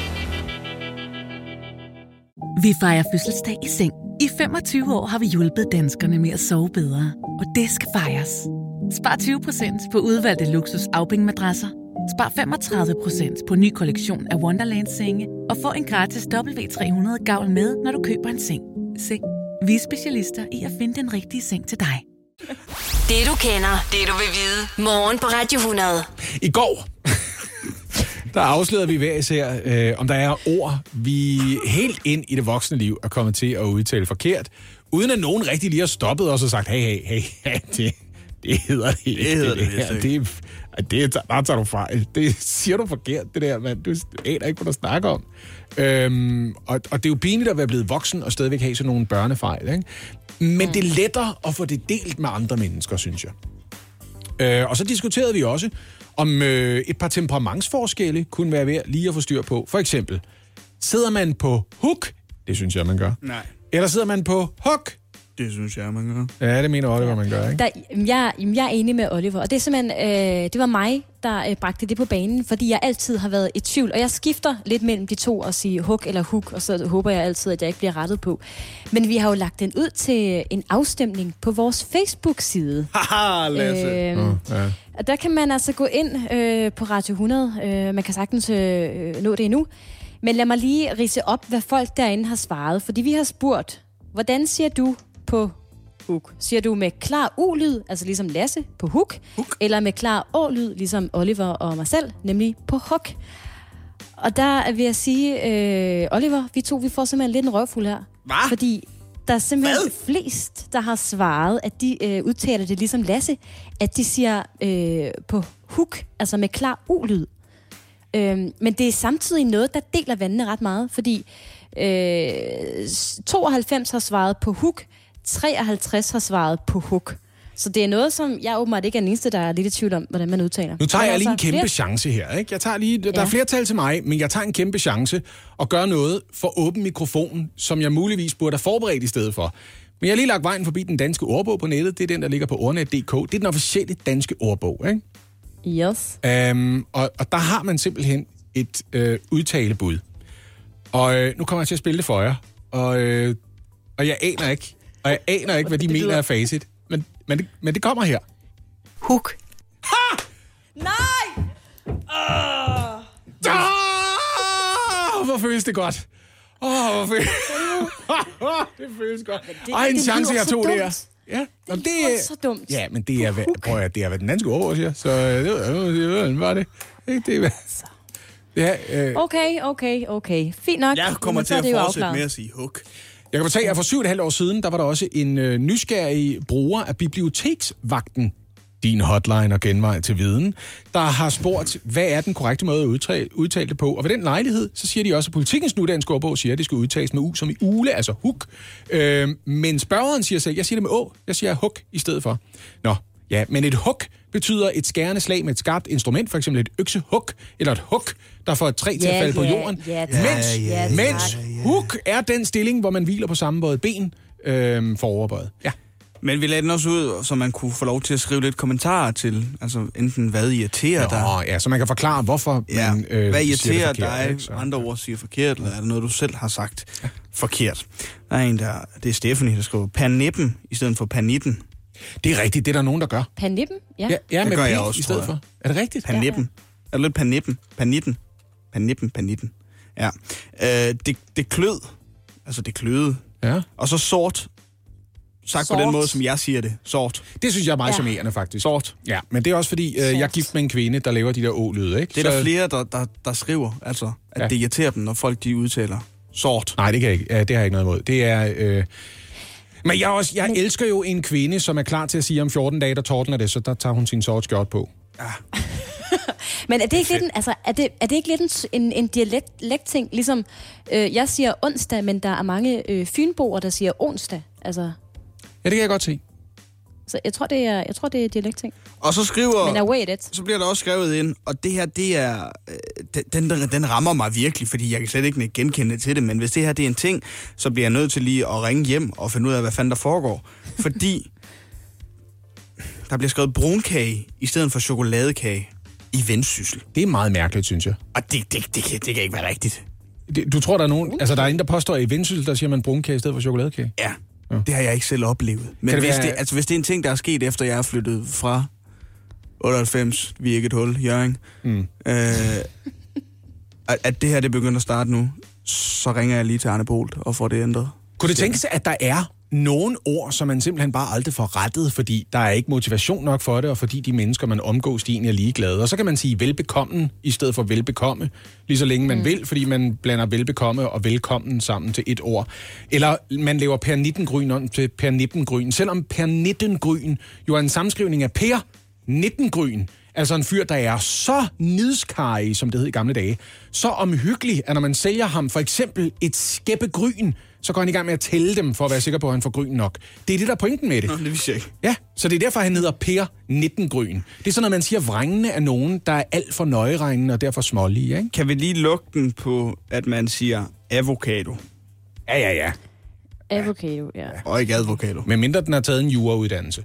Speaker 17: Vi fejrer fødselsdag i seng. I femogtyve år har vi hjulpet danskerne med at sove bedre. Og det skal fejres. Spar tyve procent på udvalgte luksus afbænkmadrasser. Spar femogtredive procent på ny kollektion af Wonderland-senge. Og få en gratis W tre hundrede gavl med, når du køber en seng. Seng. Vi er specialister i at finde den rigtige seng til dig.
Speaker 1: Det du kender, det du vil vide. Morgen på Radio hundrede.
Speaker 3: I går, der afslørede vi hver især, øh, om der er ord, vi helt ind i det voksne liv er kommet til at udtale forkert, uden at nogen rigtig lige har stoppet os og sagt, hey, hey, hey, hey det, det hedder det ikke.
Speaker 2: Det hedder det,
Speaker 3: det,
Speaker 2: det,
Speaker 3: det, det, det der tager du fejl. Det siger du forkert, det der, mand. Du aner ikke, hvad du snakker om. Øhm, og, og det er jo pinligt at være blevet voksen og stadigvæk have sådan nogle børnefejl, ikke? Men mm. det er lettere at få det delt med andre mennesker, synes jeg. Øh, og så diskuterede vi også, om øh, et par temperamentsforskelle kunne være ved lige at få styr på. For eksempel, sidder man på hook? Det synes jeg, man gør.
Speaker 2: Nej.
Speaker 3: Eller sidder man på hook?
Speaker 2: Det synes jeg, man gør.
Speaker 3: Ja, det mener Oliver, man gør, ikke?
Speaker 4: Der, jeg, jeg er enig med Oliver, og det er simpelthen, øh, det var mig, der øh, bragte det på banen, fordi jeg altid har været i tvivl, og jeg skifter lidt mellem de to og sige hook eller hook, og så håber jeg altid, at jeg ikke bliver rettet på. Men vi har jo lagt den ud til en afstemning på vores Facebook-side.
Speaker 2: Haha, Lasse.
Speaker 4: Øh,
Speaker 3: oh, ja.
Speaker 4: Og der kan man altså gå ind øh, på Radio hundrede, øh, man kan sagtens øh, nå det endnu, men lad mig lige ridse op, hvad folk derinde har svaret, fordi vi har spurgt, hvordan siger du på hook? Siger du med klar U-lyd, altså ligesom Lasse på hook, hook. Eller med klar Å-lyd, ligesom Oliver og mig selv, nemlig på hook? Og der vil jeg sige, øh, Oliver, vi to, vi får simpelthen lidt en røvfuld her.
Speaker 2: Hva?
Speaker 4: Fordi der er simpelthen
Speaker 2: Hvad?
Speaker 4: flest, der har svaret, at de øh, udtaler det ligesom Lasse, at de siger øh, på hook, altså med klar U-lyd. Øh, men det er samtidig noget, der deler vandene ret meget, fordi øh, tooghalvfems har svaret på hook, treoghalvtreds har svaret på hook. Så det er noget, som jeg åbenbart ikke er den eneste, der er lidt i tvivl om, hvordan man udtaler.
Speaker 3: Nu tager
Speaker 4: men
Speaker 3: jeg
Speaker 4: altså,
Speaker 3: lige en kæmpe
Speaker 4: flere...
Speaker 3: chance her, ikke? Jeg tager lige, der
Speaker 4: ja.
Speaker 3: er flertal til mig, men jeg tager en kæmpe chance og gør noget for åben mikrofon, som jeg muligvis burde have forberedt i stedet for. Men jeg har lige lagt vejen forbi den danske ordbog på nettet. Det er den, der ligger på ordnet punktum d k. Det er den officielle danske ordbog, ikke?
Speaker 4: Yes.
Speaker 3: Um, og, og der har man simpelthen et øh, udtalebud. Og øh, nu kommer jeg til at spille det for jer. Og, øh, og jeg aner ikke, og jeg aner ikke, hvad de mener er facit. Men, men, det, men det kommer her.
Speaker 17: Hook.
Speaker 3: Ha!
Speaker 4: Nej!
Speaker 3: Oh! Oh, hvor føles det godt. Åh, oh, hvor føles det føles godt.
Speaker 4: Det,
Speaker 3: Ej, en
Speaker 4: det
Speaker 3: chance, jeg tog
Speaker 4: dumt.
Speaker 3: der. Ja,
Speaker 4: det,
Speaker 3: det
Speaker 4: er så dumt.
Speaker 3: Ja, men det er, hvad, prøv at, det er, hvad den danske ord siger. Så øh, det var det. Var det. Det er, det er, øh,
Speaker 4: Okay, okay, okay. Fint nok.
Speaker 2: Jeg kommer
Speaker 4: Men
Speaker 2: til
Speaker 4: så er
Speaker 2: at
Speaker 4: det jo
Speaker 2: fortsætte
Speaker 4: afklaret.
Speaker 2: med at sige hook.
Speaker 3: Jeg kan fortælle, at for syv og et halvt år siden, der var der også en øh, nysgerrig bruger af biblioteksvagten, din hotline og genvej til viden, der har spurgt, hvad er den korrekte måde at udtale, udtale det på. Og ved den lejlighed, så siger de også, at Politikens nudanske ordbog siger, at det skal udtales med U som i ule, altså hook. Øh, men spørgeren siger selv, jeg siger det med Å, jeg siger hook i stedet for. Nå, ja, men et hook betyder et skærende slag med et skarpt instrument, for eksempel et øksehug, eller et hook, der får et træ til
Speaker 4: Ja,
Speaker 3: at falde på
Speaker 4: ja,
Speaker 3: jorden.
Speaker 4: ja, tak.
Speaker 3: mens
Speaker 4: Ja, tak.
Speaker 3: mens hook er den stilling, hvor man hviler på sammenbøjet ben øh, for overbøjet. Ja.
Speaker 2: Men vi lagde den også ud, så man kunne få lov til at skrive lidt kommentarer til, altså enten hvad irriterer
Speaker 3: Nå,
Speaker 2: dig.
Speaker 3: ja, så man kan forklare, hvorfor
Speaker 2: Ja,
Speaker 3: man øh,
Speaker 2: hvad
Speaker 3: siger
Speaker 2: irriterer
Speaker 3: det forkert,
Speaker 2: dig,
Speaker 3: ikke? Så,
Speaker 2: andre ord siger forkert, eller er det noget, du selv har sagt ja. forkert? Der er en, der, det er Stephanie, der skriver panippen i stedet for panitten.
Speaker 3: Det er rigtigt, det er der nogen, der gør.
Speaker 4: Panippen? Ja.
Speaker 3: Ja, ja
Speaker 2: det
Speaker 3: med
Speaker 2: gør
Speaker 3: P
Speaker 2: jeg også,
Speaker 3: i stedet for. Er det rigtigt?
Speaker 2: Panippen. Ja, ja. Er det lidt panippen? Panitten. Panippen, panitten. Ja. Øh, det, det klød. Altså, det kløede.
Speaker 3: Ja.
Speaker 2: Og så sort. Sagt
Speaker 4: Sort.
Speaker 2: på den måde, som jeg siger det. Sort.
Speaker 3: Det synes jeg er meget
Speaker 4: Ja.
Speaker 3: charmerende, faktisk.
Speaker 2: Sort.
Speaker 3: Ja, men det er også fordi, øh, jeg er gift med en kvinde, der laver de der å-lyde, ikke?
Speaker 2: Det er
Speaker 3: så...
Speaker 2: der flere, der, der, der skriver, altså, at
Speaker 3: Ja.
Speaker 2: det irriterer dem, når folk de udtaler sort.
Speaker 3: Nej, det kan jeg ikke. Ja, det har jeg ikke noget imod. Det er... Øh... Men jeg, også, jeg elsker jo en kvinde, som er klar til at sige, om fjorten dage, der tordner det, så der tager hun sin sort skjort på.
Speaker 2: Ja.
Speaker 4: Men er det ikke lidt en, altså, er det, er det ikke lidt en, en, en dialekt-ting? Ligesom, øh, jeg siger onsdag, men der er mange øh, fynboer, der siger onsdag. Altså,
Speaker 3: Ja, det kan jeg godt se.
Speaker 4: Så jeg tror, det er, jeg tror, det er dialektting.
Speaker 2: Og så skriver...
Speaker 4: Men await it.
Speaker 2: Så bliver der også skrevet ind, og det her, det er... øh, Den, den, den rammer mig virkelig, fordi jeg kan slet ikke genkende til det, men hvis det her, det er en ting, så bliver jeg nødt til lige at ringe hjem og finde ud af, hvad fanden der foregår. Fordi der bliver skrevet brunkage i stedet for chokoladekage i Vendsyssel.
Speaker 3: Det er meget mærkeligt, synes jeg.
Speaker 2: Og det, det, det, kan, det kan ikke være rigtigt.
Speaker 3: Det, du tror, der er nogen... Altså, der er en, der påstår, at i Vendsyssel, der siger man brunkage i stedet for chokoladekage?
Speaker 2: Ja. Ja. Det har jeg ikke selv oplevet. Men det hvis, være... det, altså, hvis det er en ting, der er sket, efter jeg er flyttet fra otteoghalvfems, vi er ikke et hul, Jørgen, mm. øh, at, at det her det begynder at starte nu, så ringer jeg lige til Arne Bolt og får det ændret.
Speaker 3: Kunne det tænkes, at der er nogle ord, som man simpelthen bare aldrig får rettet, fordi der er ikke motivation nok for det, og fordi de mennesker, man omgås, de egentlig er ligeglade. Og så kan man sige velbekommen i stedet for velbekomme, lige så længe man mm. vil, fordi man blander velbekomme og velkommen sammen til et ord. Eller man laver Per Nittengryn om til Per Nippengryn, selvom Per Nittengryn jo er en sammenskrivning af Per Nittengryn. Altså en fyr, der er så nidskarig, som det hed i gamle dage, så omhyggelig, at når man sælger ham for eksempel et skæppe gryn, så går han i gang med at tælle dem, for at være sikker på, at han får gryn nok. Det er det, der er pointen med det.
Speaker 2: Nå, det vidste jeg ikke.
Speaker 3: Ja, så det er derfor, han hedder Per Nittengryn. Det er sådan, at man siger, vrængende er nogen, der er alt for nøjeregnende og derfor smålige, ikke?
Speaker 2: Kan vi lige lukke den på, at man siger avocado?
Speaker 3: Ja, ja, ja.
Speaker 4: Avocado, ja.
Speaker 2: Og ikke advocado.
Speaker 3: Men mindre den har taget en jurauddannelse.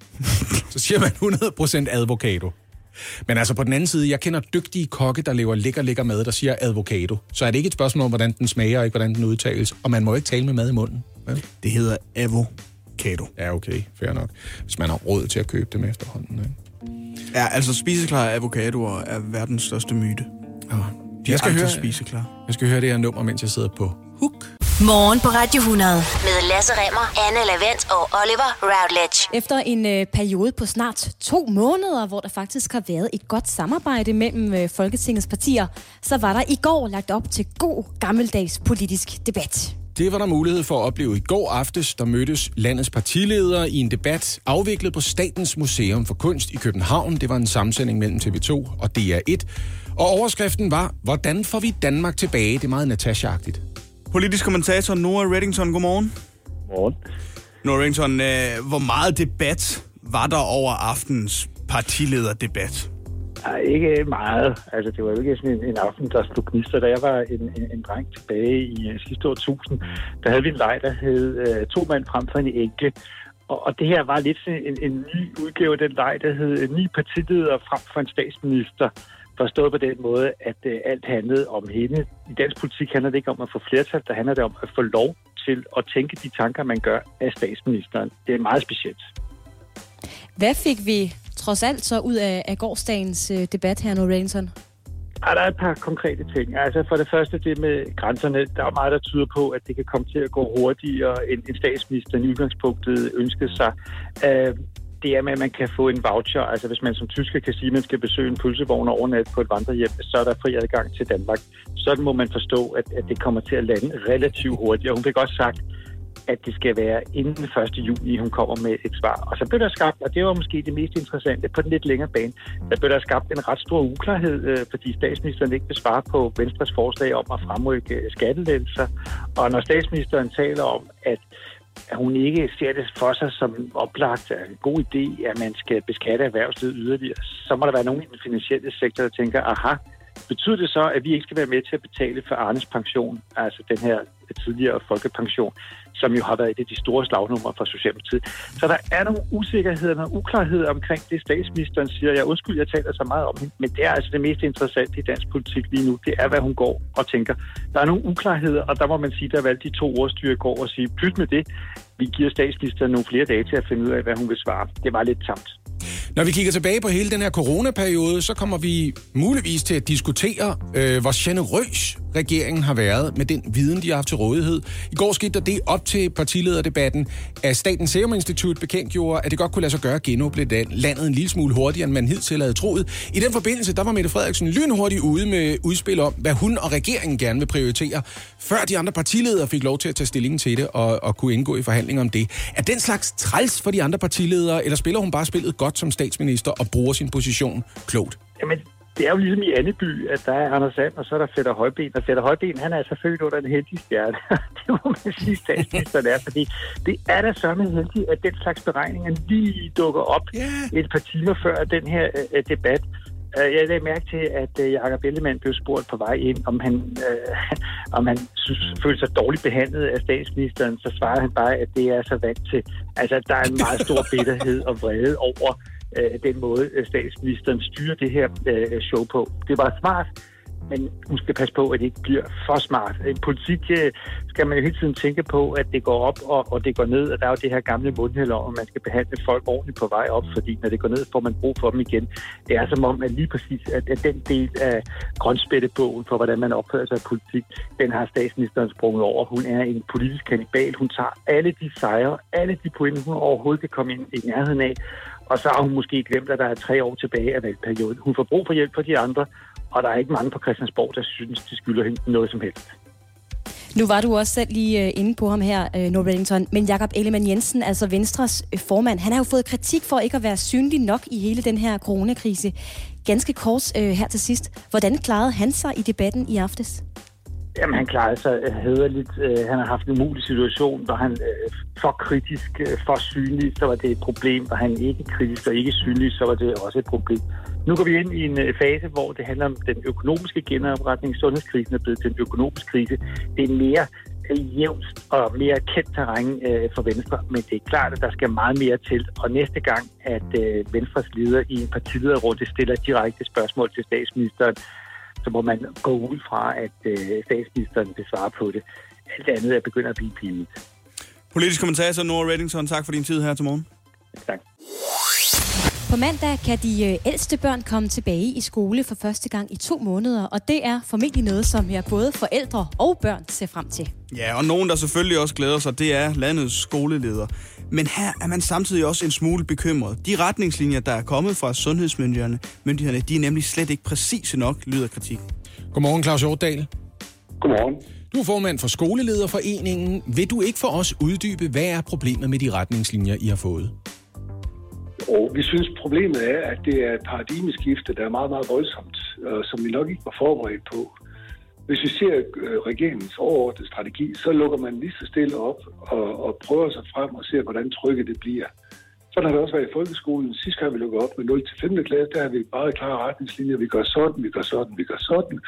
Speaker 3: Så siger man hundrede procent advocado. Men altså på den anden side, jeg kender dygtige kokke, der laver lækker, lækker mad, der siger advocado. Så er det ikke et spørgsmål om, hvordan den smager, og ikke hvordan den udtales. Og man må ikke tale med mad i munden. Ja.
Speaker 2: Det hedder avocado.
Speaker 3: Ja, okay. Fair nok. Hvis man har råd til at købe dem efterhånden. Ikke?
Speaker 2: Ja, altså spiseklare avocadoer er verdens største myte.
Speaker 3: Ja.
Speaker 2: De
Speaker 3: jeg, skal høre,
Speaker 2: spiseklare.
Speaker 3: jeg skal høre det her nummer, mens jeg sidder på Hook.
Speaker 1: Morgen på Radio hundrede med Lasse Remmer, Anne Lavent og Oliver Routledge.
Speaker 4: Efter en øh, periode på snart to måneder, hvor der faktisk har været et godt samarbejde mellem øh, Folketingets partier, så var der i går lagt op til god gammeldags politisk debat.
Speaker 3: Det var der mulighed for at opleve i går aftes, der mødtes landets partiledere i en debat afviklet på Statens Museum for Kunst i København. Det var en sammensætning mellem T V to og D R et. Og overskriften var, hvordan får vi Danmark tilbage? Det er meget Natasha-agtigt.
Speaker 2: Politisk kommentator Nora Reddington, godmorgen.
Speaker 18: Godmorgen.
Speaker 2: Nora Reddington, øh, hvor meget debat var der over aftens partilederdebat?
Speaker 18: Nej, ikke meget. Altså, det var jo ikke sådan en, en aften, der slog gnister. Da jeg var en, en, en dreng tilbage i uh, sidste årtusind, der havde vi en leg, der hed uh, to mand frem for en enke. Og, og det her var lidt sådan en, en ny udgave af den leg, der hed ni partiledere frem for en statsminister. Forstået på den måde, at uh, alt handlede om hende. I dansk politik handler det ikke om at få flertal, der handler det om at få lov til at tænke de tanker, man gør af statsministeren. Det er meget specielt.
Speaker 4: Hvad fik vi trods alt så ud af, af gårsdagens øh, debat her, Nora Reddington?
Speaker 18: Ja, der er et par konkrete ting. Altså for det første det med grænserne. Der er meget, der tyder på, at det kan komme til at gå hurtigere, end en statsminister i udgangspunktet ønskede sig. Uh, det er med, at man kan få en voucher. Altså hvis man som tysker kan sige, at man skal besøge en pølsevogn og overnat på et vandrehjem, så er der fri adgang til Danmark. Sådan må man forstå, at, at det kommer til at lande relativt hurtigt. Og hun fik også sagt, at det skal være inden den første juni, hun kommer med et svar. Og så blev der skabt, og det var måske det mest interessante på den lidt længere bane, der blev der skabt en ret stor uklarhed, øh, fordi statsministeren ikke vil svare på Venstres forslag om at fremrykke skattelettelser. Og når statsministeren taler om, at hun ikke ser det for sig som oplagt af en god idé, at man skal beskatte erhvervslivet yderligere, så må der være nogen i den finansielle sektor, der tænker, aha, betyder det så, at vi ikke skal være med til at betale for Arnes pension, altså den her tidligere folkepension, som jo har været et af de store slagnumre fra Socialdemokratiet. Så der er nogle usikkerheder og uklarheder omkring det, statsministeren siger. Jeg undskyld, jeg taler så meget om hende, men det er altså det mest interessante i dansk politik lige nu. Det er, hvad hun går og tænker. Der er nogle uklarheder, og der må man sige, der valgte de to ordstyre går og sige, pyt med det, vi giver statsministeren nogle flere dage til at finde ud af, hvad hun vil svare. Det var lidt tamt.
Speaker 3: Når vi kigger tilbage på hele den her coronaperiode, så kommer vi muligvis til at diskutere, øh, hvor generøs regeringen har været med den viden, de har haft til rådighed. I går skete der det op til partilederdebatten, at Statens Serum Institut bekendtgjorde, at det godt kunne lade sig gøre at genåbne landet en lille smule hurtigere, end man hidtil havde troet. I den forbindelse, der var Mette Frederiksen lynhurtigt ude med udspil om, hvad hun og regeringen gerne vil prioritere, før de andre partiledere fik lov til at tage stilling til det og, og kunne indgå i forhandlinger om det. Er den slags træls for de andre partiledere, eller spiller hun bare spillet godt som statsminister og bruger sin position klogt?
Speaker 18: Jamen, det er jo ligesom i Anneby, at der er Anders Sand, og så er der Fætter Højben. Og Fætter Højben, han er altså født under en heldig stjerne. Det må man sige, statsministeren er, fordi det er da sørme heldigt, at den slags beregninger lige dukker op yeah. et par timer før den her uh, debat. Uh, jeg lagde mærke til, at uh, Jakob Ellemann blev spurgt på vej ind, om han, uh, om han synes, følte sig dårligt behandlet af statsministeren. Så svarede han bare, at det er så vant til. Altså, der er en meget stor bitterhed og vrede over den måde, statsministeren styrer det her øh, show på. Det var smart, men hun skal passe på, at det ikke bliver for smart. I politik øh, skal man jo hele tiden tænke på, at det går op, og, og det går ned, og der er jo det her gamle mundheld om, at man skal behandle folk ordentligt på vej op, fordi når det går ned, får man brug for dem igen. Det er som om, at lige præcis at, at den del af grønspættebogen for, hvordan man opfører sig i politik, den har statsministeren sprunget over. Hun er en politisk kannibal. Hun tager alle de sejre, alle de point, hun overhovedet kan komme ind i nærheden af, og så har hun måske glemt, at der er tre år tilbage af valgperioden. Hun får brug for hjælp fra de andre, og der er ikke mange på Christiansborg, der synes, de skylder hende noget som helst.
Speaker 4: Nu var du også selv lige inde på ham her, Noel Reddington, men Jakob Ellemann-Jensen, altså Venstres formand, han har jo fået kritik for ikke at være synlig nok i hele den her coronakrise. Ganske kort øh, her til sidst. Hvordan klarede han sig i debatten i aftes?
Speaker 18: Jamen, han klarede sig hæderligt. Han har haft en umulig situation, hvor han for kritisk, for synlig, så var det et problem. Hvor han ikke kritisk og ikke synlig, så var det også et problem. Nu går vi ind i en fase, hvor det handler om den økonomiske genopretning. Sundhedskrisen er blevet til en økonomisk krise. Det er mere jævnt og mere kendt terræn for Venstre, men det er klart, at der skal meget mere til. Og næste gang, at Venstres leder i en partilederrunde stiller direkte spørgsmål til statsministeren, så må man gå ud fra, at øh, statsministeren vil svare på det. Alt andet er begyndt at blive pinligt.
Speaker 2: Politisk kommentator Noel Reddington, tak for din tid her til morgen.
Speaker 18: Tak.
Speaker 4: På mandag kan de ældste børn komme tilbage i skole for første gang i to måneder, og det er formentlig noget, som jeg både forældre og børn ser frem til.
Speaker 2: Ja, og nogen, der selvfølgelig også glæder sig, det er landets skoleleder. Men her er man samtidig også en smule bekymret. De retningslinjer, der er kommet fra sundhedsmyndighederne, myndighederne, de er nemlig slet ikke præcise nok, lyder kritik.
Speaker 3: Godmorgen, Claus Hjortdal.
Speaker 5: Godmorgen.
Speaker 3: Du er formand for Skolelederforeningen. Vil du ikke for os uddybe, hvad er problemet med de retningslinjer, I har fået?
Speaker 19: Og vi synes, problemet er, at det er et paradigmeskifte, der er meget, meget voldsomt, og som vi nok ikke var forberedt på. Hvis vi ser øh, regeringens overordnede strategi, så lukker man lige så stille op og, og prøver sig frem og ser, hvordan trykket det bliver. Sådan har det også været i folkeskolen. Sidst gang vi lukkede op med nul til femte klasse, der har vi bare klare retningslinjer. Vi gør sådan, vi gør sådan, vi gør sådan.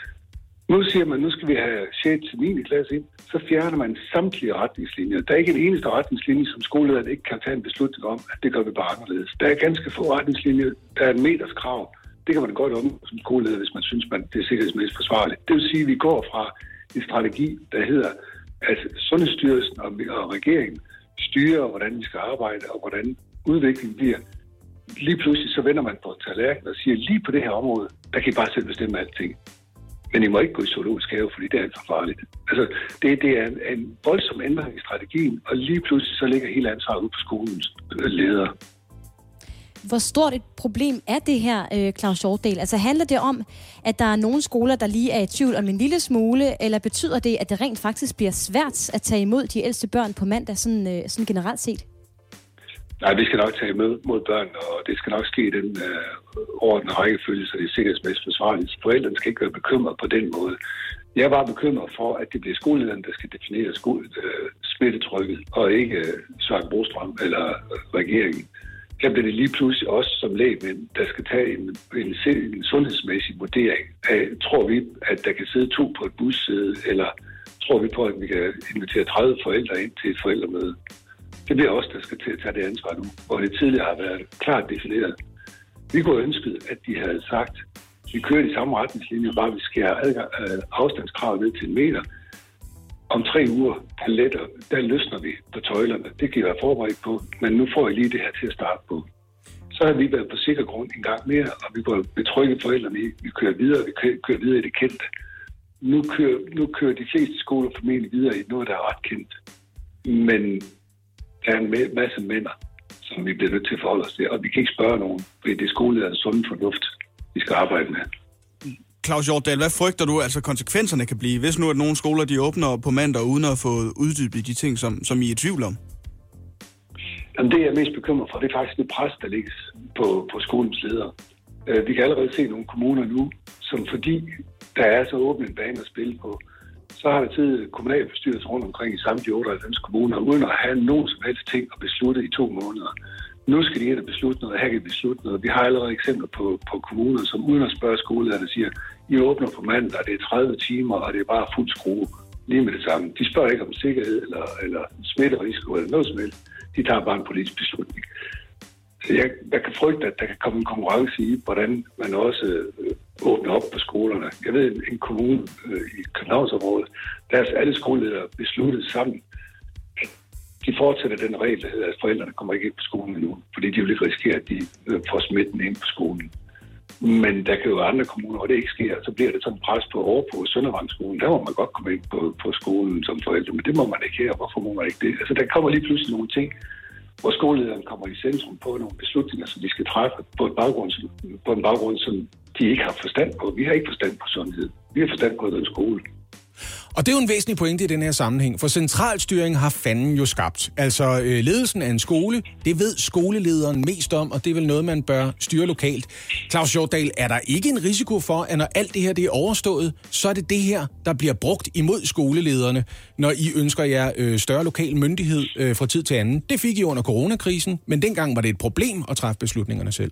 Speaker 19: Nu siger man, nu skal vi have sjette til niende klasse ind. Så fjerner man samtlige retningslinjer. Der er ikke en eneste retningslinje, som skolelederen ikke kan tage en beslutning om, at det gør vi bare anderledes. Der er ganske få retningslinjer. Der er en meters krav. Det kan man godt om som skoleleder, hvis man synes, man det er sikkerhedsmæssigt forsvarligt. Det vil sige, at vi går fra en strategi, der hedder, at Sundhedsstyrelsen og, og regeringen styrer, hvordan vi skal arbejde og hvordan udviklingen bliver. Lige pludselig så vender man på tallerkenen og siger, lige på det her område, der kan I bare selv bestemme alting. Men I må ikke gå i zoologisk have, fordi det er alt for farligt. Altså, det, det er en, en voldsom ændring i strategien, og lige pludselig så ligger hele ansvaret ude på skolens ledere.
Speaker 4: Hvor stort et problem er det her, Claus Hjortdal? Altså handler det om, at der er nogle skoler, der lige er i tvivl om en lille smule, eller betyder det, at det rent faktisk bliver svært at tage imod de ældste børn på mandag, sådan, sådan generelt set?
Speaker 19: Nej, vi skal nok tage imod mod børn, og det skal nok ske i den øh, ordentlige rækkefølge, så det er sikkerhedsmæssigt forsvarligt. Forældrene skal ikke være bekymret på den måde. Jeg var bekymret for, at det bliver skolelederen, der skal definere skole, øh, smittetrykket, og ikke øh, Søren Brostrøm eller øh, regeringen. Her bliver det lige pludselig også som lægmænd, der skal tage en, en, en sundhedsmæssig vurdering af, tror vi, at der kan sidde to på et bussæde, eller tror vi på, at vi kan invitere tredive forældre ind til et forældremøde. Det bliver også der skal til at tage det ansvar nu, hvor det tidligere har været klart defineret. Vi kunne ønske, at de havde sagt, at vi kører de samme retningslinjer, bare vi skærer adgang, øh, afstandskravet ned til en meter. Om tre uger, der, letter, der løsner vi på tøjlerne. Det kan I være forberedt på, men nu får I lige det her til at starte på. Så har vi været på sikker grund en gang mere, og vi går betrygge forældrene i. Vi kører videre, vi kører videre i det kendte. Nu kører, nu kører de fleste skoler formentlig videre i noget, der er ret kendt. Men der er en masse mænd, som vi bliver nødt til at forholde os til, og vi kan ikke spørge nogen, fordi det er skolelederens sunde fornuft, vi skal arbejde med.
Speaker 2: Claus Hjortdal, hvad frygter du, altså konsekvenserne kan blive, hvis nu at nogle skoler de åbner på mandag uden at få uddybet de ting, som, som I er i tvivl om?
Speaker 19: Jamen, det jeg er mest bekymret for, det er faktisk det pres, der ligger på, på skolens ledere. Vi kan allerede se nogle kommuner nu, som fordi der er så åbent en bane at spille på, så har der tid kommunalbestyrelser rundt omkring i samtlige otteoghalvfems kommuner, uden at have nogen som helst ting at beslutte i to måneder. Nu skal de ind og beslutte noget, her kan de beslutte noget. Vi har allerede eksempler på, på kommuner, som uden at spørge skolelederne siger, I åbner på mandag, det er tredive timer, og det er bare fuld skrue. Lige med det samme. De spørger ikke om sikkerhed eller, eller smitterisiko eller noget som helst. De tager bare en politisk beslutning. Så jeg, jeg kan frygte, at der kan komme en konkurrence i, hvordan man også øh, åbner op på skolerne. Jeg ved, en kommune øh, i Københavnsområdet, der er alle skoleledere besluttet sammen. De fortsætter den regel, der hedder, at forældrene kommer ikke ind på skolen endnu, fordi de vil ikke risikere, at de øh, får smitten ind på skolen. Men der kan jo være andre kommuner, hvor det ikke sker, så bliver det sådan pres på over på Søndervangsskolen. Der må man godt komme ind på, på skolen som forældre, men det må man ikke her. Hvorfor må man ikke det? Altså, der kommer lige pludselig nogle ting, hvor skolelederen kommer i centrum på nogle beslutninger, som de skal træffe på, et baggrund, på en baggrund, som de ikke har forstand på. Vi har ikke forstand på sundhed. Vi har forstand på den skole.
Speaker 3: Og det er jo en væsentlig pointe i den her sammenhæng, for centralstyring har fanden jo skabt. Altså øh, ledelsen af en skole, det ved skolelederen mest om, og det er vel noget, man bør styre lokalt. Claus Hjortdal, er der ikke en risiko for, at når alt det her det er overstået, så er det det her, der bliver brugt imod skolelederne, når I ønsker jer øh, større lokal myndighed øh, fra tid til anden? Det fik I under coronakrisen, men dengang var det et problem at træffe beslutningerne selv.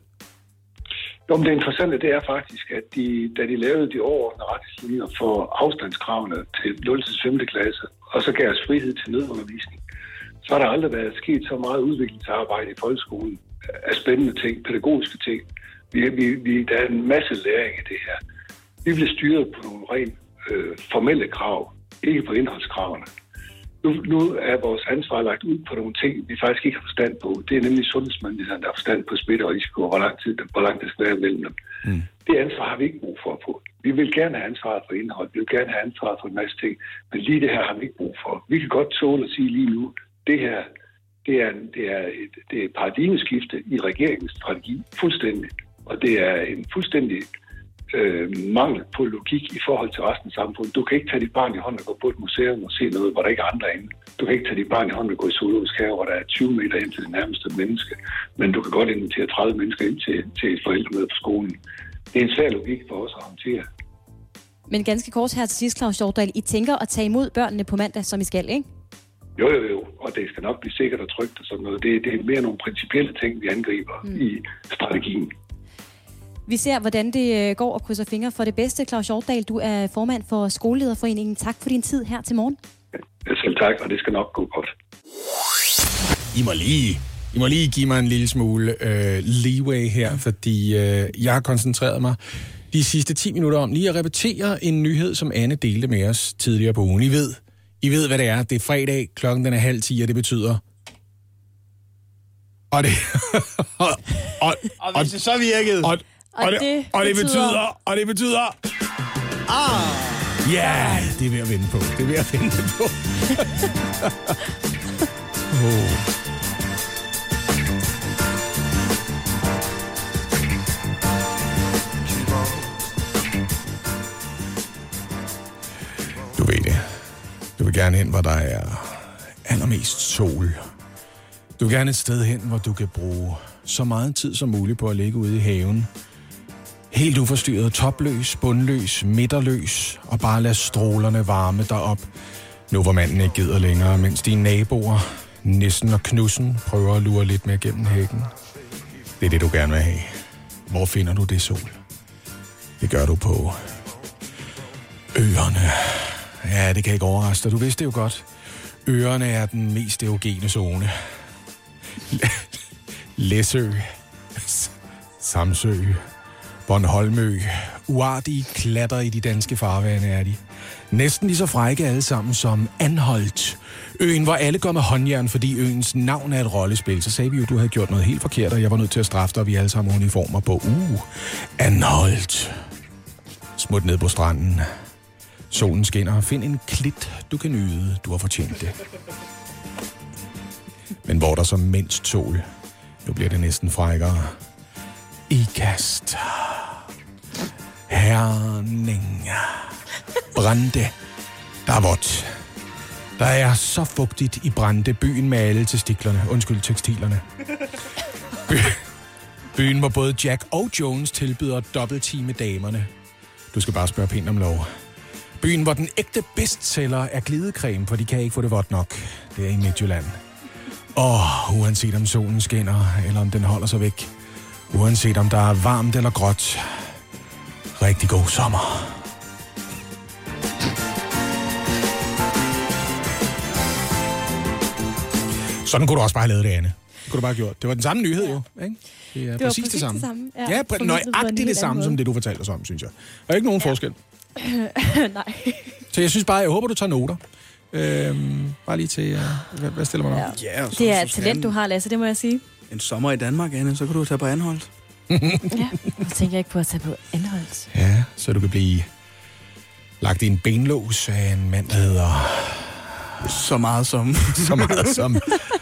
Speaker 19: Jo, men det interessante, det er faktisk, at de, da de lavede de overordnede retningslinjer for afstandskravene til nul til femte klasse, og så gav os frihed til nødundervisning, så har der aldrig været sket så meget udviklingsarbejde i folkeskolen af spændende ting, pædagogiske ting. Vi, vi, vi, der er en masse læring i det her. Vi bliver styret på nogle rent øh, formelle krav, ikke på indholdskravene. Nu, nu er vores ansvar lagt ud på nogle ting, vi faktisk ikke har forstand på. Det er nemlig sundhedsmyndighederne, der har forstand på smitte og risiko, og hvor lang tid, hvor langt det skal være mellem dem. Mm. Det ansvar har vi ikke brug for at få. Vi vil gerne have ansvaret for indhold, vi vil gerne have ansvaret for en masse ting, men lige det her har vi ikke brug for. Vi kan godt tåle at sige lige nu, det her, det er, det er et, det er et paradigmeskifte i regeringens strategi, fuldstændig. Og det er en fuldstændig Øh, mangel på logik i forhold til resten af samfundet. Du kan ikke tage dit barn i hånden og gå på et museum og se noget, hvor der ikke er andre inde. Du kan ikke tage dit barn i hånden og gå i zoologisk have, hvor der er tyve meter ind til det nærmeste menneske. Men du kan godt invitere tredive mennesker ind til, til et forældremøde på skolen. Det er en svær logik for os at håndtere.
Speaker 4: Men ganske kort her til sidst, Claus Hjortdal. I tænker at tage imod børnene på mandag, som I skal, ikke?
Speaker 19: Jo, jo, jo. Og det skal nok blive sikkert og trygt og sådan noget. Det, det er mere nogle principielle ting, vi angriber mm. i strategien.
Speaker 4: Vi ser, hvordan det går og krydser fingre for det bedste. Claus Hjortdal, du er formand for Skolelederforeningen. Tak for din tid her til morgen.
Speaker 19: Ja, selv tak, og det skal nok gå godt.
Speaker 3: I må lige, I må lige give mig en lille smule øh, leeway her, fordi øh, jeg har koncentreret mig de sidste ti minutter om lige at repetere en nyhed, som Anne delte med os tidligere på ugen. I ved, I ved hvad det er. Det er fredag, klokken den er halv ti, og det betyder... Og det... og, og,
Speaker 2: og, og hvis det så virkede...
Speaker 3: Og, Og, og, det, det og det betyder... Og det betyder... Ah! Ja, yeah, det er ved at vende på. Det er ved at vende på. oh. Du ved det. Du vil gerne hen, hvor der er allermest sol. Du vil gerne et sted hen, hvor du kan bruge så meget tid som muligt på at ligge ude i haven. Helt uforstyrret, topløs, bundløs, midterløs, og bare lad strålerne varme dig op. Nu hvor manden ikke gider længere, mens dine naboer, Nissen og Knudsen, prøver at lure lidt mere gennem hækken. Det er det, du gerne vil have. Hvor finder du det sol? Det gør du på øerne. Ja, det kan ikke overraske dig. Du vidste det jo godt. Øerne er den mest erogene zone. Læsø, Samsø, Bornholmø, uartige klatter i de danske farvande er de. Næsten lige så frække alle sammen som Anholt. Øen, hvor alle går med håndjern, fordi øens navn er et rollespil. Så sagde vi jo, du havde gjort noget helt forkert, og jeg var nødt til at straffe dig, og vi alle sammen uniformer på. Uh, Anholt. Smut ned på stranden. Solen skinner. Find en klit, du kan nyde. Du har fortjent det. Men hvor der så mindst sol, nu bliver det næsten frækkere. Ikast. Herning. Brande. Der er vådt. Der er så fugtigt i Brande, byen med alle testiklerne. Undskyld, tekstilerne. By, Byen, hvor både Jack og Jones tilbyder dobbeltteam med damerne. Du skal bare spørge pænt om lov. Byen, hvor den ægte bestseller er glidecreme, for de kan ikke få det vådt nok. Det er i Midtjylland. Åh, uanset om solen skinner, eller om den holder sig væk. Uanset om der er varmt eller gråt. Rigtig god sommer. Sådan kunne du også bare have lavet det, Anne. Det kunne du bare have gjort. Det var den samme nyhed, jo. Ikke? Det er
Speaker 4: Det var
Speaker 3: præcis,
Speaker 4: præcis
Speaker 3: det samme.
Speaker 4: det samme, ja.
Speaker 3: Ja,
Speaker 4: Formidlet på en
Speaker 3: nøjagtigt
Speaker 4: helt
Speaker 3: det samme,
Speaker 4: anden
Speaker 3: som
Speaker 4: måde.
Speaker 3: det, du fortalte os om, synes jeg. Der er ikke nogen ja. forskel.
Speaker 4: Nej.
Speaker 3: Så jeg synes bare, jeg håber, du tager noter. Øhm, bare lige til, uh, hvad, hvad stiller man op?
Speaker 4: Ja.
Speaker 2: Ja, og så,
Speaker 4: Det er
Speaker 2: så
Speaker 4: et
Speaker 2: skal
Speaker 4: talent,
Speaker 2: han-
Speaker 4: du har, Lasse, det må jeg sige.
Speaker 2: En sommer i Danmark, Anne, så kan du tage på Anholt.
Speaker 4: Ja, jeg tænker ikke på at tage på Anholdt.
Speaker 3: Ja, så du kan blive lagt i en benlås af en mand, der hedder...
Speaker 2: Så meget som.
Speaker 3: Så meget som. det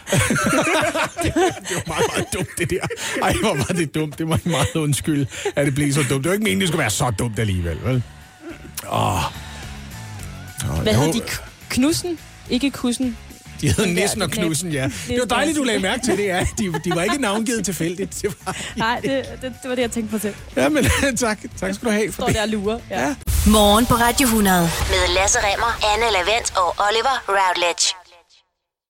Speaker 3: var meget, meget dumt, det der. Ej, hvor var det dumt. Det var meget undskyld, at det blev så dumt. Det var ikke meningen, det skulle være så dumt alligevel, vel? Åh.
Speaker 4: Hvad hedder de? Knudsen? Ikke Kussen?
Speaker 3: De hed
Speaker 4: Den der-
Speaker 3: Nissen og
Speaker 4: den der-
Speaker 3: Knudsen, ja. Det var
Speaker 4: Nissen
Speaker 3: dejligt, du
Speaker 4: og-
Speaker 3: lagde mærke til det, ja. De, de var ikke navngivet tilfældigt. Det var...
Speaker 4: Nej, det, det, det var det, jeg tænkte på selv.
Speaker 3: Ja, men tak. Tak skal du have for
Speaker 4: Står
Speaker 3: det.
Speaker 4: der og lurer. Ja.
Speaker 1: Morgen på Radio hundrede med Lasse Remmer, Anne Lavendt og Oliver Routledge.